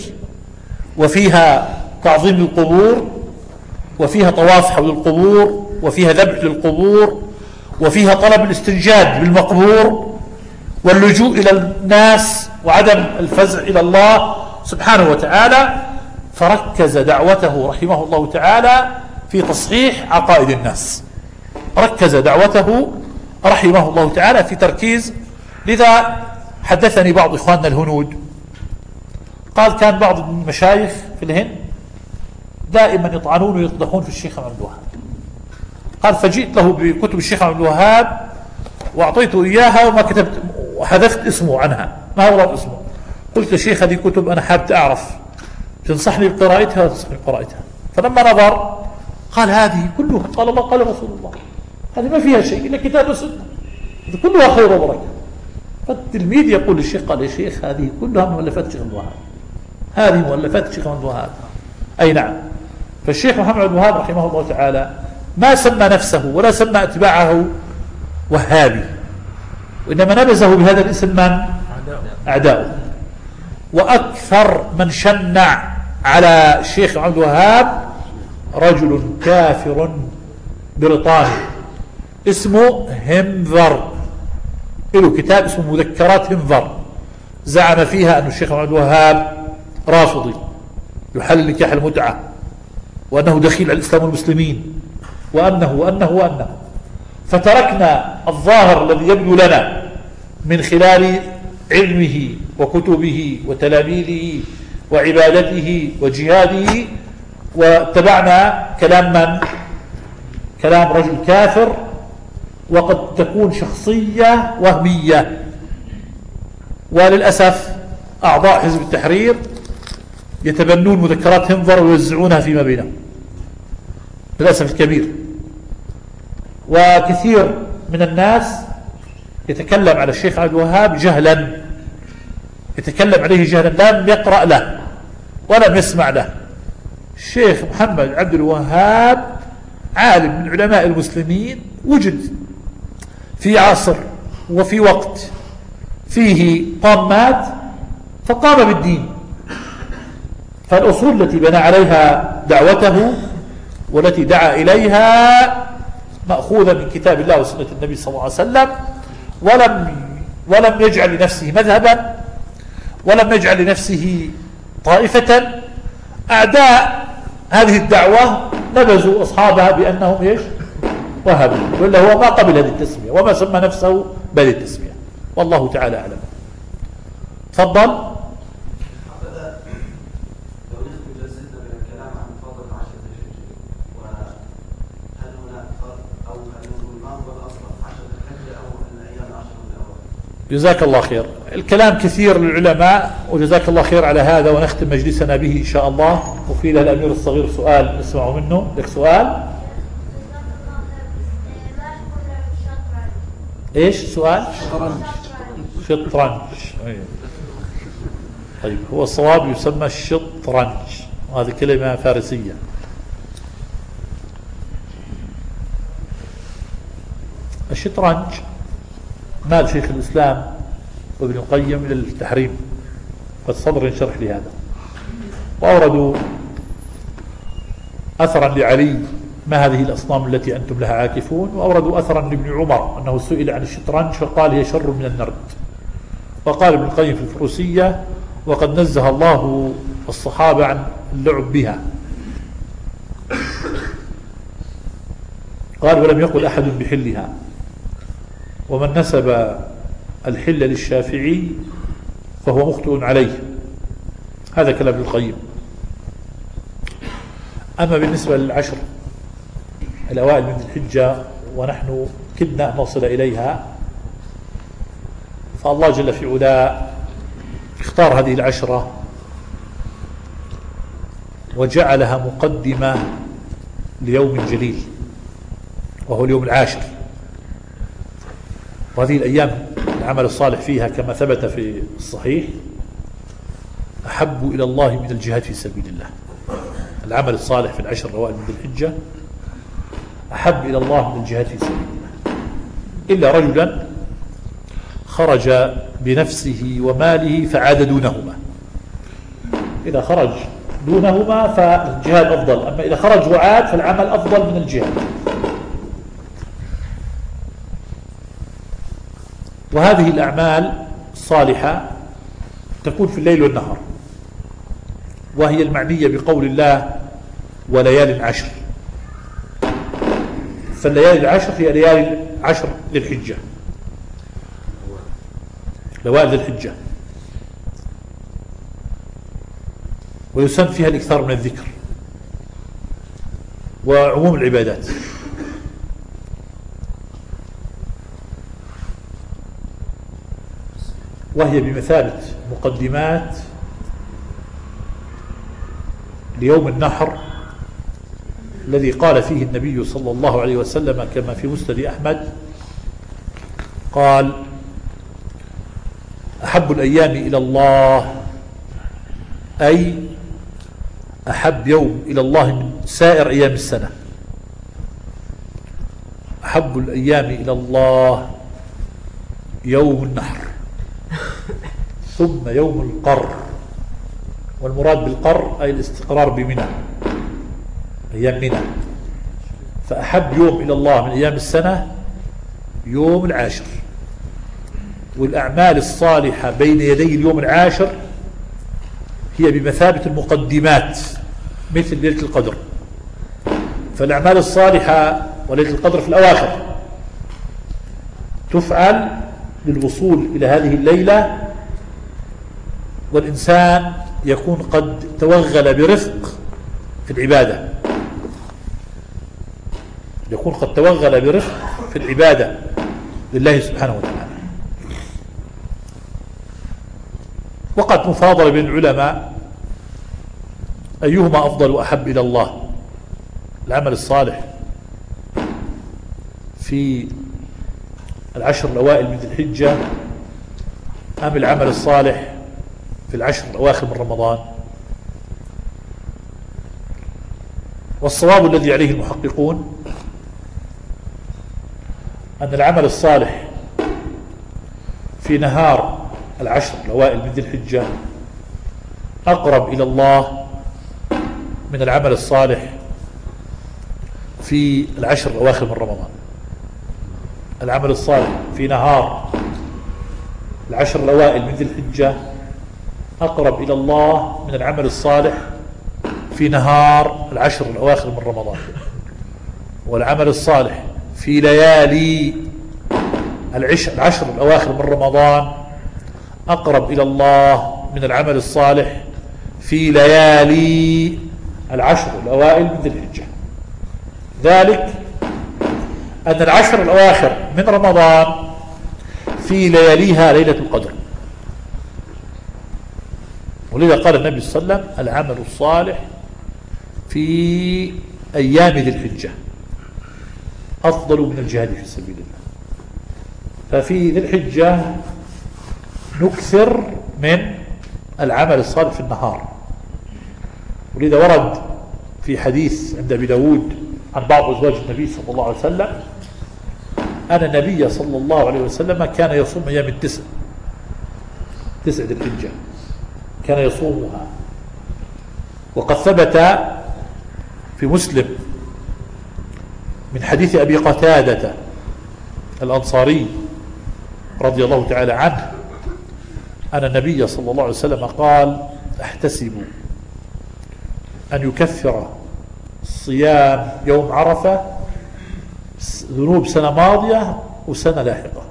وفيها تعظيم للقبور وفيها طواف حول القبور وفيها ذبح للقبور وفيها طلب الاستنجاد بالمقبور واللجوء إلى الناس وعدم الفزع إلى الله سبحانه وتعالى، فركز دعوته رحمه الله تعالى في تصحيح عقائد الناس. ركز دعوته رحمه الله تعالى في تركيز. لذا حدثني بعض إخواننا الهنود قال كان بعض المشايخ في الهند دائما يطعنون ويقدحون في الشيخ عبد الوهاب. قال فجئت له بكتب الشيخ عبد الوهاب وأعطيته إياها وما كتبت وحذفت اسمه عنها، ما ورد اسمه. قلت للشيخ هذه كتب أنا حابب أعرف، تنصحني بقراءتها تنصحني بقراءتها. فلما نظر قال هذه كلها قال الله قال رسول الله، هذه ما فيها شيء إلا كتاب وسنة، هذه كلها خير وبركة. فالتلميذ يقول للشيخ قال يا شيخ هذه كلها مؤلفات الشيخ عبد الوهاب، هذه مؤلفات الشيخ عبد الوهاب. أي نعم. فالشيخ محمد عبد الوهاب رحمه الله تعالى ما سمى نفسه ولا سمى اتباعه وهابي، وإنما نبذه بهذا الاسم من؟ أعداؤه. وأكثر من شنع على الشيخ عبد الوهاب رجل كافر بريطاني اسمه همذر، له كتاب اسمه مذكرات همذر، زعم فيها أن الشيخ عبد الوهاب رافضي يحلل نكاح المتعة، وأنه دخيل على الإسلام والمسلمين، وأنه وأنه وأنه. فتركنا الظاهر الذي يبدو لنا من خلال علمه وكتبه وتلاميذه وعبادته وجهاده، واتبعنا كلام من؟ كلام رجل كافر، وقد تكون شخصية وهمية. وللأسف أعضاء حزب التحرير يتبنون مذكرات همذر ويوزعونها فيما بينهم للأسف الكبير. وكثير من الناس يتكلم على الشيخ عبد الوهاب جهلا، يتكلم عليه جهلا، لم يقرأ له ولم يسمع له. الشيخ محمد عبد الوهاب عالم من علماء المسلمين، وجد في عصر وفي وقت فيه طامات فقام بالدين. فالأصول التي بنى عليها دعوته والتي دعا إليها مأخوذة من كتاب الله وسنة النبي صلى الله عليه وسلم، ولم ولم يجعل لنفسه مذهبا ولم يجعل لنفسه طائفة. أعداء هذه الدعوة نبذوا أصحابها بأنهم إيش؟ وهابيون، وإلا هو ما قبل هذه التسمية وما سمى نفسه بهذه التسمية، والله تعالى أعلم. تفضل. جزاك الله خير. الكلام كثير للعلماء وجزاك الله خير على هذا، ونختم مجلسنا به إن شاء الله. وفي له الأمير الصغير سؤال نسمعه منه. لك سؤال؟ إيش سؤال؟ شطرنج. شطرنج. طيب هو الصواب يسمى الشطرنج، وهذه كلمة فارسية. الشطرنج مال شيخ الإسلام وابن القيم إلى التحريم، فالصدر شرح لهذا. وأوردوا أثرا لعلي ما هذه الأصنام التي أنتم لها عاكفون، وأوردوا أثرا لابن عمر أنه سئل عن الشطرنج فقال هي شر من النرد. وقال ابن القيم في الفروسية وقد نزه الله الصحابة عن اللعب بها. قال ولم يقل أحد بحلها، ومن نسب الحل للشافعي فهو مخطئ عليه. هذا كلام ابن القيم. أما بالنسبة للعشر الأوائل من الحجة ونحن كدنا أن نصل إليها، فالله جل في علاه اختار هذه العشرة وجعلها مقدمة ليوم جليل وهو اليوم العاشر. وهذه الأيام العمل الصالح فيها كما ثبت في الصحيح أحب إلى الله من الجهاد في سبيل الله. العمل الصالح في العشر الأوائل من ذي الحجة أحب إلى الله من الجهاد في سبيل الله، إلا رجلا خرج بنفسه وماله فعاد دونهما. إذا خرج دونهما فالجهاد أفضل، أما إذا خرج وعاد فالعمل أفضل من الجهاد. وهذه الأعمال الصالحة تكون في الليل والنهار، وهي المعنية بقول الله وليال عشر. فالليالي العشر هي ليالي عشر للحجة، لوائل الحجة، ويسن فيها الإكثار من الذكر وعموم العبادات. وهي بمثابة مقدمات ليوم النحر الذي قال فيه النبي صلى الله عليه وسلم كما في مسند أحمد، قال أحب الأيام إلى الله، أي أحب يوم إلى الله من سائر أيام السنة. أحب الأيام إلى الله يوم النحر، ثم يوم القر، والمراد بالقر أي الاستقرار بمنى، أيام منى. فأحب يوم إلى الله من أيام السنة يوم العاشر. والأعمال الصالحة بين يدي اليوم العاشر هي بمثابة المقدمات مثل ليلة القدر. فالأعمال الصالحة وليلة القدر في الأواخر تفعل للوصول إلى هذه الليلة، والإنسان يكون قد توغل برفق في العبادة، يكون قد توغل برفق في العبادة لله سبحانه وتعالى. وقد مفاضل بين العلماء أيهما أفضل وأحب إلى الله، العمل الصالح في العشر الأوائل من ذي الحجة أم العمل الصالح في العشر الأواخر من رمضان. والصواب الذي عليه المحققون أن العمل الصالح في نهار العشر الأوائل من ذي الحجة أقرب إلى الله من العمل الصالح في العشر الأواخر من رمضان. العمل الصالح في نهار العشر الأوائل من ذي الحجة أقرب إلى الله من العمل الصالح في نهار العشر الأواخر من رمضان. والعمل الصالح في ليالي العشر الأواخر من رمضان أقرب إلى الله من العمل الصالح في ليالي العشر الأوائل من ذي الحجة. ذلك أن العشر الأواخر من رمضان في لياليها ليلة القدر، ولذا قال النبي صلى الله عليه وسلم العمل الصالح في أيام ذي الحجة أفضل من الجهاد في سبيل الله. ففي ذي الحجة نكثر من العمل الصالح في النهار، ولذا ورد في حديث عند أبي داود عن بعض أزواج النبي صلى الله عليه وسلم أن النبي صلى الله عليه وسلم كان يصوم أيام التسع تسع ذي الحجة، كان يصومها. وقد ثبت في مسلم من حديث أبي قتادة الأنصاري رضي الله تعالى عنه أن النبي صلى الله عليه وسلم قال احتسب أن يكفر صيام يوم عرفة ذنوب سنة ماضية وسنة لاحقة.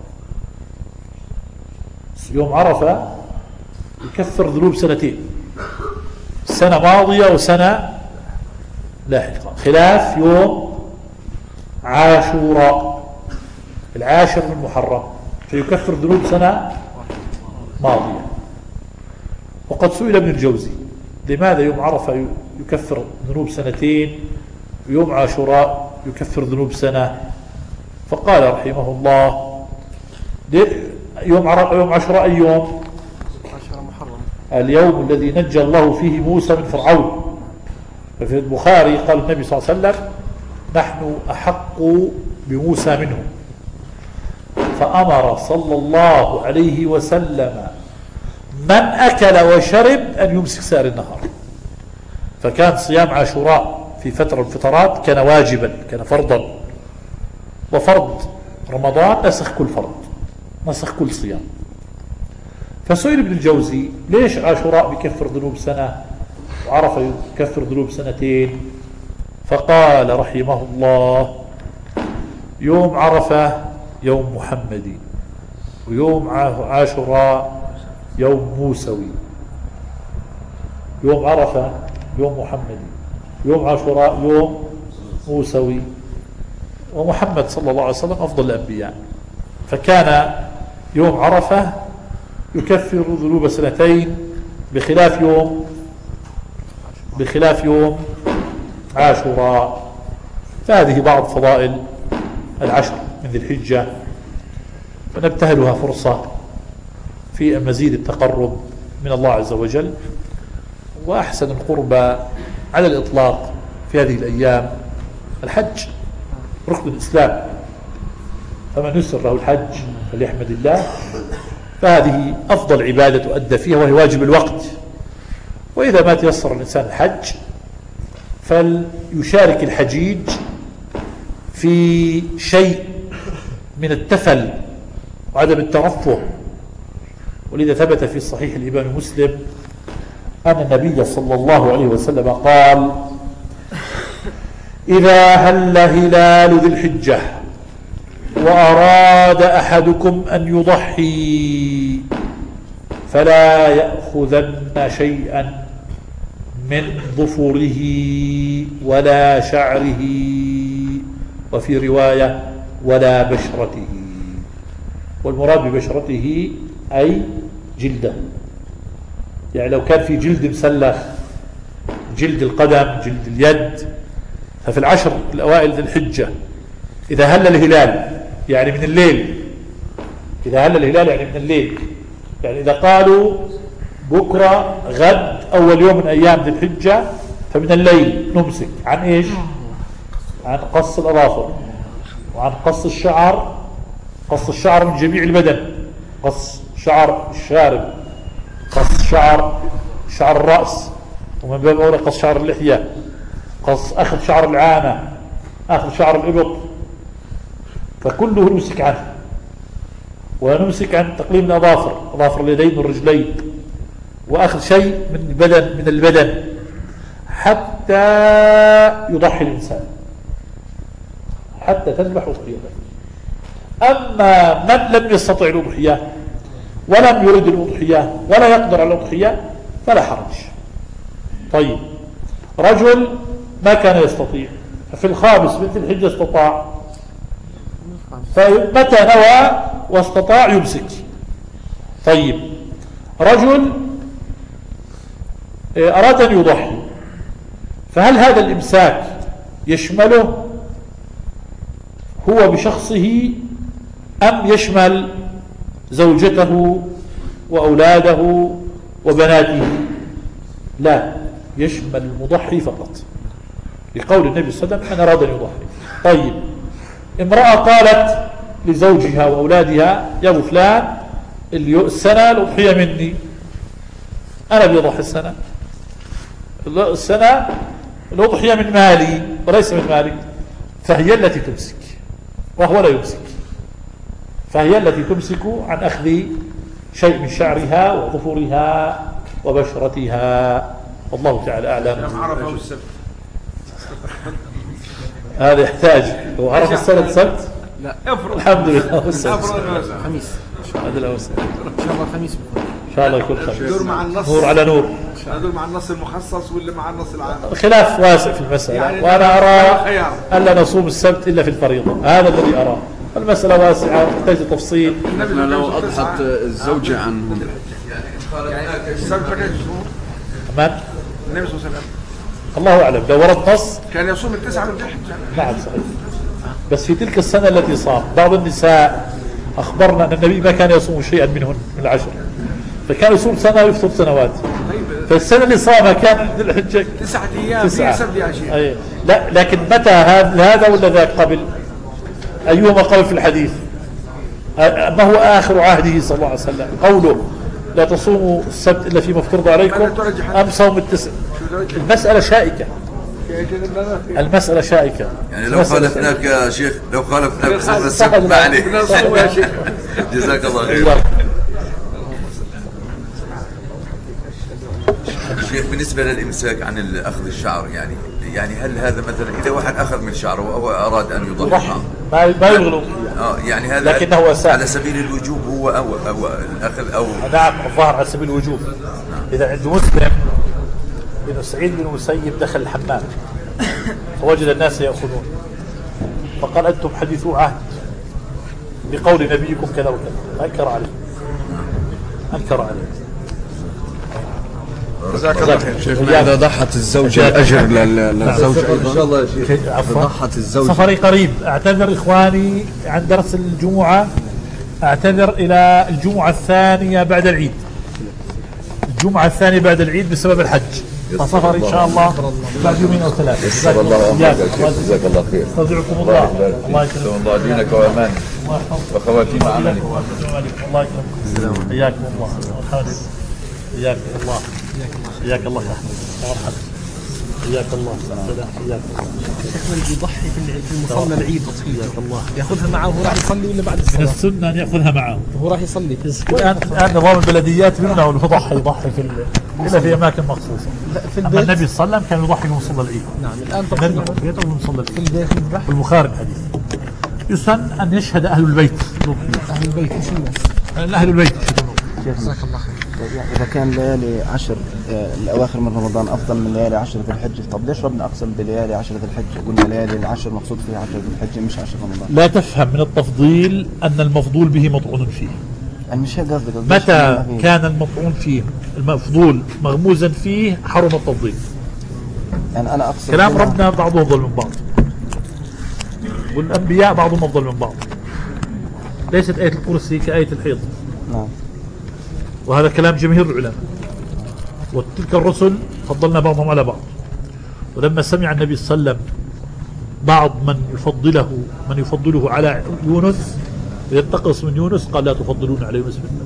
يوم عرفة يكفر ذنوب سنتين، سنة ماضية وسنة لاحقة، خلاف يوم عاشوراء العاشر من محرم فيكفر ذنوب سنة ماضية. وقد سئل ابن الجوزي لماذا يوم عرفة يكفر ذنوب سنتين ويوم عاشوراء يكفر ذنوب سنة؟ فقال رحمه الله يوم يوم عاشوراء أي يوم؟ اليوم الذي نجى الله فيه موسى من فرعون، ففي البخاري قال النبي صلى الله عليه وسلم نحن أحق بموسى منه، فأمر صلى الله عليه وسلم من أكل وشرب أن يمسك سائر النهار. فكان صيام عاشوراء في فترة الفترات كان واجبا، كان فرضا، وفرض رمضان نسخ كل فرض، نسخ كل صيام. فسئل ابن الجوزي ليش عاشوراء بيكفر ذنوب سنة وعرفة يكفر ذنوب سنتين؟ فقال رحمه الله يوم عرفة يوم محمدي، ويوم عاشوراء يوم موسوي. يوم عرفة يوم محمدي، يوم عاشوراء يوم موسوي، ومحمد صلى الله عليه وسلم أفضل الأنبياء. فكان يوم عرفة يكفر ذنوب سنتين بخلاف يوم بخلاف يوم عاشوراء. فهذه بعض فضائل العشر من ذي الحجة، فنبتهلها فرصة في مزيد التقرب من الله عز وجل. وأحسن القربى على الإطلاق في هذه الأيام الحج، ركن الإسلام، فمن يسر له الحج فليحمد الله. فهذه أفضل عبادة تؤدى فيها وهي واجب الوقت. وإذا ما تيسر الإنسان الحج فليشارك الحجيج في شيء من التفل وعدم الترفه. ولذا ثبت في صحيح الإمام مسلم أن النبي صلى الله عليه وسلم قال إذا هل هلال ذي الحجة وأراد أحدكم أن يضحي فلا يأخذن شيئا من ظفره ولا شعره، وفي رواية ولا بشرته. والمراد ببشرته أي جلده، يعني لو كان في جلد مسلخ، جلد القدم، جلد اليد. ففي العشر الأوائل ذي الحجة إذا هل الهلال يعني من الليل، إذا هل الهلال يعني من الليل، يعني إذا قالوا بكرة غد أول يوم من أيام ذي الحجة فمن الليل نمسك عن إيش؟ عن قص الأظافر، وعن قص الشعر، قص الشعر من جميع البدن، قص شعر الشارب، قص شعر شعر الرأس، ومن باب أولى قص شعر اللحية، قص أخذ شعر العانة، أخذ شعر الإبط، فكله نمسك عنه. ونمسك عن تقليم الأظافر، أظافر اليدين والرجلين، وأخذ شيء من البدن من البدن حتى يضحي الإنسان، حتى تذبح أضحيته. أما من لم يستطع الأضحية ولم يرد الأضحية ولا يقدر على الأضحية فلا حرج. طيب، رجل ما كان يستطيع ففي الخامس من ذي الحجة استطاع، فمتى نوى واستطاع يمسك. طيب، رجل أراد أن يضحي، فهل هذا الإمساك يشمله هو بشخصه أم يشمل زوجته وأولاده وبناته؟ لا، يشمل المضحي فقط، لقول النبي صلى الله عليه وسلم من أراد أن يضحي. طيب، امرأة قالت لزوجها وأولادها يا أبو فلان السنة الأضحية مني، أنا بيضحي السنة السنة الأضحية من مالي وليس من مالي، فهي التي تمسك وهو لا يمسك، فهي التي تمسك عن أخذ شيء من شعرها وظفرها وبشرتها. والله تعالى أعلم. عرفه السبت هذا يحتاج، هو عرف السنة السبت؟ لا افرض. الحمد لله خميس هذا الأوسط ان شاء الله خميس إن شاء الله يكون خميس. دور مع النص، نور على نور، دور مع النص المخصص واللي مع النص العام. خلاف واسع في المسألة، يعني وأنا أرى خيار. ألا نصوم السبت إلا في الفريضة، هذا الذي أراه. المسألة واسعة تحتاج تفصيل. لو أضحت الزوجة عنهم يعني إن قال هناك السبت ما كانش يصوم من؟ النبي صلى الله عليه وسلم، الله أعلم، لو ورد نص كان يصوم التسعة من ذي الحجة. نعم صحيح. بس في تلك السنة التي صام بعض النساء أخبرنا أن النبي ما كان يصوم شيئا منهن من العشر، فكان يصوم سنة ويفطر سنوات. طيب فالسنة اللي صامها كان ذي الحجة تسعة ايام تسعة. في سد يا شيخ. أي. لا لكن متى هذا هذا ولا ذاك قبل؟ أيهما قبل في الحديث؟ ما هو آخر عهده صلى الله عليه وسلم؟ قوله لا تصوموا السبت إلا فيما افترض عليكم أم صوم التسع. المسألة شائكة، المسألة شائكة. يعني لو خالفناك يا شيخ، لو خالفناك بصوم السبت ما عليك. جزاك الله خير. شيخ بالنسبة للإمساك عن أخذ الشعر، يعني يعني هل هذا مثلا إذا واحد أخذ من شعره أو أراد أن يضحي ما ما يغلو اه يعني هذا لكنه أساء. على سبيل الوجوب هو أو, أو الأخذ أو نعم الظاهر على سبيل الوجوب. إذا عند مسلم إنه سعيد بن المسيب دخل الحمام فوجد الناس يأخذون فقال أنتم حديثوا عهد بقول نبيكم كذا وكذا، أنكر عليه أنكر عليه. جزاك الله خير. شيخنا إذا ضحت الزوجة أجر للزوج أيضا إن شاء الله يا شيخ. إذا ضحت الزوجة. سفري قريب، أعتذر إخواني عن درس الجمعة، أعتذر إلى الجمعة الثانية بعد العيد، الجمعة الثانية بعد العيد بسبب الحج، فسفر إن شاء الله بعد يومين أو ثلاثة. جزاك الله خير. جزاك الله خير. استودعكم الله. الله يكرمكم. الله دينك وأمانك وخواتيم عملك. الله يكرمكم. حياكم الله. حياكم الله. حياك الله يا احمد. مرحبا. حياك الله. حياك الله. شيخنا اللي يضحي في المصلى العيد حياك الله ياخذها معه وهو راح يصلي ولا بعد الصلاه؟ من السنه ان ياخذها معه وهو راح يصلي. الان الان نظام البلديات منه يضحي يضحي في الا في اماكن مخصوصه. في اما النبي صلى الله عليه وسلم كان يضحي في مصلى العيد. نعم الان طبعا في البيت او مصلى في البيت يذبح. في البخاري الحديث يسن ان يشهد اهل البيت. اهل البيت مش الناس. اهل البيت يشهدون. جزاك الله خير. إذا كان ليالي عشر الأواخر من رمضان أفضل من ليالي عشر ذي الحجة، طب ليش ربنا أقسم بليالي عشر ذي الحجة؟ قلنا ليالي العشر مقصود فيها عشر ذي الحجة مش عشر رمضان. لا تفهم من التفضيل أن المفضول به مطعون فيه. يعني مش هيك قصدك. متى كان المطعون فيه المفضول مغموزا فيه حرم التفضيل. يعني أنا أقصد كلام ربنا بعضهم أفضل من بعض، والأنبياء بعضهم أفضل من بعض. ليست آية الكرسي كآية الحيض. نعم. وهذا كلام جماهير العلماء. وتلك الرسل فضلنا بعضهم على بعض. ولما سمع النبي صلى الله عليه وسلم بعض من يفضله من يفضله على يونس وينتقص من يونس قال لا تفضلون على يونس بالله.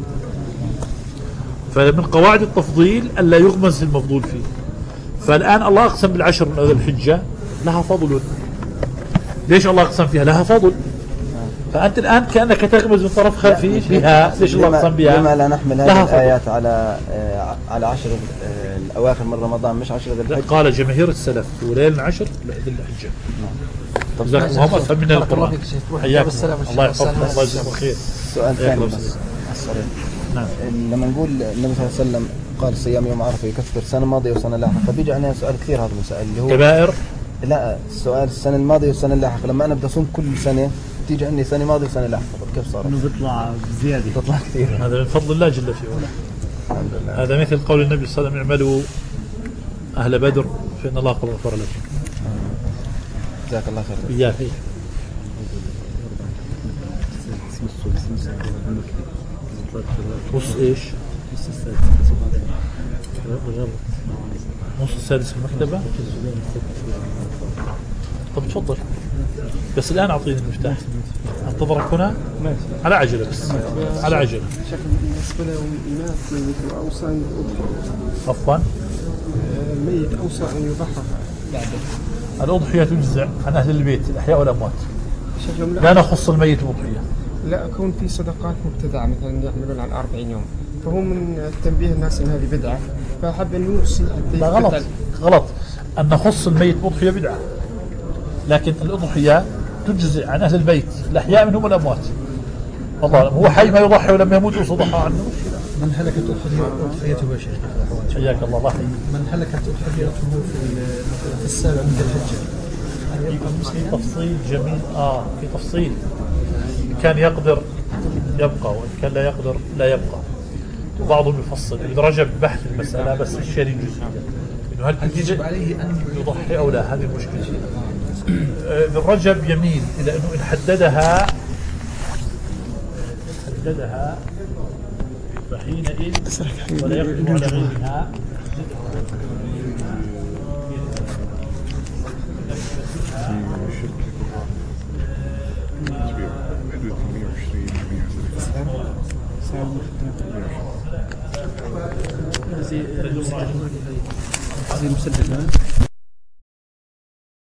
فمن قواعد التفضيل ألا يغمز المفضول فيه. فالآن الله أقسم بالعشر من ذي الحجة لها فضل. ليش الله أقسم فيها؟ لها فضل. فأنت الآن كأنك تغمز من طرف خلفي فيها. ليش الله أقسم بها؟ لما لا نحمل هذه الآيات على آه على عشر آه الأواخر من رمضان مش عشر ذي الحجة؟ قال جماهير السلف وليل العشر ذي الحجة. طب جزاكم الله أفهم من القرآن. حياكم الله يحفظكم. الله يجزاكم خير. سؤال ثاني بس الصريح. نعم. لما نقول النبي صلى الله عليه وسلم قال صيام يوم عرفة يكفر سنة ماضية وسنة لاحقة، فبيجي علينا سؤال كثير هذا المسائل اللي هو كبائر. لا السؤال السنة الماضية والسنة اللاحقة، لما أنا بدي أصوم كل سنة تيجي عندي سنة ماضية وسنة لاحقة، كيف صار؟ إنه بيطلع زيادة. بيطلع كثير. هذا من فضل الله جل في علاه. هذا مثل قول النبي صلى الله عليه وسلم اعملوا أهل بدر فإن الله قد غفر لكم. جزاك الله خير. إياك. نص إيش؟ نص السادس في المكتبة. طب تفضل بس الآن أعطيني المفتاح. انتظرك هنا على عجلة بس على عجلة. بالنسبة لهم الناس ميت أوصى أن يضحى. عفوا. الميت أوصى أن يضحى بعده. الأضحية تجزع عن أهل البيت الأحياء والأموات. لا نخص الميت بأضحية. لا أكون في صدقات مبتدعة مثلا يعملون على أربعين يوم، فهو من تنبيه الناس أن هذه بدعة، فأحب أن يوصي. لا غلط غلط أن نخص الميت بأضحية بدعة، لكن الأضحية تجزئ عن أهل البيت الأحياء منهم والأموات. والله هو حي ما يضحي ولم يموت وصدق عنه. من هلكت أضحيته يا شيخ. حياك الله. الله من هلكت أضحيته في السابع من الحجة. في تفصيل جميل. آه في تفصيل. إن كان يقدر يبقى وإن كان لا يقدر لا يبقى. وبعضهم يفصل. ابن رجب بحث المسألة بس الشريك جزئيا إنه هل يجب عليه أن يضحي أو لا. هذه المشكلة. ابن رجب يميل إلى أنه إن حددها حددها فحينئذ ولا يقدر على غيرها زي المسدس